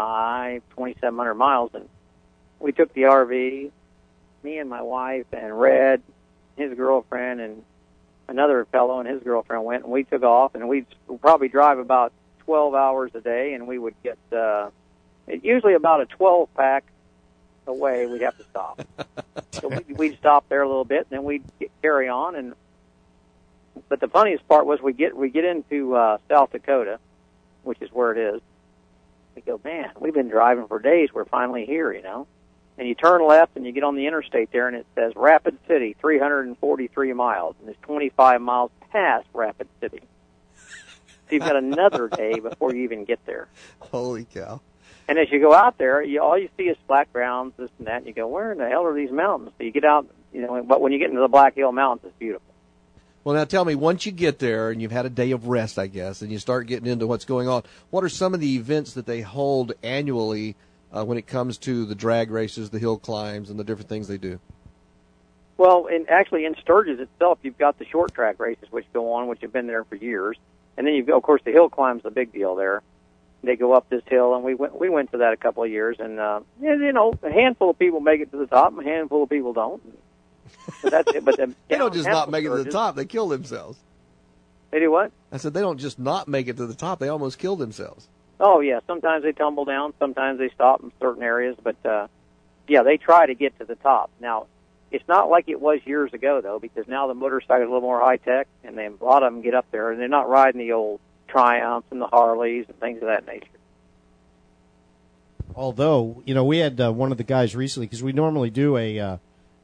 2,700 miles, and we took the RV, me and my wife and Red, his girlfriend, and another fellow and his girlfriend went, and we took off, and we'd probably drive about 12 hours a day, and we would get usually about a 12-pack away. We'd have to stop. So we'd stop there a little bit, and then we'd carry on. But the funniest part was we get into South Dakota, which is where it is. We go, man, we've been driving for days. We're finally here, you know. And you turn left and you get on the interstate there, and it says Rapid City, 343 miles, and it's 25 miles past Rapid City. So you've got another day before you even get there. Holy cow! And as you go out there, all you see is flat grounds, this and that, and you go, where in the hell are these mountains? So you get out, you know. But when you get into the Black Hill Mountains, it's beautiful. Well, now tell me, once you get there and you've had a day of rest, I guess, and you start getting into what's going on, what are some of the events that they hold annually when it comes to the drag races, the hill climbs, and the different things they do? Well, actually in Sturgis itself, you've got the short track races which go on, which have been there for years. And then you've got, of course, the hill climb's a big deal there. They go up this hill, and we went to that a couple of years. And, you know, a handful of people make it to the top, and a handful of people don't. But that's it. But they don't just not make it to the top; they kill themselves. They do what? I said they don't just not make it to the top; they almost kill themselves. Oh yeah, sometimes they tumble down, sometimes they stop in certain areas, but yeah, they try to get to the top. Now, it's not like it was years ago though, because now the motorcycle is a little more high tech, and a lot of them get up there, and they're not riding the old Triumphs and the Harleys and things of that nature. Although, you know, we had one of the guys recently, because we normally do a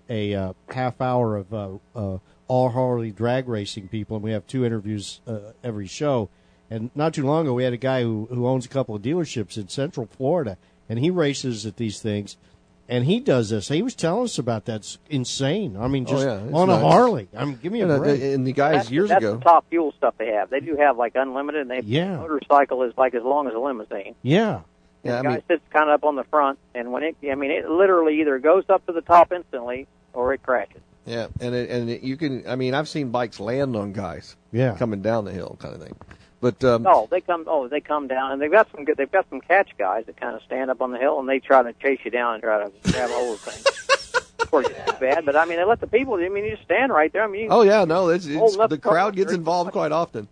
half hour of all Harley drag racing people, and we have 2 interviews every show. And not too long ago, we had a guy who owns a couple of dealerships in Central Florida, and he races at these things, and he does this. He was telling us about that. It's insane. I mean, just on a Harley. I mean, give me a break. And the guys years that's ago, the top fuel stuff they have. They do have like unlimited, and the motorcycle is like as long as a limousine. Yeah. Yeah, the guy sits kind of up on the front, and when it literally either goes up to the top instantly or it crashes. Yeah, and you can. I mean, I've seen bikes land on guys. Yeah. Coming down the hill, kind of thing. But they come down, and they've got some catch guys that kind of stand up on the hill, and they try to chase you down and try to grab hold of things. Of course, it's bad, but I mean, they let the people. I mean, you just stand right there. I mean, it's the crowd gets involved quite often.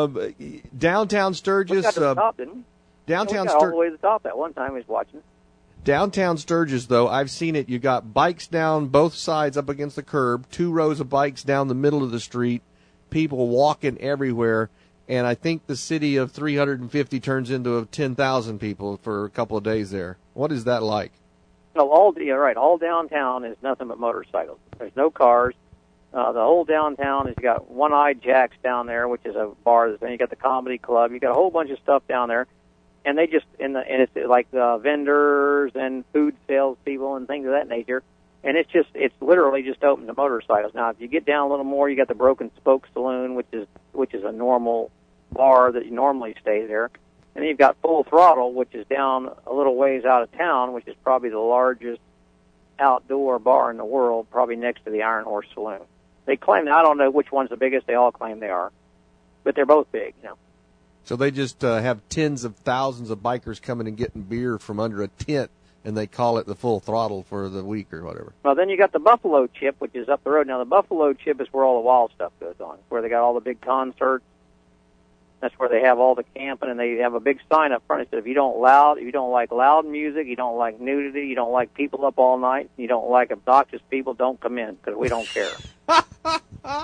Downtown Sturgis. We got to the top, didn't we? Downtown we got all the way to the top that one time. We was watching. Downtown Sturgis, though, I've seen it. You got bikes down both sides up against the curb, 2 rows of bikes down the middle of the street, people walking everywhere, and I think the city of 350 turns into 10,000 people for a couple of days there. What is that like? No, all downtown is nothing but motorcycles. There's no cars. The whole downtown is, you got One-Eyed Jack's down there, which is a bar. Then you got the Comedy Club. You got a whole bunch of stuff down there. And they just and it's like vendors and food sales people and things of that nature, and it's literally just open to motorcycles. Now, if you get down a little more, you got the Broken Spoke Saloon, which is a normal bar that you normally stay there, and then you've got Full Throttle, which is down a little ways out of town, which is probably the largest outdoor bar in the world, probably next to the Iron Horse Saloon. They claim, I don't know which one's the biggest. They all claim they are, but they're both big, you know. So they just have tens of thousands of bikers coming and getting beer from under a tent, and they call it the Full Throttle for the week or whatever. Well, then you got the Buffalo Chip, which is up the road. Now, the Buffalo Chip is where all the wild stuff goes on. It's where they got all the big concerts. That's where they have all the camping, and they have a big sign up front that says, if you don't like loud music, you don't like nudity, you don't like people up all night, you don't like obnoxious people, don't come in, because we don't care.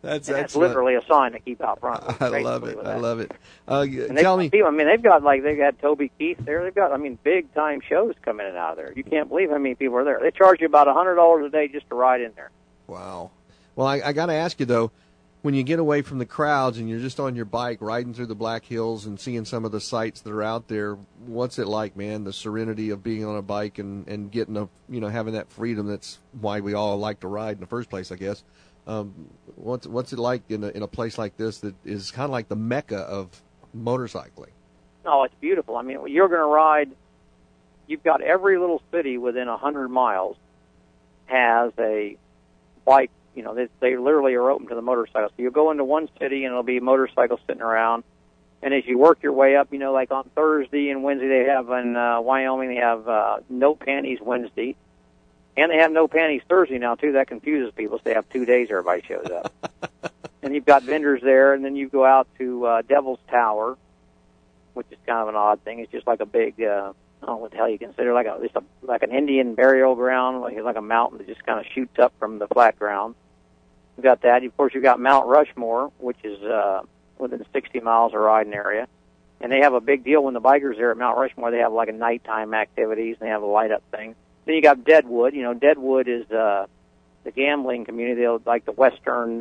That's literally a sign to keep out front. I love it. I love it. And Tell me. People, I mean, they've got Toby Keith there. They've got, I mean, big time shows coming in and out of there. You can't believe how many people are there. They charge you about $100 a day just to ride in there. Wow. Well, I got to ask you though, when you get away from the crowds and you're just on your bike riding through the Black Hills and seeing some of the sights that are out there, what's it like, man? The serenity of being on a bike and getting having that freedom. That's why we all like to ride in the first place, I guess. What's it like in a place like this that is kind of like the mecca of motorcycling? Oh, it's beautiful. I mean, you're going to ride. You've got every little city within 100 miles has a bike. You know, they literally are open to the motorcycles. So you go into one city and it'll be motorcycles sitting around. And as you work your way up, like on Thursday and Wednesday, they have in Wyoming, they have no panties Wednesday. And they have no panties Thursday now, too. That confuses people. So they have 2 days everybody shows up. And you've got vendors there, and then you go out to Devil's Tower, which is kind of an odd thing. It's just like a big, I don't know what the hell you consider, like an Indian burial ground, like a mountain that just kind of shoots up from the flat ground. You've got that. Of course, you've got Mount Rushmore, which is within 60 miles of riding area. And they have a big deal when the bikers there at Mount Rushmore. They have like a nighttime activities, and they have a light-up thing. Then you got Deadwood. Deadwood is the gambling community. They'll, like the Western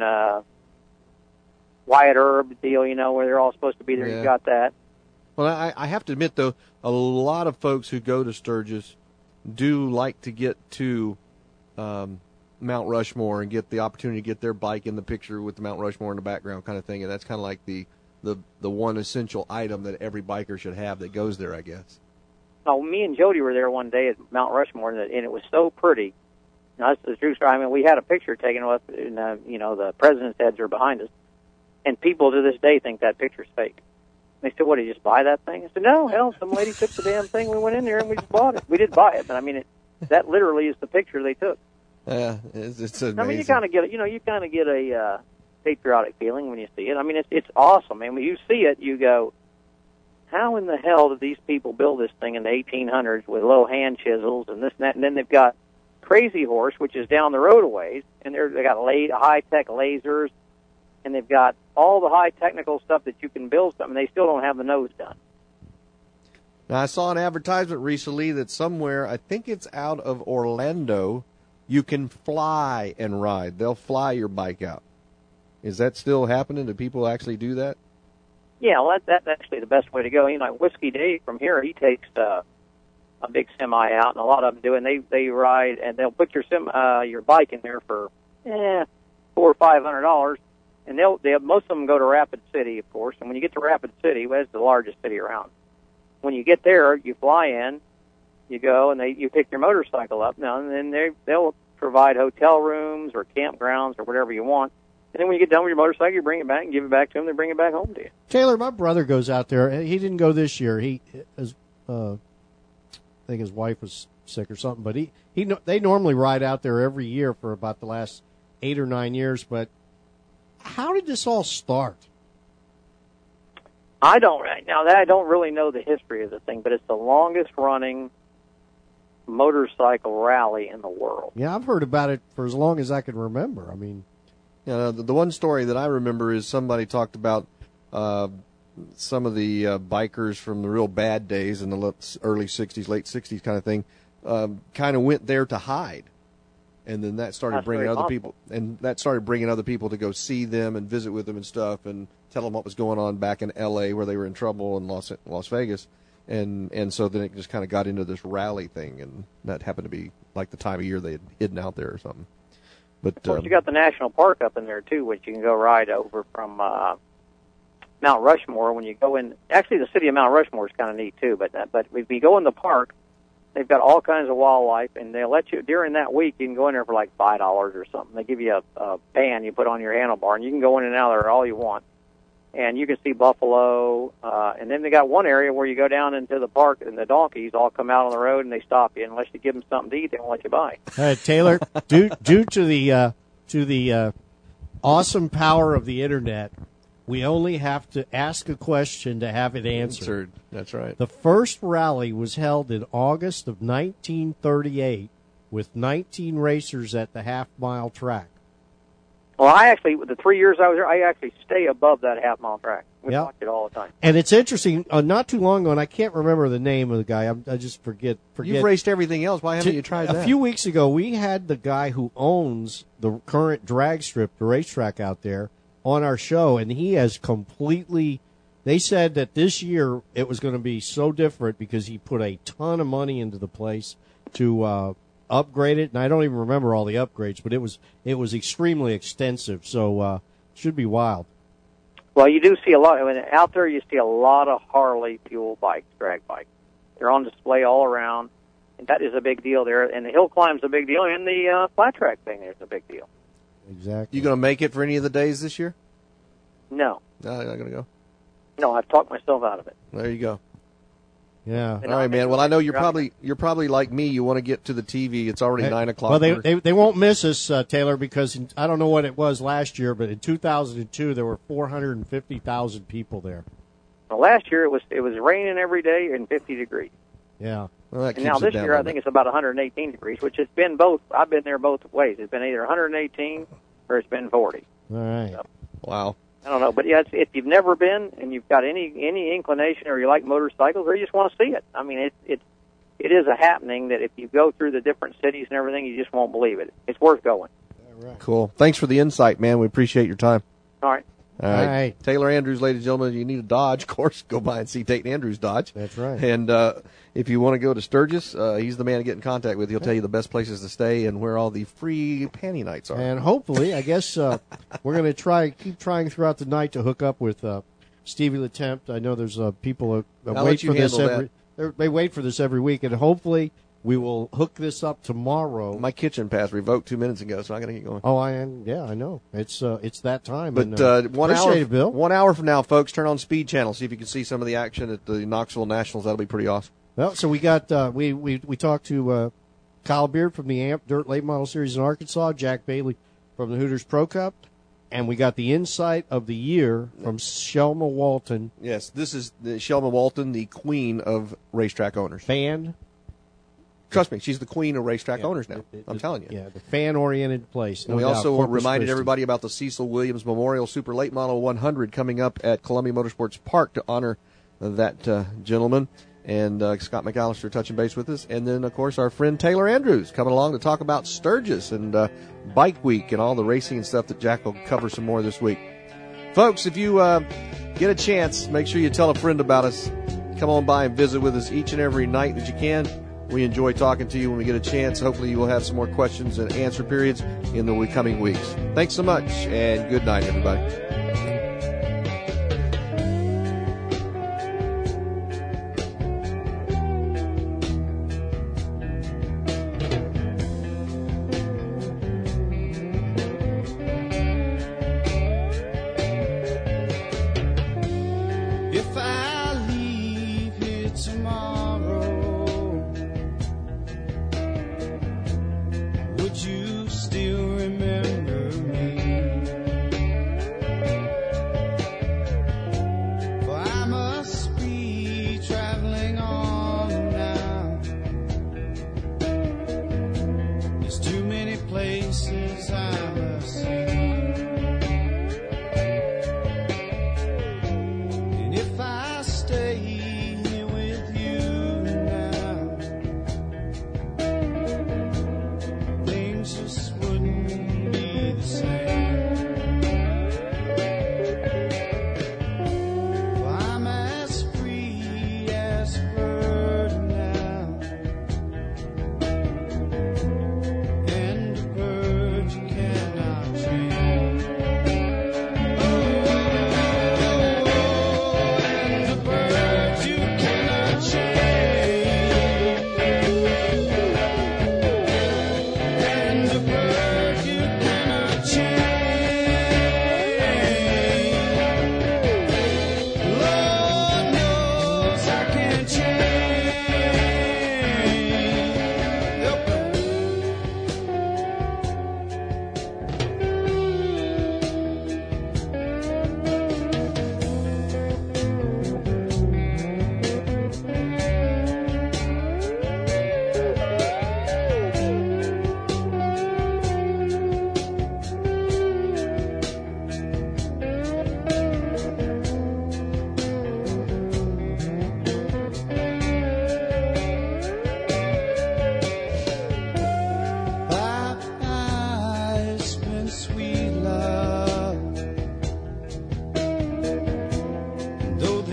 Wyatt Earp deal, where they're all supposed to be there. Yeah. You got that. Well, I have to admit, though, a lot of folks who go to Sturgis do like to get to Mount Rushmore and get the opportunity to get their bike in the picture with the Mount Rushmore in the background kind of thing. And that's kind of like the one essential item that every biker should have that goes there, I guess. Oh, me and Jody were there one day at Mount Rushmore, and it was so pretty. That's the true story. I mean, we had a picture taken of us, and the president's heads are behind us, and people to this day think that picture's fake. They said, "What, did you just buy that thing?" I said, "No, hell, some lady took the damn thing. We went in there and we just bought it. We did buy it, but I mean, that literally is the picture they took." Yeah, it's amazing. I mean, you kind of get a patriotic feeling when you see it. I mean, it's awesome. And when you see it, you go, how in the hell did these people build this thing in the 1800s with little hand chisels and this and that? And then they've got Crazy Horse, which is down the road a ways, and they got high-tech lasers, and they've got all the high technical stuff that you can build something. They still don't have the nose done. Now, I saw an advertisement recently that somewhere, I think it's out of Orlando, you can fly and ride. They'll fly your bike out. Is that still happening? Do people actually do that? Yeah, well, that's actually the best way to go. Whiskey Dave from here, he takes a big semi out, and a lot of them do, and they ride, and they'll put your bike in there for $400 or $500, and they'll most of them go to Rapid City, of course. And when you get to Rapid City, well, it's the largest city around. When you get there, you fly in, you go, and you pick your motorcycle up now, and then they'll provide hotel rooms or campgrounds or whatever you want. And then when you get done with your motorcycle, you bring it back and give it back to them. They bring it back home to you. Taylor, my brother goes out there. He didn't go this year. I think his wife was sick or something. But they normally ride out there every year for about the last 8 or 9 years. But how did this all start? I don't really know the history of the thing, but it's the longest running motorcycle rally in the world. Yeah, I've heard about it for as long as I can remember. I mean, the one story that I remember is somebody talked about some of the bikers from the real bad days in the early 60s, late 60s kind of thing, kind of went there to hide. And then that started bringing other people, and that started bringing other people to go see them and visit with them and stuff and tell them what was going on back in L.A. where they were in trouble in Las Vegas. And so then it just kind of got into this rally thing, and that happened to be like the time of year they had hidden out there or something. But of course, you got the national park up in there too, which you can go ride over from Mount Rushmore. When you go in, actually, the city of Mount Rushmore is kind of neat too. But if you go in the park, they've got all kinds of wildlife, and they'll let you during that week. You can go in there for like $5 or something. They give you a band you put on your handlebar, and you can go in and out there all you want. And you can see buffalo, and then they got one area where you go down into the park, and the donkeys all come out on the road, and they stop you. Unless you give them something to eat, they won't let you by. Taylor, due to the awesome power of the internet, we only have to ask a question to have it answered. That's right. The first rally was held in August of 1938 with 19 racers at the half-mile track. Well, I actually, the 3 years I was there, I actually stay above that half-mile track. We watch it all the time. And it's interesting, not too long ago, and I can't remember the name of the guy. I just forget. You've raced everything else. Why haven't you tried that? A few weeks ago, we had the guy who owns the current drag strip, the racetrack out there, on our show, and he has completely... They said that this year it was going to be so different because he put a ton of money into the place to upgrade it, and I don't even remember all the upgrades, but it was extremely extensive, so should be wild. Well, you do see a lot. I mean, out there you see a lot of Harley fuel bikes, drag bikes. They're on display all around, and that is a big deal there. And the hill climb's a big deal, and the flat track thing is a big deal. Exactly. You going to make it for any of the days this year? No. No, you're not going to go? No, I've talked myself out of it. There you go. Yeah. All right, man. Well, I know you're probably like me. You want to get to the TV. It's already 9 o'clock. Well, they won't miss us, Taylor, because I don't know what it was last year, but in 2002 there were 450,000 people there. Well, last year it was raining every day and 50 degrees. Yeah. Well, that and now this year I think it's about 118 degrees, which has been both. I've been there both ways. It's been either 118 or it's been 40. All right. So, wow. I don't know, but yeah, if you've never been and you've got any inclination or you like motorcycles or you just want to see it, I mean, it is a happening that if you go through the different cities and everything, you just won't believe it. It's worth going. All right. Cool. Thanks for the insight, man. We appreciate your time. All right. All right. Taylor Andrews, ladies and gentlemen, you need a Dodge, of course, go by and see Tate Andrews Dodge. That's right. And if you want to go to Sturgis, he's the man to get in contact with. He'll tell you the best places to stay and where all the free panty nights are. And hopefully, I guess we're going to keep trying throughout the night to hook up with Stevie LaTempt. I know there's people I'll wait let you for this they wait for this every week, and hopefully we will hook this up tomorrow. My kitchen pass revoked 2 minutes ago, so I got to get going. Oh, I know. It's that time. But and, 1 appreciate hour, it, Bill. 1 hour from now, folks, turn on Speed Channel. See if you can see some of the action at the Knoxville Nationals. That'll be pretty awesome. Well, so we got we talked to Kyle Beard from the AMP Dirt Late Model Series in Arkansas, Jack Bailey from the Hooters Pro Cup, and we got the insight of the year from Shelma Walton. Yes, this is Shelma Walton, the queen of racetrack owners. Trust me, she's the queen of racetrack owners now. I'm telling you. Yeah, the fan-oriented place. And we also reminded everybody about the Cecil Williams Memorial Super Late Model 100 coming up at Columbia Motorsports Park to honor that gentleman. And Scott McAllister touching base with us. And then, of course, our friend Taylor Andrews coming along to talk about Sturgis and Bike Week and all the racing and stuff that Jack will cover some more this week. Folks, if you get a chance, make sure you tell a friend about us. Come on by and visit with us each and every night that you can. We enjoy talking to you when we get a chance. Hopefully you will have some more questions and answer periods in the coming weeks. Thanks so much, and good night, everybody. If I leave here tomorrow, would you still remember me?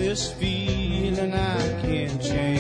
this feeling I can't change.